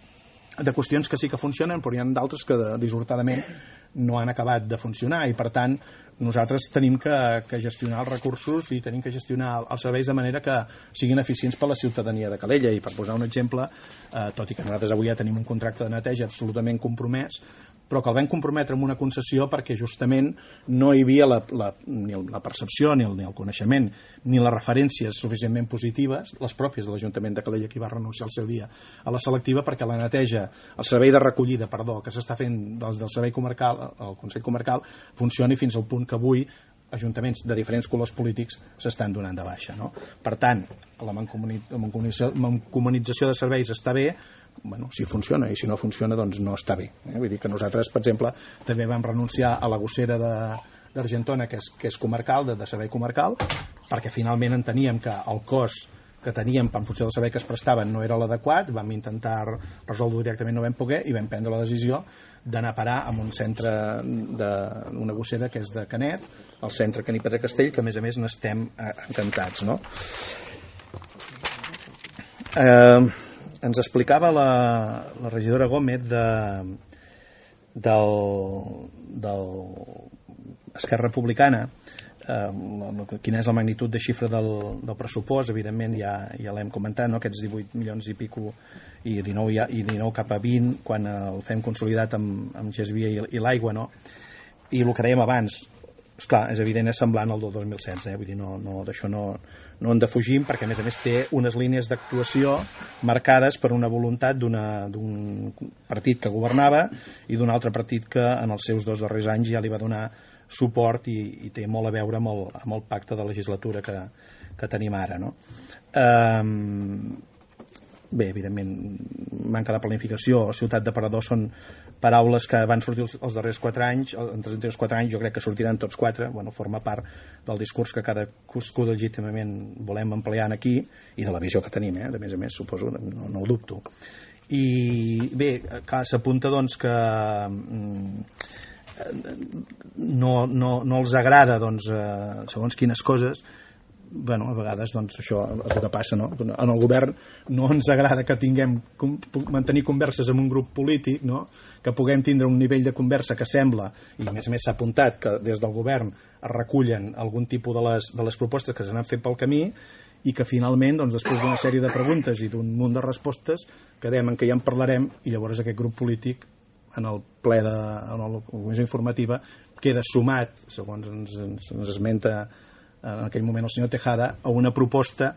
[SPEAKER 3] de qüestions que sí que funcionen, però hi ha d'altres que dissortadament no han acabat de funcionar, i per tant nosaltres tenim que, que gestionar els recursos i tenim que gestionar els serveis de manera que siguin eficients per a la ciutadania de Calella. I per posar un exemple, eh, tot i que nosaltres avui ja tenim un contracte de neteja absolutament compromès, però que el vam comprometre amb una concessió perquè justament no hi havia la, la, ni la percepció, ni el, ni el coneixement, ni les referències suficientment positives, les pròpies de l'Ajuntament de Calella, que va renunciar al seu dia a la selectiva, perquè la neteja, el servei de recollida, perdó, que s'està fent del, del servei comarcal, el Consell Comarcal, funcioni fins al punt que avui ajuntaments de diferents colors polítics s'estan donant de baixa, no? Per tant, la mancomunització, mancomunització de serveis està bé, bueno, si funciona, i si no funciona doncs no està bé, eh? Vull dir que nosaltres, per exemple, també vam renunciar a la gossera d'Argentona, que és, que és comarcal, de, de servei comarcal, perquè finalment enteníem que el cost que teníem en funció del servei que es prestaven no era l'adequat, vam intentar resoldre directament, no vam poder, i vam prendre la decisió d'anar a parar a un centre d'una gossera que és de Canet, el centre Caní Pedra Castell, que a més a més n'estem encantats, no? Eh, ens explicava la, la regidora Gómez de, del, del Esquerra Republicana, eh, quina és la magnitud de xifra del, del pressupost. Evidentment ja, ja l'hem comentat, no? Aquests divuit milions i pico i dinou, i dinou cap a vint quan el fem consolidat amb, amb Gesvia i, i l'aigua, no? I el que dèiem abans, esclar, és evident, és semblant al del dos mil setze, eh? Vull dir, no, no, d'això no, no en defugim, perquè a més a més té unes línies d'actuació marcades per una voluntat d'un partit que governava i d'un altre partit que en els seus dos darrers anys ja li va donar suport i, i té molt a veure amb el, amb el pacte de legislatura que, que tenim ara, no? Um, bé, evidentment, manca de planificació, ciutat de parador són paraules que van sortir els, els darrers quatre anys, entre els darrers quatre anys jo crec que sortiran tots quatre, bueno, forma part del discurs que cada cadascú legítimament volem emplear aquí i de la visió que tenim, eh? De més a més, suposo, no, no ho dubto. I bé, s'apunta doncs que no, no, no els agrada doncs, eh, segons quines coses. Bueno, a vegades doncs, això és el que passa, no? En el govern no ens agrada que tinguem mantenir converses amb un grup polític, no? Que puguem tindre un nivell de conversa que sembla, i a més a més s'ha apuntat que des del govern es recullen algun tipus de les, de les propostes que s'han fet pel camí i que finalment, doncs, després d'una sèrie de preguntes i d'un munt de respostes quedem en què ja en parlarem i llavors aquest grup polític en el ple de en la comissió informativa queda sumat, segons ens, ens, ens esmenta en aquell moment el senyor Tejada, a una proposta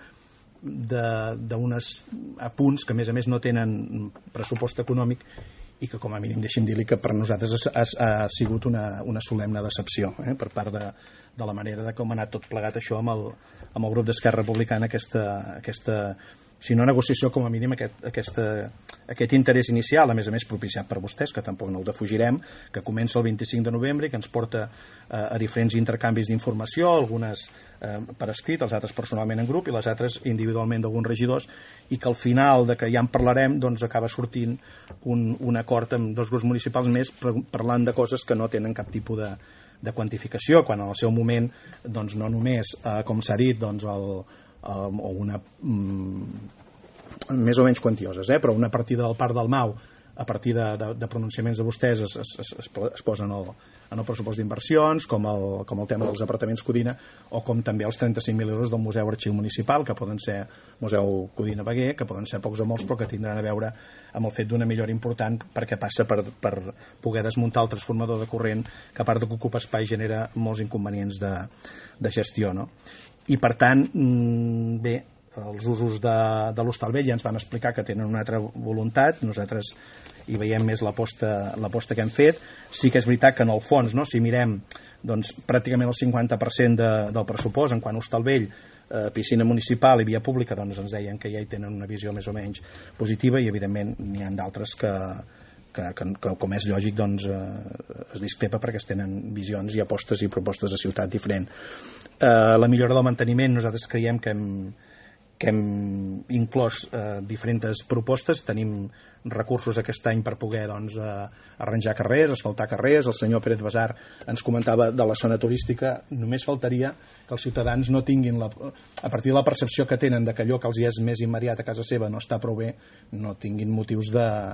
[SPEAKER 3] d'uns apunts que a més a més no tenen pressupost econòmic i que com a mínim deixem dir-li que per nosaltres ha, ha, ha sigut una, una solemne decepció, eh, per part de, de la manera de com ha anat tot plegat això amb el, amb el grup d'Esquerra Republicana, aquesta, aquesta si no negociació, com a mínim aquest, aquesta, aquest interès inicial, a més a més propiciat per vostès, que tampoc no ho defugirem, que comença el vint-i-cinc de novembre i que ens porta eh, a diferents intercanvis d'informació, algunes eh, per escrit, els altres personalment en grup i les altres individualment d'alguns regidors, i que al final de que ja en parlarem doncs acaba sortint un, un acord amb dos grups municipals més parlant de coses que no tenen cap tipus de, de quantificació, quan en el seu moment doncs no només, eh, com s'ha dit, doncs el Um, o una mm, més o menys quantioses, eh? Però una partida del Parc del Mau a partir de, de, de pronunciaments de vostès es, es, es, es posa en el, en el pressupost d'inversions, com, el, com el tema dels apartaments Codina o com també els trenta-cinc mil euros del Museu Arxiu Municipal, que poden ser Museu Codina Beguer, que poden ser pocs o molts però que tindran a veure amb el fet d'una millora important perquè passa per, per poder desmuntar el transformador de corrent que a part de que ocupa espai genera molts inconvenients de, de gestió, no? I per tant, bé, els usos de, de l'Hostal Vell ja ens van explicar que tenen una altra voluntat, nosaltres hi veiem més l'aposta l'aposta que hem fet. Sí que és veritat que en el fons, no, si mirem doncs, pràcticament el cinquanta per cent de, del pressupost en quant a Hostal Vell, eh, piscina municipal i via pública, doncs ens deien que ja hi tenen una visió més o menys positiva i evidentment n'hi ha d'altres que Que, que, que com és lògic doncs, eh, es discrepa perquè es tenen visions i apostes i propostes de ciutat diferent. Eh, la millora del manteniment nosaltres creiem que hem, que hem inclòs eh, diferents propostes, tenim recursos aquest any per poder doncs, eh, arranjar carrers, asfaltar carrers. El senyor Pérez Basar ens comentava de la zona turística, només faltaria que els ciutadans no tinguin la, a partir de la percepció que tenen de que allò que els hi és més immediat a casa seva no està prou bé, no tinguin motius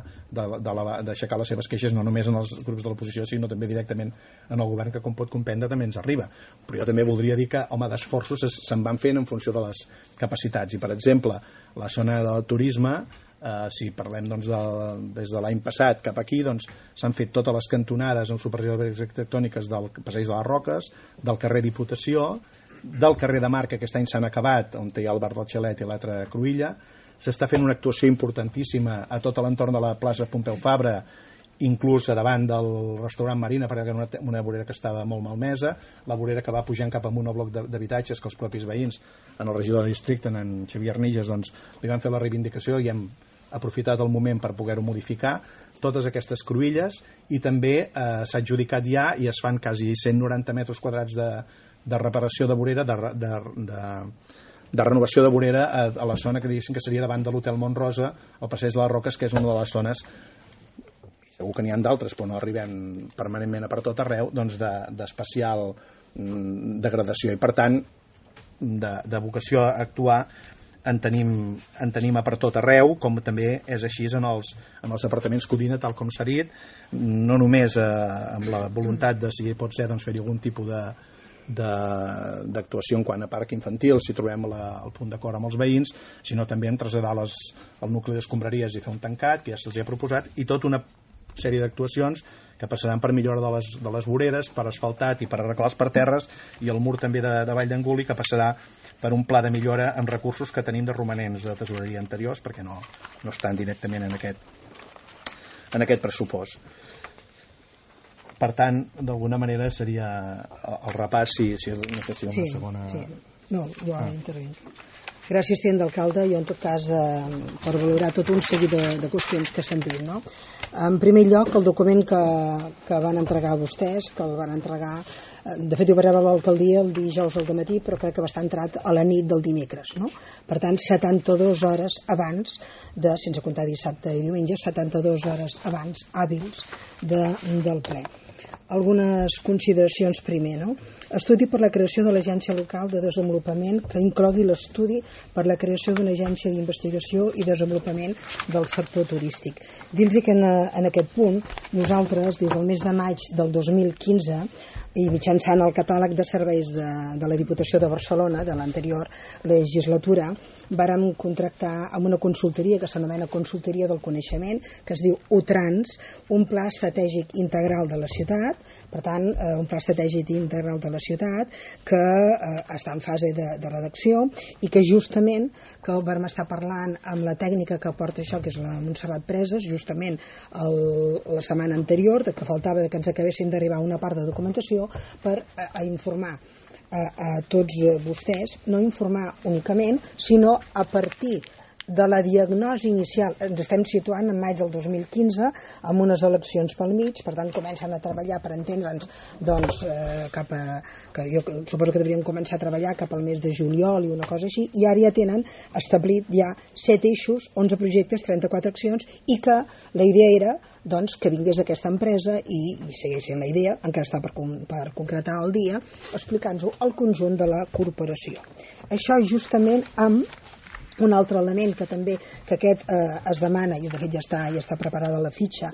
[SPEAKER 3] d'aixecar les seves queixes no només en els grups de l'oposició sinó també directament en el govern, que com pot comprendre també ens arriba. Però jo també voldria dir que home, d'esforços se'n van fent en funció de les capacitats i per exemple la zona del turisme, Uh, si parlem doncs, de, des de l'any passat cap aquí doncs, s'han fet totes les cantonades amb supervisió de barreres arquitectòniques del Passeig de les Roques, del carrer Diputació, del carrer de Mar, que aquest any s'han acabat, on hi ha el bar del Xalet i l'altre Cruïlla. S'està fent una actuació importantíssima a tot l'entorn de la plaça Pompeu Fabra, inclús a davant del restaurant Marina, perquè era una, una vorera que estava molt malmesa, la vorera que va pujant cap amunt al bloc d'habitatges que els propis veïns, en el regidor de districte, en Xavier Arnilles, doncs, li van fer la reivindicació i hem aprofitat el moment per poder-ho modificar, totes aquestes cruïlles, i també eh, s'ha adjudicat ja i es fan quasi cent noranta metres quadrats de, de reparació de vorera, de, de, de, de renovació de vorera a, a la zona que diguéssim que seria davant de l'Hotel Montrosa, al Passeig de les Roques, que és una de les zones, segur que n'hi ha d'altres, però no arribem permanentment a per tot arreu, doncs d'especial de, degradació, i per tant de, de vocació a actuar en tenim, en tenim a per tot arreu, com també és així en els, en els apartaments Codina, tal com s'ha dit, no només eh, amb la voluntat de, si pot ser, doncs, fer-hi algun tipus de d'actuació en quant a parc infantil, si trobem la, el punt d'acord amb els veïns, sinó també en traslladar les, el nucli d'escombraries i fer un tancat, que ja se'ls ha proposat, i tot una sèrie d'actuacions que passaran per millora de les, de les voreres, per asfaltat i per arreglar els parterres, i el mur també de, de Vall d'Anguli, que passarà per un pla de millora amb recursos que tenim de romanents de tesoreria anteriors, perquè no, no estan directament en aquest, en aquest pressupost. Per tant, d'alguna manera seria el repàs, si, si no sé si hi ha una
[SPEAKER 2] sí,
[SPEAKER 3] segona...
[SPEAKER 2] Sí. No, jo ah. intervinc. Gràcies, tinent d'alcalde, jo en tot cas eh, per valorar tot un seguit de, de qüestions que s'han dit, no? En primer lloc, el document que, que van entregar vostès, que el van entregar, eh, de fet ho va rebre l'alcaldia el dijous al dematí, però crec que va estar entrat a la nit del dimecres, no? Per tant, setanta-dues hores abans, de, sense comptar dissabte i diumenge, setanta-dues hores abans, hàbils, de, del ple. Algunes consideracions primer, no? Estudi per la creació de l'Agència Local de Desenvolupament que inclogui l'estudi per la creació d'una agència d'investigació i desenvolupament del sector turístic. Dir-los que en, en aquest punt nosaltres des del mes de maig del dos mil quinze i mitjançant el catàleg de serveis de, de la Diputació de Barcelona de l'anterior legislatura vàrem contractar amb una consultoria que s'anomena Consultoria del Coneixement, que es diu UTRANS, un pla estratègic integral de la ciutat, per tant, eh, un pla estratègic integral de la ciutat que eh, està en fase de, de redacció i que justament, que vam estar parlant amb la tècnica que porta això, que és la Montserrat Preses, justament el, la setmana anterior, de que faltava de que ens acabessin d'arribar una part de documentació per a, a informar a, a tots vostès, no informar únicament, sinó a partir de la diagnosi inicial. Ens estem situant en maig del dos mil quinze amb unes eleccions pel mig, per tant comencen a treballar per entendre'ns doncs, eh, cap a, que jo suposo que deurien començar a treballar cap al mes de juliol i una cosa així, i ara ja tenen establit ja set eixos, onze projectes, trenta-quatre accions, i que la idea era doncs, que vingués aquesta empresa i, i segueix sent la idea, encara està per, per concretar el dia, explicant-nos al conjunt de la corporació. Això justament amb un altre element que també que aquest eh, es demana, i de fet ja està, ja està preparada la fitxa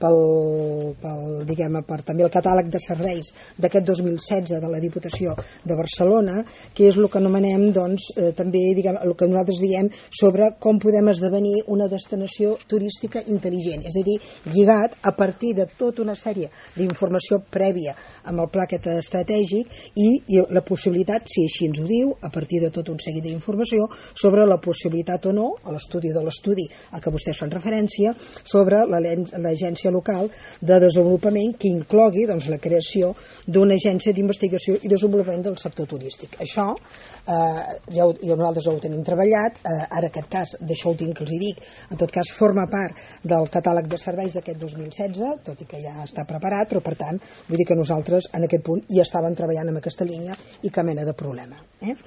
[SPEAKER 2] pel, pel, diguem, per també el catàleg de serveis d'aquest dos mil setze de la Diputació de Barcelona, que és el que anomenem doncs, eh, també diguem, el que nosaltres diem sobre com podem esdevenir una destinació turística intel·ligent, és a dir, lligat a partir de tota una sèrie d'informació prèvia amb el pla aquest estratègic i, i la possibilitat, si així ens ho diu, a partir de tot un seguit d'informació sobre la possibilitat possibilitat o no, a l'estudi de l'estudi a què vostès fan referència, sobre l'agència local de desenvolupament que inclogui doncs, la creació d'una agència d'investigació i desenvolupament del sector turístic. Això, eh, ja, ho, ja nosaltres ho tenim treballat, eh, ara aquest cas, d'això últim que els hi dic, en tot cas forma part del catàleg de serveis d'aquest dos mil setze, tot i que ja està preparat, però per tant, vull dir que nosaltres en aquest punt ja estàvem treballant en aquesta línia i cap mena de problema. Eh?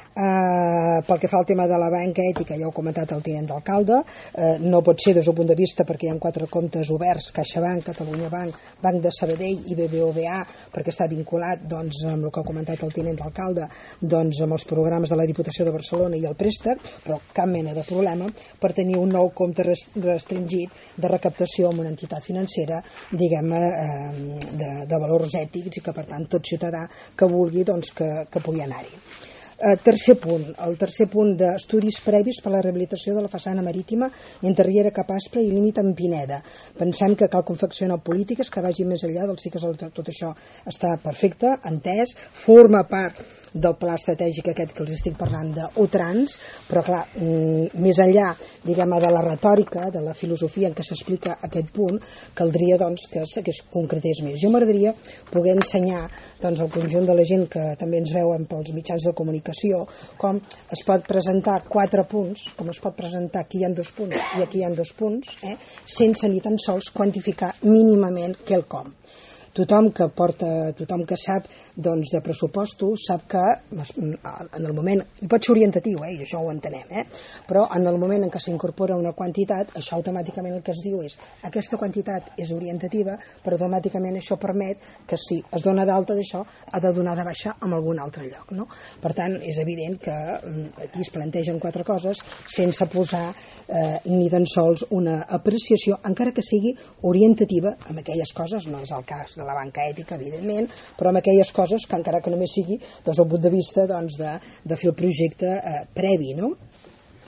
[SPEAKER 2] Uh, pel que fa al tema de la banca ètica, ja ho ha comentat el tinent d'alcalde, uh, no pot ser des del punt de vista perquè hi ha quatre comptes oberts, CaixaBank, Catalunya Banc, Banc de Sabadell i B B V A, perquè està vinculat doncs, amb el que ha comentat el tinent d'alcalde, doncs, amb els programes de la Diputació de Barcelona i el préstec, però cap mena de problema per tenir un nou compte restringit de recaptació amb una entitat financera, diguem-ne, uh, de, de valors ètics i que per tant tot ciutadà que vulgui doncs, que, que pugui anar-hi. Uh, tercer punt, el tercer punt d'estudis previs per a la rehabilitació de la façana marítima entre Riera Cap Aspre i límit amb Pineda. Pensem que cal confeccionar polítiques que vagin més enllà del cicle, tot això està perfecte, entès, forma part del pla estratègic aquest que els estic parlant d'UTRANS, però clar, més enllà, diguem, de la retòrica, de la filosofia en què s'explica aquest punt, caldria doncs que es concretés més. Jo m'agradaria poder ensenyar doncs al conjunt de la gent que també ens veuen pels mitjans de comunicació com es pot presentar quatre punts, com es pot presentar aquí hi ha dos punts i aquí hi ha dos punts, eh, sense ni tan sols quantificar mínimament quelcom. Tothom que porta, tothom que sap doncs, de pressupostos sap que en el moment, i pot ser orientatiu, eh, i això ho entenem, eh, però en el moment en què s'incorpora una quantitat, això automàticament el que es diu és aquesta quantitat és orientativa, però automàticament això permet que si es dona d'alta d'això, ha de donar de baixa en algun altre lloc. No? Per tant, és evident que aquí es plantegen quatre coses sense posar eh, ni tan sols una apreciació, encara que sigui orientativa amb aquelles coses, no és el cas de la banca ètica, evidentment, però amb aquelles coses que encara que només sigui des del punt de vista doncs, de, de fer el projecte eh, previ, no?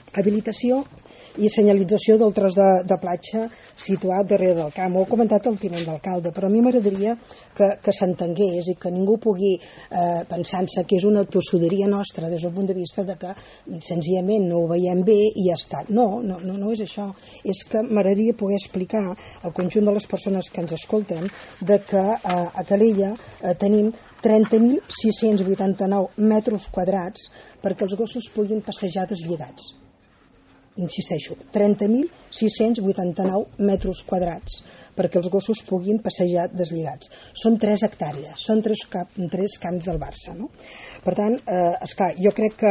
[SPEAKER 2] habilitació i senyalització del tros de, de platja situat darrere del camp. Ho ha comentat el tinent d'alcalde, però a mi m'agradaria que, que s'entengués i que ningú pugui eh, pensant-se que és una tossuderia nostra des del punt de vista de que senzillament no ho veiem bé i ja està. No, no, no, no és això. És que m'agradaria poder explicar al conjunt de les persones que ens escolten de que eh, a Calella eh, tenim trenta mil sis-cents vuitanta-nou metres quadrats perquè els gossos puguin passejar deslligats. Insisteixo, trenta mil sis-cents vuitanta-nou metres quadrats perquè els gossos puguin passejar deslligats. Són tres hectàrees, són tres, cap, tres camps del Barça, no? Per tant, eh, esclar, jo crec que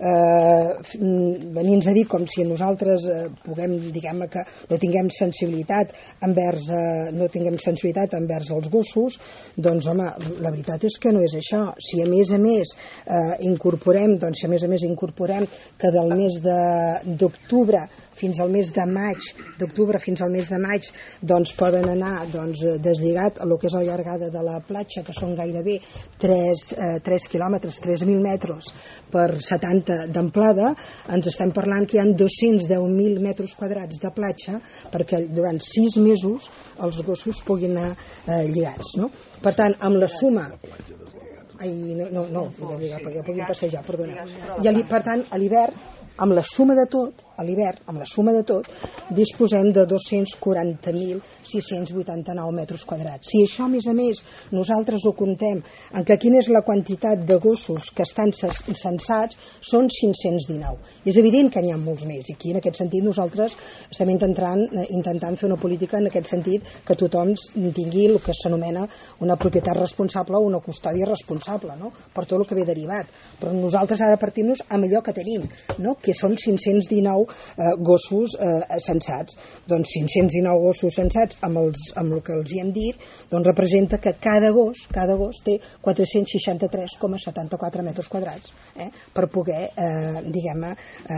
[SPEAKER 2] eh, venir-nos a dir com si nosaltres eh, puguem, diguem que no tinguem sensibilitat envers, eh, no tinguem sensibilitat envers els gossos, doncs home, la veritat és que no és això. Si a més a més eh, incorporem, doncs si a més a més incorporem que del mes d'octubre fins al mes de maig, d'octubre fins al mes de maig, doncs poden anar doncs, deslligat a lo que és la llargada de la platja, que són gairebé tres quilòmetres, tres mil metres per setanta d'amplada, ens estem parlant que hi ha dos-cents deu mil metres quadrats de platja perquè durant sis mesos els gossos puguin anar eh, lligats, no? Per tant, amb la suma... Ai, no, no, no, perquè puguin passejar, perdona. I per tant, a l'hivern, amb la suma de tot, a l'hivern, amb la suma de tot, disposem de dos-cents quaranta mil sis-cents vuitanta-nou metres quadrats. Si això, a més a més, nosaltres ho comptem en que quina és la quantitat de gossos que estan censats, són cinc-cents dinou. I és evident que n'hi ha molts més, i aquí, en aquest sentit, nosaltres estem intentant, intentant fer una política en aquest sentit que tothom tingui el que s'anomena una propietat responsable o una custòdia responsable, no? Per tot el que ve derivat. Però nosaltres ara partim-nos amb allò que tenim, no? Que són cinc-cents dinou eh, gossos eh, censats. Doncs cinc-cents dinou gossos censats amb, els, amb el que els hi hem dit, doncs representa que cada gos, cada gos té quatre-cents seixanta-tres coma setanta-quatre metres quadrats eh, per poder, eh, diguem-ne,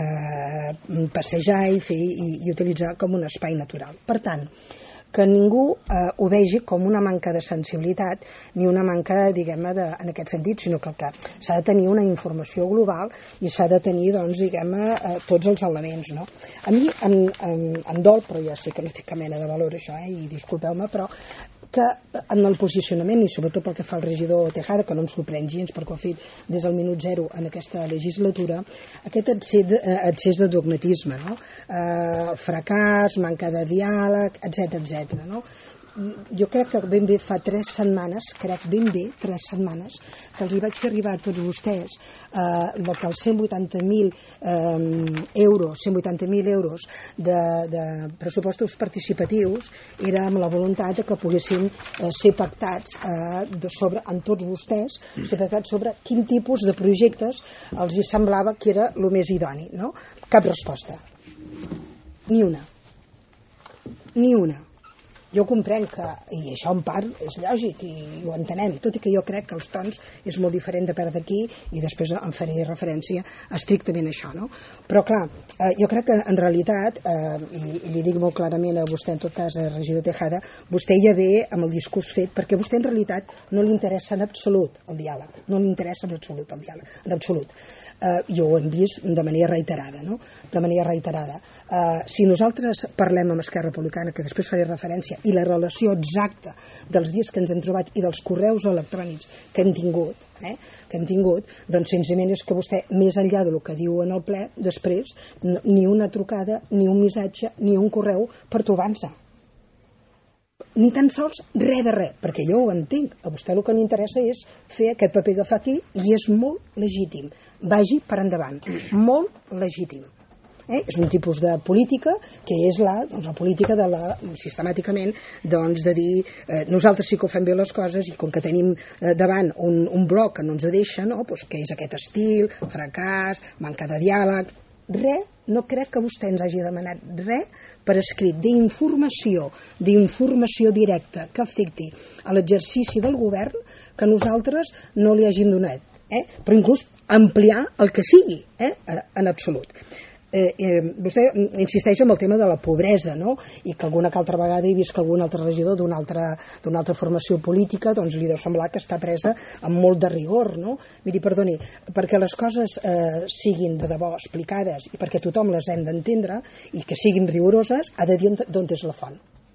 [SPEAKER 2] eh, passejar i fer i, i utilitzar com un espai natural. Per tant, que ningú eh, ho vegi com una manca de sensibilitat ni una manca, diguem-ne, en aquest sentit, sinó que, que s'ha de tenir una informació global i s'ha de tenir, doncs, diguem-ne, eh, tots els elements, no? A mi em, em, em dol, però ja sé que no té cap mena de valor això, eh, i disculpeu-me, però que en el posicionament, i sobretot pel que fa al regidor Tejada, que no em sorprèn gens perquè ho ha fet des del minut zero en aquesta legislatura, aquest excés de, excés de dogmatisme, no? Eh, el fracàs, manca de diàleg, etcètera, etcètera, no? Jo crec que ben bé fa tres setmanes, crec ben bé, tres setmanes, que els hi vaig fer arribar a tots vostès eh, de que els cent vuitanta mil eh, euros, cent vuitanta mil euros de, de pressupostos participatius era amb la voluntat de que poguessin eh, ser pactats eh, de sobre, amb tots vostès, ser pactats sobre quin tipus de projectes els hi semblava que era el més idoni, no? Cap resposta. Ni una. Ni una. Jo comprenc que, i això en part és lògic i ho entenem, tot i que jo crec que els tons és molt diferent de perdre aquí i després em faré referència estrictament a això, no? Però clar, eh, jo crec que en realitat, eh, i, i li dic molt clarament a vostè, en tot cas, a regidor Tejada, vostè ja ve amb el discurs fet, perquè a vostè en realitat no li interessa en absolut el diàleg, no li interessa en absolut el diàleg, en absolut. Eh, jo ho hem vist de manera reiterada, no? De manera reiterada. Eh, si nosaltres parlem amb Esquerra Republicana, que després faré referència, i la relació exacta dels dies que ens hem trobat i dels correus electrònics que hem tingut, eh, que hem tingut, doncs senzillament és que vostè, més enllà del que diu en el ple, després, ni una trucada, ni un missatge, ni un correu per trobar-se. Ni tan sols res de res, perquè jo ho entenc. A vostè el que li interessa és fer aquest paper que fa aquí i és molt legítim. Vagi per endavant. Molt legítim. Eh? És un tipus de política que és la, doncs, la política de la, sistemàticament, doncs, de dir eh, nosaltres sí que ho fem bé les coses i com que tenim eh, davant un, un bloc que no ens ho deixa, no? Pues que és aquest estil, fracàs, manca de diàleg, res, no crec que vostè ens hagi demanat res per escrit d'informació, d'informació directa que afecti a l'exercici del govern que nosaltres no li hagin donat, eh? Però inclús ampliar el que sigui, eh? En absolut. Eh, eh, vostè insisteix en el tema de la pobresa, no? I que alguna que altra vegada he vist que algun altre regidor d'una altra, d'una altra formació política doncs li deu semblar que està presa amb molt de rigor, no? Miri, perdoni, perquè les coses eh, siguin de debò explicades i perquè tothom les hem d'entendre i que siguin rigoroses, ha de dir d'on és la font.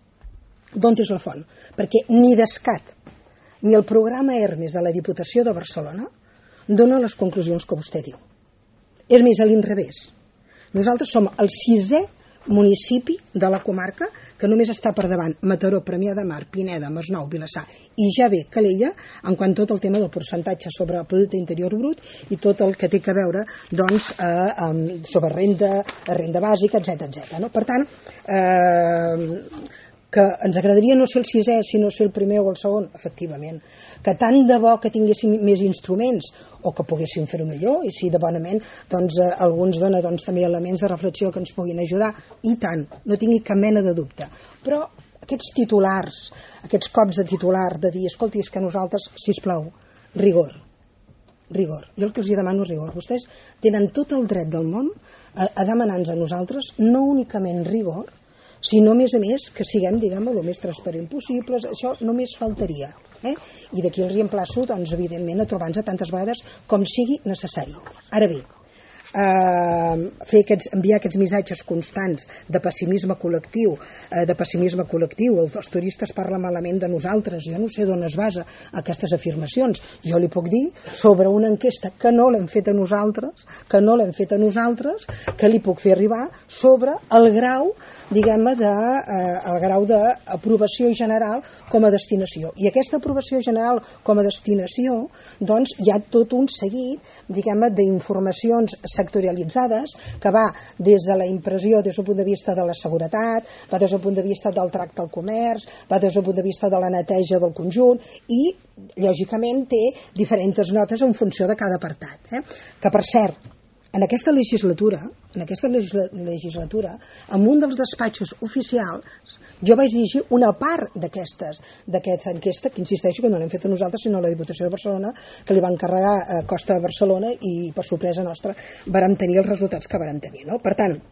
[SPEAKER 2] D'on és la font? Perquè ni DESCAT ni el programa Hermes de la Diputació de Barcelona dona les conclusions que vostè diu. És més, a l'inrevés. Nosaltres som el sisè municipi de la comarca que només està per davant Mataró, Premià de Mar, Pineda, Masnou, Vilassar i ja ve Calella en quant tot el tema del percentatge sobre el producte interior brut i tot el que té a veure doncs, eh, sobre renda, renda bàsica, etcètera etcètera. No? Per tant, eh, que ens agradaria no ser el sisè, sinó ser el primer o el segon, efectivament. Que tant de bo que tinguéssim més instruments o que poguéssim fer-ho millor, i si de bonament doncs, eh, algú ens dona doncs, també elements de reflexió que ens puguin ajudar, i tant, no tingui cap mena de dubte. Però aquests titulars, aquests cops de titular, de dir, escolti, és que nosaltres, sisplau, rigor, rigor. Jo el que els demano és rigor. Vostès tenen tot el dret del món a, a demanar-nos a nosaltres no únicament rigor, sinó, a més a més, que siguem, diguem, el més transparent possible. Això només faltaria. Eh? I d'aquí els emplaço, doncs, evidentment, a trobar-nos tantes vegades com sigui necessari. Ara bé, eh, fer aquests, enviar aquests missatges constants de pessimisme col·lectiu, eh, de pessimisme col·lectiu, els, els turistes parlen malament de nosaltres, jo no sé d'on es basa aquestes afirmacions. Jo li puc dir sobre una enquesta que no l'hem fet a nosaltres, que no l'hem fet a nosaltres, que li puc fer arribar sobre el grau, diguem-ne, de, eh, el grau d'aprovació general com a destinació. I aquesta aprovació general com a destinació, doncs, hi ha tot un seguit, diguem-ne, d'informacions sectorialitzades que va des de la impressió des del punt de vista de la seguretat, va des del punt de vista del tracte al comerç, va des del punt de vista de la neteja del conjunt i, lògicament, té diferents notes en funció de cada apartat. Eh? Que, per cert, en aquesta legislatura, en aquesta legislatura, en un dels despatxos oficials, jo vaig dirigir una part d'aquestes, d'aquesta enquesta, que insisteixo que no l'hem fet a nosaltres, sinó a la Diputació de Barcelona, que li va encarregar a Costa de Barcelona i, per sorpresa nostra, vàrem tenir els resultats que vàrem tenir. No? Per tant,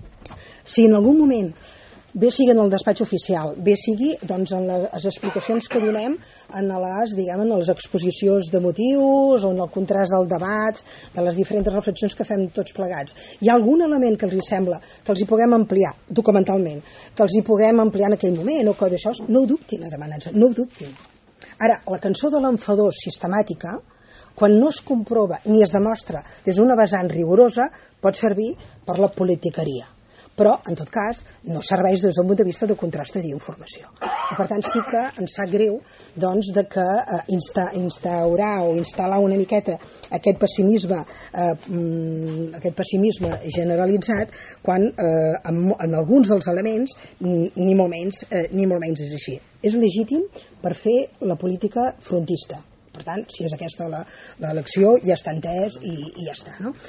[SPEAKER 2] si en algun moment bé sigui en el despatx oficial, bé sigui doncs, en les explicacions que donem en les, diguem, en les exposicions de motius o en el contrast del debat, de les diferents reflexions que fem tots plegats. Hi ha algun element que els hi sembla que els hi puguem ampliar documentalment, que els hi puguem ampliar en aquell moment o que d'això, no ho dubtin a demanar-nos, no ho dubtin. Ara, la cançó de l'enfadós sistemàtica, quan no es comprova ni es demostra des d'una vessant rigorosa, pot servir per la politiqueria. Però, en tot cas, no serveix des d'un punt de vista de contrast d'informació. I, per tant, sí que ens sap greu doncs, de que eh, insta, instaurar o instal·lar una miqueta aquest pessimisme, eh, aquest pessimisme generalitzat quan eh, en, en alguns dels elements ni molt menys, eh, ni molt menys és així. És legítim per fer la política frontista. Per tant, si és aquesta l'elecció, ja està entès i, i ja està. No?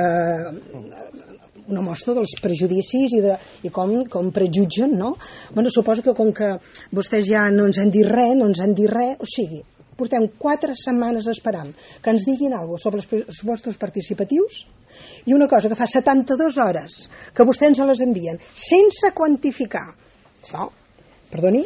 [SPEAKER 2] Eh, una mostra dels prejudicis i, de, i com, com prejutgen, no? Bueno, suposo que com que vostès ja no ens han dit res, no ens han dit res, o sigui, portem quatre setmanes esperant que ens diguin alguna cosa sobre els pressupostos participatius i una cosa que fa setanta-dues hores que vostès ens les envien sense quantificar. No, perdoni,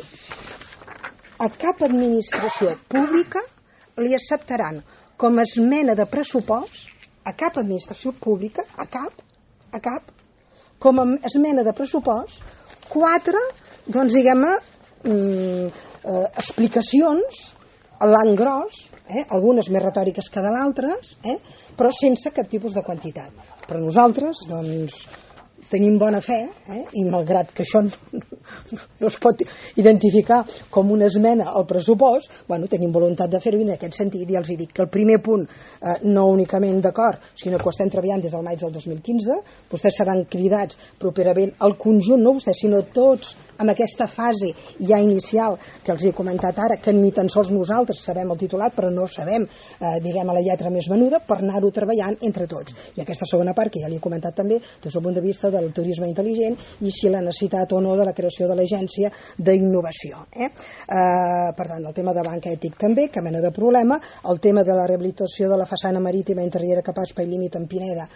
[SPEAKER 2] a cap administració pública li acceptaran com a esmena de pressupost, a cap administració pública, a cap, a cap, com a esmena de pressupost, quatre, doncs diguem-ne, mm, eh, explicacions a l'engròs, eh, algunes més retòriques que de l'altres, eh, però sense cap tipus de quantitat. Però nosaltres, doncs, tenim bona fe, eh, i malgrat que això no, no es pot identificar com una esmena al pressupost, bueno, tenim voluntat de fer-ho i en aquest sentit ja els dic que el primer punt, eh, no únicament d'acord, sinó que ho estem treballant des del maig del dos mil quinze, vostès seran cridats properament al conjunt, no vostès, sinó tots, amb aquesta fase ja inicial que els he comentat ara, que ni tan sols nosaltres sabem el titulat, però no sabem, eh, diguem, a la lletra més venuda, per anar-ho treballant entre tots. I aquesta segona part, que ja li he comentat també, des del punt de vista del turisme intel·ligent i si la necessitat o no de la creació de l'agència d'innovació. Eh? Eh, per tant, el tema de banc ètic també, que mena de problema, el tema de la rehabilitació de la façana marítima entre Riera Capaspa i Límit en Pineda,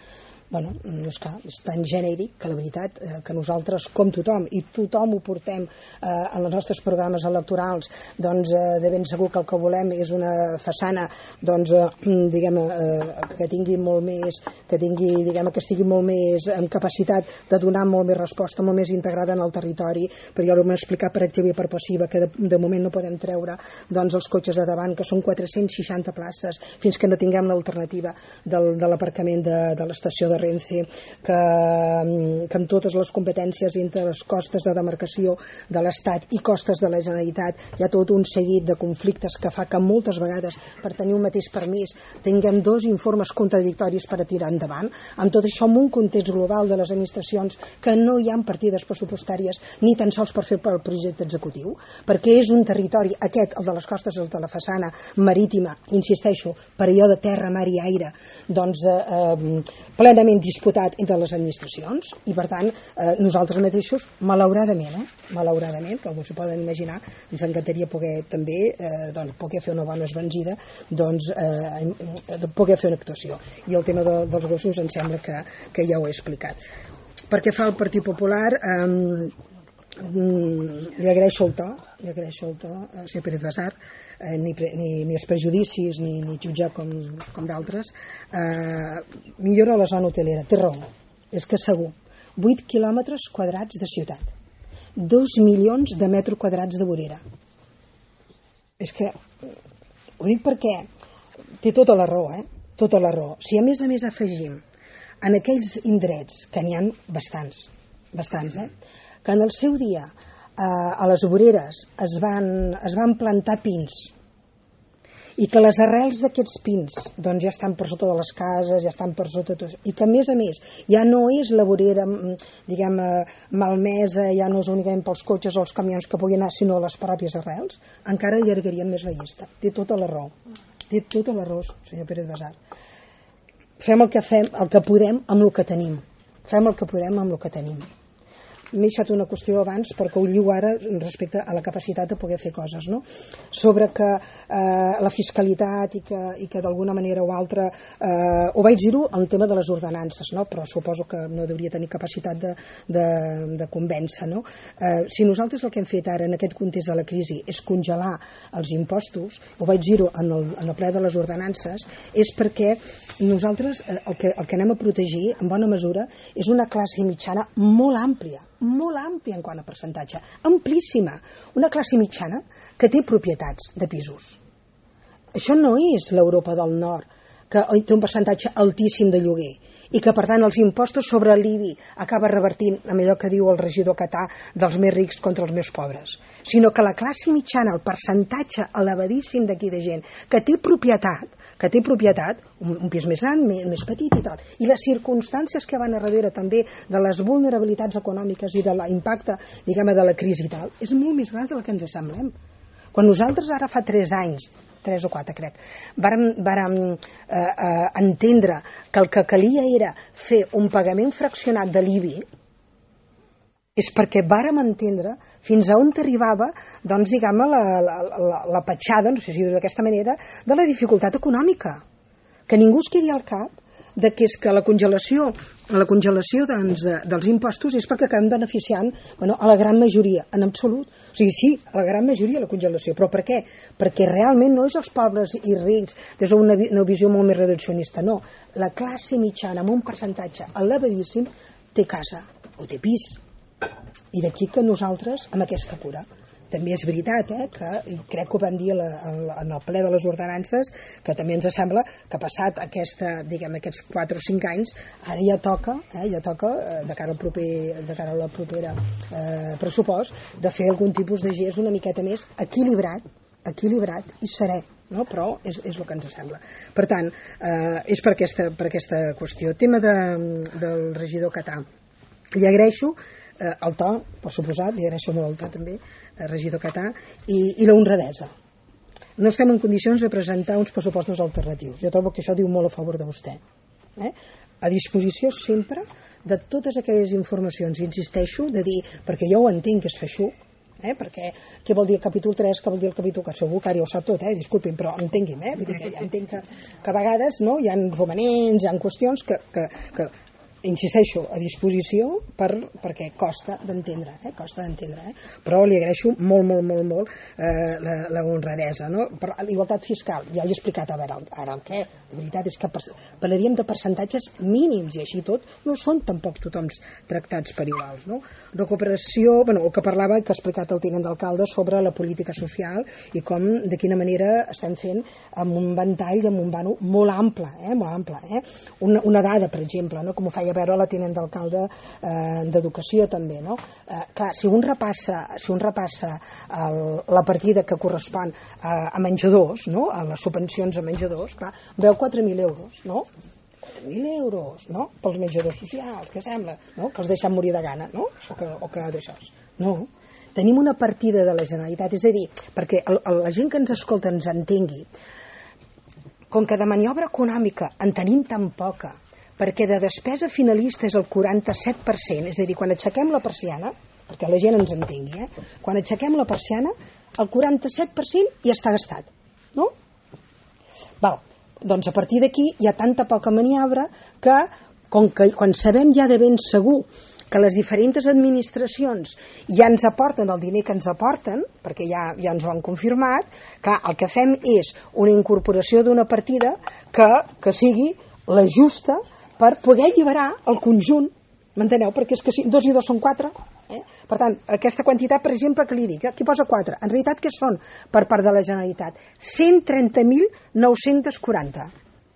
[SPEAKER 2] bueno, esclar, és tan genèric que la veritat eh, que nosaltres, com tothom, i tothom ho portem eh, en els nostres programes electorals, doncs eh, de ben segur que el que volem és una façana doncs, eh, diguem, eh, que tingui molt més, que tingui, diguem, que estigui molt més amb capacitat de donar molt més resposta, molt més integrada en el territori, però ja ho hem explicat per activa i per passiva, que de, de moment no podem treure doncs, els cotxes de davant, que són quatre-cents seixanta places, fins que no tinguem l'alternativa del, de l'aparcament de, de l'estació de Renfe, que, que amb totes les competències entre les costes de demarcació de l'Estat i costes de la Generalitat hi ha tot un seguit de conflictes que fa que moltes vegades per tenir un mateix permís tinguem dos informes contradictoris per a tirar endavant, amb tot això en un context global de les administracions que no hi ha partides pressupostàries ni tan sols per fer el projecte executiu, perquè és un territori, aquest, el de les costes, el de la façana marítima, insisteixo, per allò de terra, mar i aire, doncs eh, eh, plenament disputat entre les administracions i per tant eh, nosaltres mateixos malauradament, eh, malauradament com s'ho poden imaginar, ens encantaria poder també eh, doncs, poder fer una bona esbenzida doncs eh, poder fer una actuació i el tema de, dels gossos em sembla que, que ja ho he explicat. Perquè fa el Partit Popular eh, li agraeixo el to li agraeixo el to a senyor Pérez Basart, eh, ni, ni, ni els prejudicis ni, ni jutjar com, com d'altres. Eh, millora la zona hotelera, té raó, és que segur, vuit quilòmetres quadrats de ciutat, dos milions de metres quadrats de vorera. És que ho dic perquè té tota la raó, eh? Tota la raó. Si a més a més afegim en aquells indrets, que n'hi ha bastants, bastants, eh? Que en el seu dia eh, a les voreres es van, es van plantar pins i que les arrels d'aquests pins doncs ja estan per sota de les cases, ja estan per sota tot, i que a més a més ja no és la vorera diguem malmesa, ja no és únicament pels cotxes o els camions que puguin anar, sinó les pròpies arrels, encara allargarien més la llista. Té tota la raó, té tota la raó, senyor Pérez Basart. Fem el que fem, el que podem amb el que tenim. Fem el que podem amb el que tenim. M'he deixat una qüestió abans perquè ho lligo ara respecte a la capacitat de poder fer coses, no? Sobre que eh, la fiscalitat i que, i que d'alguna manera o altra eh, ho vaig dir-ho en tema de les ordenances, no? Però suposo que no hauria tenir capacitat de, de, de convèncer, no? Eh, si nosaltres el que hem fet ara en aquest context de la crisi és congelar els impostos, ho vaig dir-ho en, el, en el ple de les ordenances, és perquè nosaltres eh, el, que, el que anem a protegir en bona mesura és una classe mitjana molt àmplia, molt àmplia en quant a percentatge, amplíssima, una classe mitjana que té propietats de pisos. Això no és l'Europa del Nord, que té un percentatge altíssim de lloguer i que per tant els impostos sobre l'I B I acaba revertint amb allò que diu el regidor Catà dels més rics contra els més pobres, sinó que la classe mitjana, el percentatge elevadíssim d'aquí de gent que té propietat, que té propietat, un, un pis més gran, més, més petit i tal, i les circumstàncies que van a darrere també de les vulnerabilitats econòmiques i de l'impacte, diguem, de la crisi i tal, és molt més gran del que ens assemblem. Quan nosaltres ara fa tres anys, tres o quatre crec, vàrem, vàrem eh, eh, entendre que el que calia era fer un pagament fraccionat de l'I B I, és perquè vàrem entendre fins a on arribava, doncs, diguem, la, la, la, la petjada, no sé si dir-ho d'aquesta manera, de la dificultat econòmica. Que ningú es quedi al cap de que és que la congelació, la congelació doncs, dels impostos és perquè acabem beneficiant bueno, a la gran majoria, en absolut. O sigui, sí, a la gran majoria la congelació, però per què? Perquè realment no és els pobres i rics des d'una una visió molt més reduccionista, no. La classe mitjana amb un percentatge elevadíssim té casa o té pis. I d'aquí que nosaltres, amb aquesta cura, també és veritat, eh, que i crec que ho vam dir la, en el ple de les ordenances, que també ens sembla que passat aquesta, diguem, aquests quatre o cinc anys, ara ja toca, eh, ja toca eh, de cara al proper, de cara a la propera eh, pressupost, de fer algun tipus de gest una miqueta més equilibrat, equilibrat i serè. No? Però és, és el que ens sembla. Per tant, eh, és per aquesta, per aquesta qüestió. Tema de, del regidor Catà. Li agraeixo eh, el to, per suposat, li agraeixo molt el to també, eh, regidor Catà, i, i la honradesa. No estem en condicions de presentar uns pressupostos alternatius. Jo trobo que això diu molt a favor de vostè. Eh? A disposició sempre de totes aquelles informacions, insisteixo, de dir, perquè jo ho entenc que és feixuc, eh? Perquè què vol dir el capítol tres, què vol dir el capítol quatre, segur que ara ja ho sap tot, eh? Disculpin, però entengui'm, eh? Vull dir que ja entenc que, que a vegades no? Hi ha romanents, hi ha qüestions que, que, que insisteixo, a disposició per, perquè costa d'entendre, eh? costa d'entendre, eh? però li agraeixo molt, molt, molt, molt eh, la, la honradesa, no? Per l'igualtat fiscal, ja li he explicat, a veure, ara el què, de veritat és que parlaríem de percentatges mínims i així tot no són tampoc tothom tractats per iguals, no? Recuperació, bueno, el que parlava, que ha explicat el tinent d'alcalde sobre la política social i com, de quina manera estem fent amb un ventall, amb un vano molt ample, eh? molt ample, eh? Una, una dada, per exemple, no? Com ho feia a veure la tinent d'alcalde eh, d'Educació també, no? Eh, clar, si un repassa, si un repassa el, la partida que correspon a, a menjadors, no? A les subvencions a menjadors, clar, veu quatre mil euros, no? quatre mil euros, no? Pels menjadors socials, què sembla? No? Que els deixen morir de gana, no? O que, o que d'això. No. Tenim una partida de la Generalitat, és a dir, perquè el, el, la gent que ens escolta ens entengui, com que de maniobra econòmica en tenim tan poca, perquè de despesa finalista és el quaranta-set per cent, és a dir, quan aixequem la persiana, perquè la gent ens entengui, eh? Quan aixequem la persiana, el quaranta-set per cent ja està gastat, no? Val, doncs a partir d'aquí hi ha tanta poca maniobra que, com que quan sabem ja de ben segur que les diferents administracions ja ens aporten el diner que ens aporten, perquè ja, ja ens ho han confirmat, que el que fem és una incorporació d'una partida que, que sigui la justa per poder alliberar el conjunt, m'enteneu? Perquè és que si dos i dos són quatre, eh? Per tant, aquesta quantitat, per exemple, que li dic, aquí posa quatre, en realitat què són per part de la Generalitat? cent trenta mil nou-cents quaranta.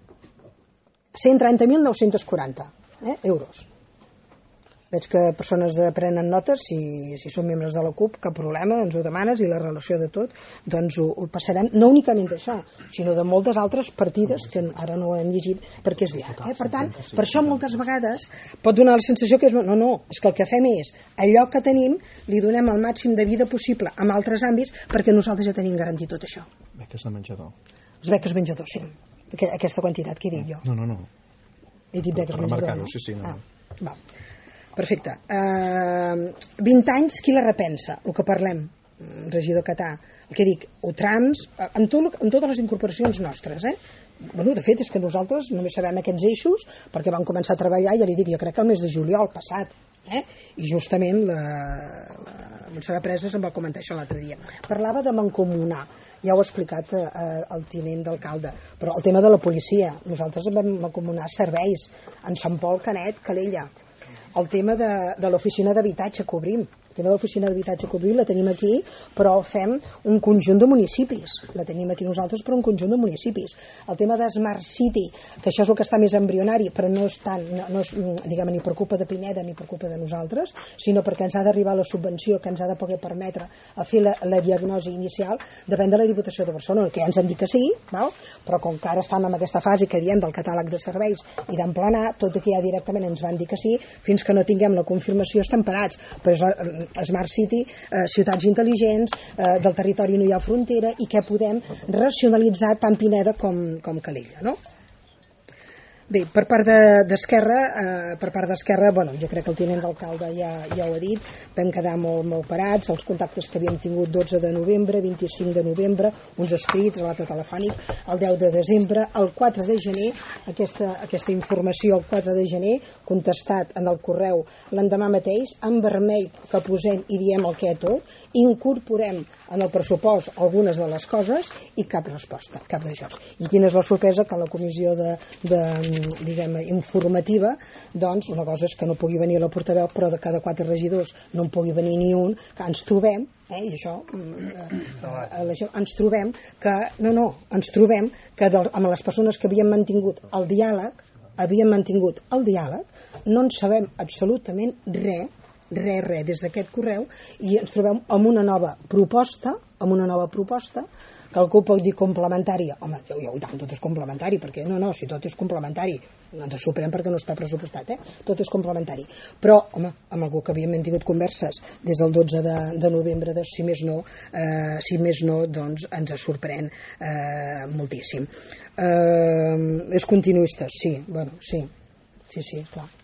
[SPEAKER 2] cent trenta mil nou-cents quaranta eh? euros. Veig que persones prenen notes, si, si són membres de la CUP, cap problema, ens ho demanes i la relació de tot, doncs ho, ho passarem, no únicament d'això, sinó de moltes altres partides que ara no ho hem llegit perquè és llarg. Eh? Per tant, per això moltes vegades pot donar la sensació que és... No, no, és que el que fem és allò que tenim li donem el màxim de vida possible en altres àmbits perquè nosaltres ja tenim garantit tot això.
[SPEAKER 3] Beques de menjador.
[SPEAKER 2] Les beques menjador, sí. Aquesta quantitat que he dit jo.
[SPEAKER 3] No, no, no.
[SPEAKER 2] He dit beques menjador, no?
[SPEAKER 3] Sí, sí, no.
[SPEAKER 2] Ah, va. Perfecte. Uh, vint anys, qui la repensa? El que parlem, regidor Catà. El que dic, o trams, en, tot, en totes les incorporacions nostres, eh? Bueno, de fet, és que nosaltres només sabem aquests eixos perquè vam començar a treballar, ja li dic, jo crec que el mes de juliol passat, eh? I justament la, la Montserrat Presas em va comentar això l'altre dia. Parlava de mancomunar, ja ho ha explicat eh, el tinent d'alcalde, però el tema de la policia, nosaltres vam mancomunar serveis en Sant Pol, Canet, Calella, el tema de, de l'oficina d'habitatge que obrim. El tema de l'oficina d'habitatge que obrim la tenim aquí, però fem un conjunt de municipis. La tenim aquí nosaltres, però un conjunt de municipis. El tema de Smart City, que això és el que està més embrionari, però no és tant, no, no és, diguem, ni per culpa de Pineda ni per culpa de nosaltres, sinó perquè ens ha d'arribar la subvenció que ens ha de poder permetre a fer la, la diagnosi inicial, depèn de la Diputació de Barcelona, que ja ens han dit que sí, val? Però com que ara estem en aquesta fase que diem del catàleg de serveis i d'emplenar, tot i que ja directament ens van dir que sí, fins que no tinguem la confirmació estem parats. Però és Smart City, eh, ciutats intel·ligents, eh, del territori no hi ha frontera i què podem racionalitzar tant Pineda com, com Calella, no? Bé, per part d'Esquerra, eh, per part d'Esquerra, bueno, jo crec que el tinent d'alcalde ja, ja ho ha dit, vam quedar molt, molt parats, els contactes que havíem tingut dotze de novembre, vint-i-cinc de novembre, uns escrits, l'altre telefònic, el deu de desembre, el quatre de gener, aquesta, aquesta informació el quatre de gener, contestat en el correu l'endemà mateix, en vermell que posem i diem el què tot, incorporem en el pressupost algunes de les coses i cap resposta, cap d'això. I quina és la sorpresa? Que en la comissió de, de diguem, informativa, doncs una cosa és que no pugui venir la portaveu, però de cada quatre regidors no en pugui venir ni un, que ens trobem, eh, i això eh, eh, ens trobem que, no, no, ens trobem que de, amb les persones que havien mantingut el diàleg, havien mantingut el diàleg, no en sabem absolutament res, res, res, des d'aquest correu, i ens trobem amb una nova proposta, amb una nova proposta, que algú pot dir complementària. Home, jo, jo, tant, tot és complementari, perquè no, no, si tot és complementari, ens sorprèn perquè no està pressupostat, eh? Tot és complementari. Però, home, amb algú que havíem tingut converses des del dotze de, de novembre, de, si més no, eh, si més no, doncs ens sorprèn eh, moltíssim. Eh, és continuista, sí, bueno, sí, sí, sí, clar.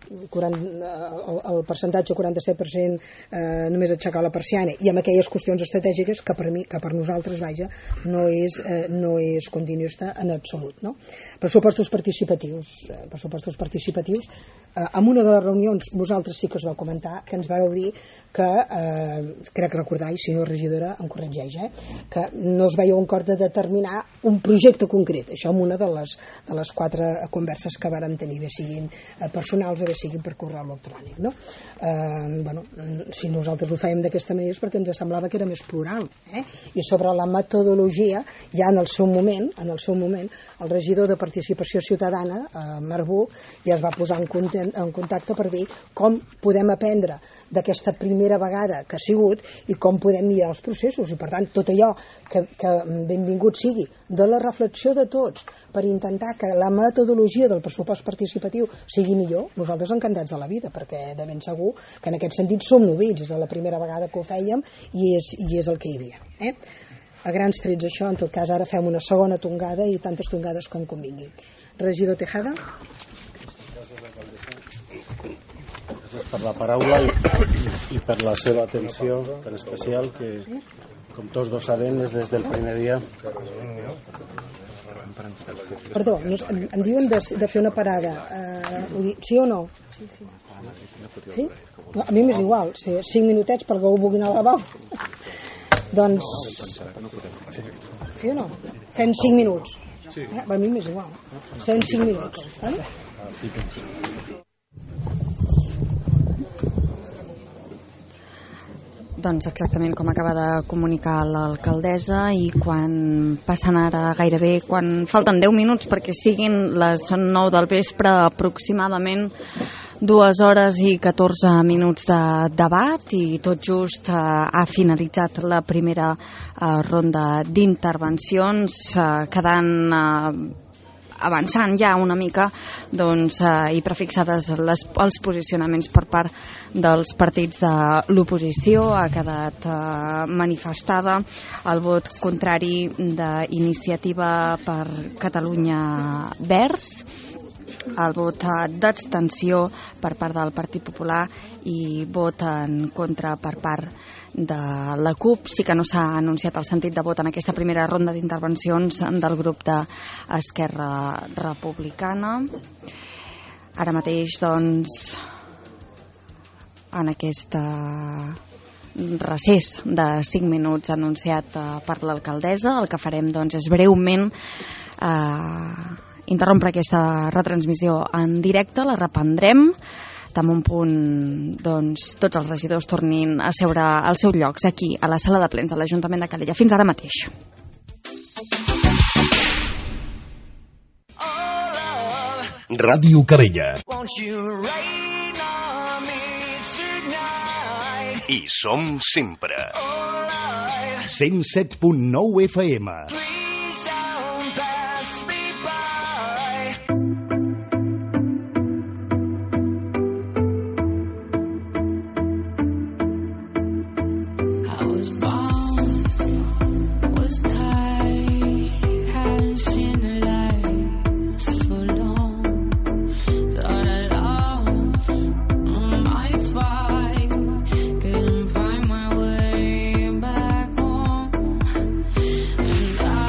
[SPEAKER 2] quaranta, el, el percentatge quaranta-set per cent eh, només aixecar la persiana, i amb aquelles qüestions estratègiques que per mi, que per nosaltres, vaja, no és, eh, no és continuista en absolut, no? Pressupostos participatius, eh, pressupostos participatius, eh, en una de les reunions vosaltres sí que us vau comentar que ens vareu dir que, eh, crec recordar, i senyora regidora em corregeix, eh, que no es veieu en cor de determinar un projecte concret, això en una de les, de les quatre converses que vàrem tenir, bé siguin eh, personals o bé siguin per correu electrònic, no? Eh, bueno, si nosaltres ho fèiem d'aquesta manera és perquè ens semblava que era més plural, eh? I sobre la metodologia, ja en el seu moment, en el seu moment, el regidor de Participació Ciutadana, eh, Marc Buch, ja es va posar en, content, en contacte per dir com podem aprendre d'aquesta primera vegada que ha sigut i com podem millorar els processos, i per tant tot allò que, que benvingut sigui de la reflexió de tots per intentar que la metodologia del pressupost participatiu sigui millor, nosaltres encantats de la vida, perquè de ben segur que en aquest sentit som novits, és la primera vegada que ho fèiem i és, i és el que hi havia, eh? A grans trets això, en tot cas ara fem una segona tongada i tantes tongades com convingui. Regidor Tejada.
[SPEAKER 4] Gràcies per la paraula i, i per la seva atenció tan especial que, com tots dos sabem, és des del primer dia.
[SPEAKER 2] Perdó, no, em, em diuen de, de fer una parada. Uh, di, sí o no? Sí, sí. Sí? No, a mi m'és igual, sí, cinc minutets perquè ho vulguin al lavabo. Doncs... Sí o no? Fem cinc minuts. Eh? A mi m'és igual. Fem cinc minuts. Eh?
[SPEAKER 1] Doncs exactament com acaba de comunicar l'alcaldessa, i quan passen ara gairebé, quan falten deu minuts perquè siguin les són nou del vespre, aproximadament dues hores i catorze minuts de debat, i tot just eh, ha finalitzat la primera eh, ronda d'intervencions, eh, quedant eh, avançant ja una mica, doncs, eh, i prefixades les, els posicionaments per part dels partits de l'oposició. Ha quedat eh, manifestada el vot contrari d'Iniciativa per Catalunya Verds, el vot d'abstenció per part del Partit Popular i vot en contra per part de la CUP. Sí que no s'ha anunciat el sentit de vot en aquesta primera ronda d'intervencions del grup d'Esquerra Republicana. Ara mateix, doncs, en aquest recés de cinc minuts anunciat per l'alcaldessa, el que farem, doncs, és breument eh, interrompre aquesta retransmissió en directe, la reprendrem en un punt, doncs, tots els regidors tornin a seure als seus llocs aquí a la sala de plens de l'Ajuntament de Calella. Fins ara mateix.
[SPEAKER 9] Ràdio Calella. I som sempre cent set punt nou F M.
[SPEAKER 10] And I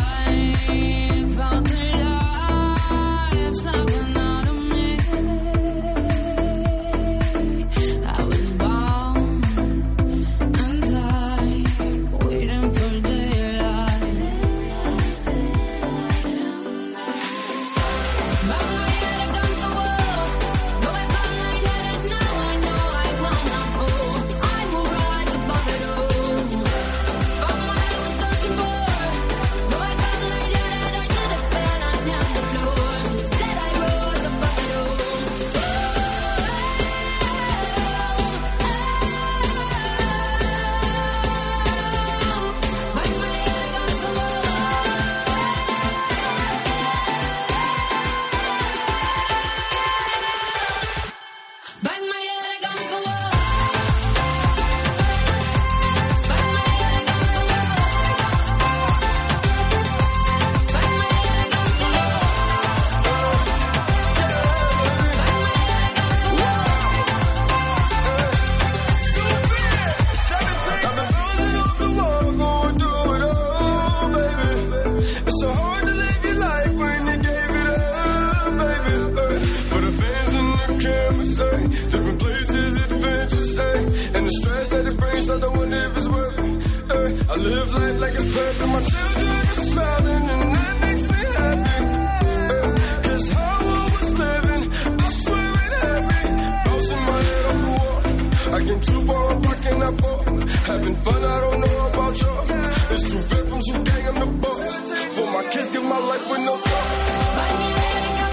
[SPEAKER 10] different places, adventures, ay. And the stress that it brings, start to wonder if it's worth it, ay. I live life like it's perfect, my children are smiling, and that makes me happy, ay. Cause how I was living, I swear it had me bouncing my head off the wall. I came too far, I'm rocking that fall. Having fun, I don't know about y'all. It's too vet from too gang, I'm the boss. For my kids, give my life with no thought.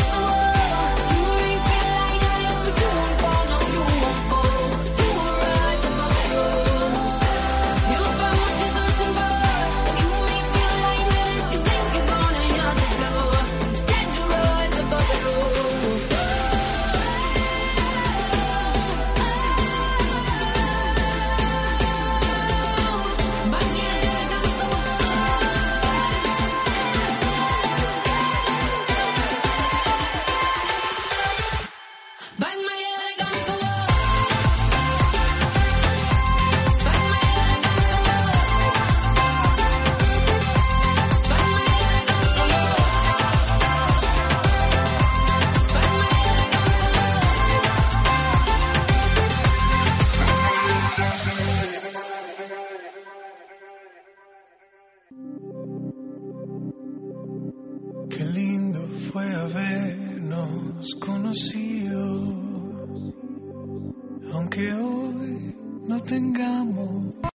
[SPEAKER 11] Qué lindo fue habernos conocido, aunque hoy no tengamos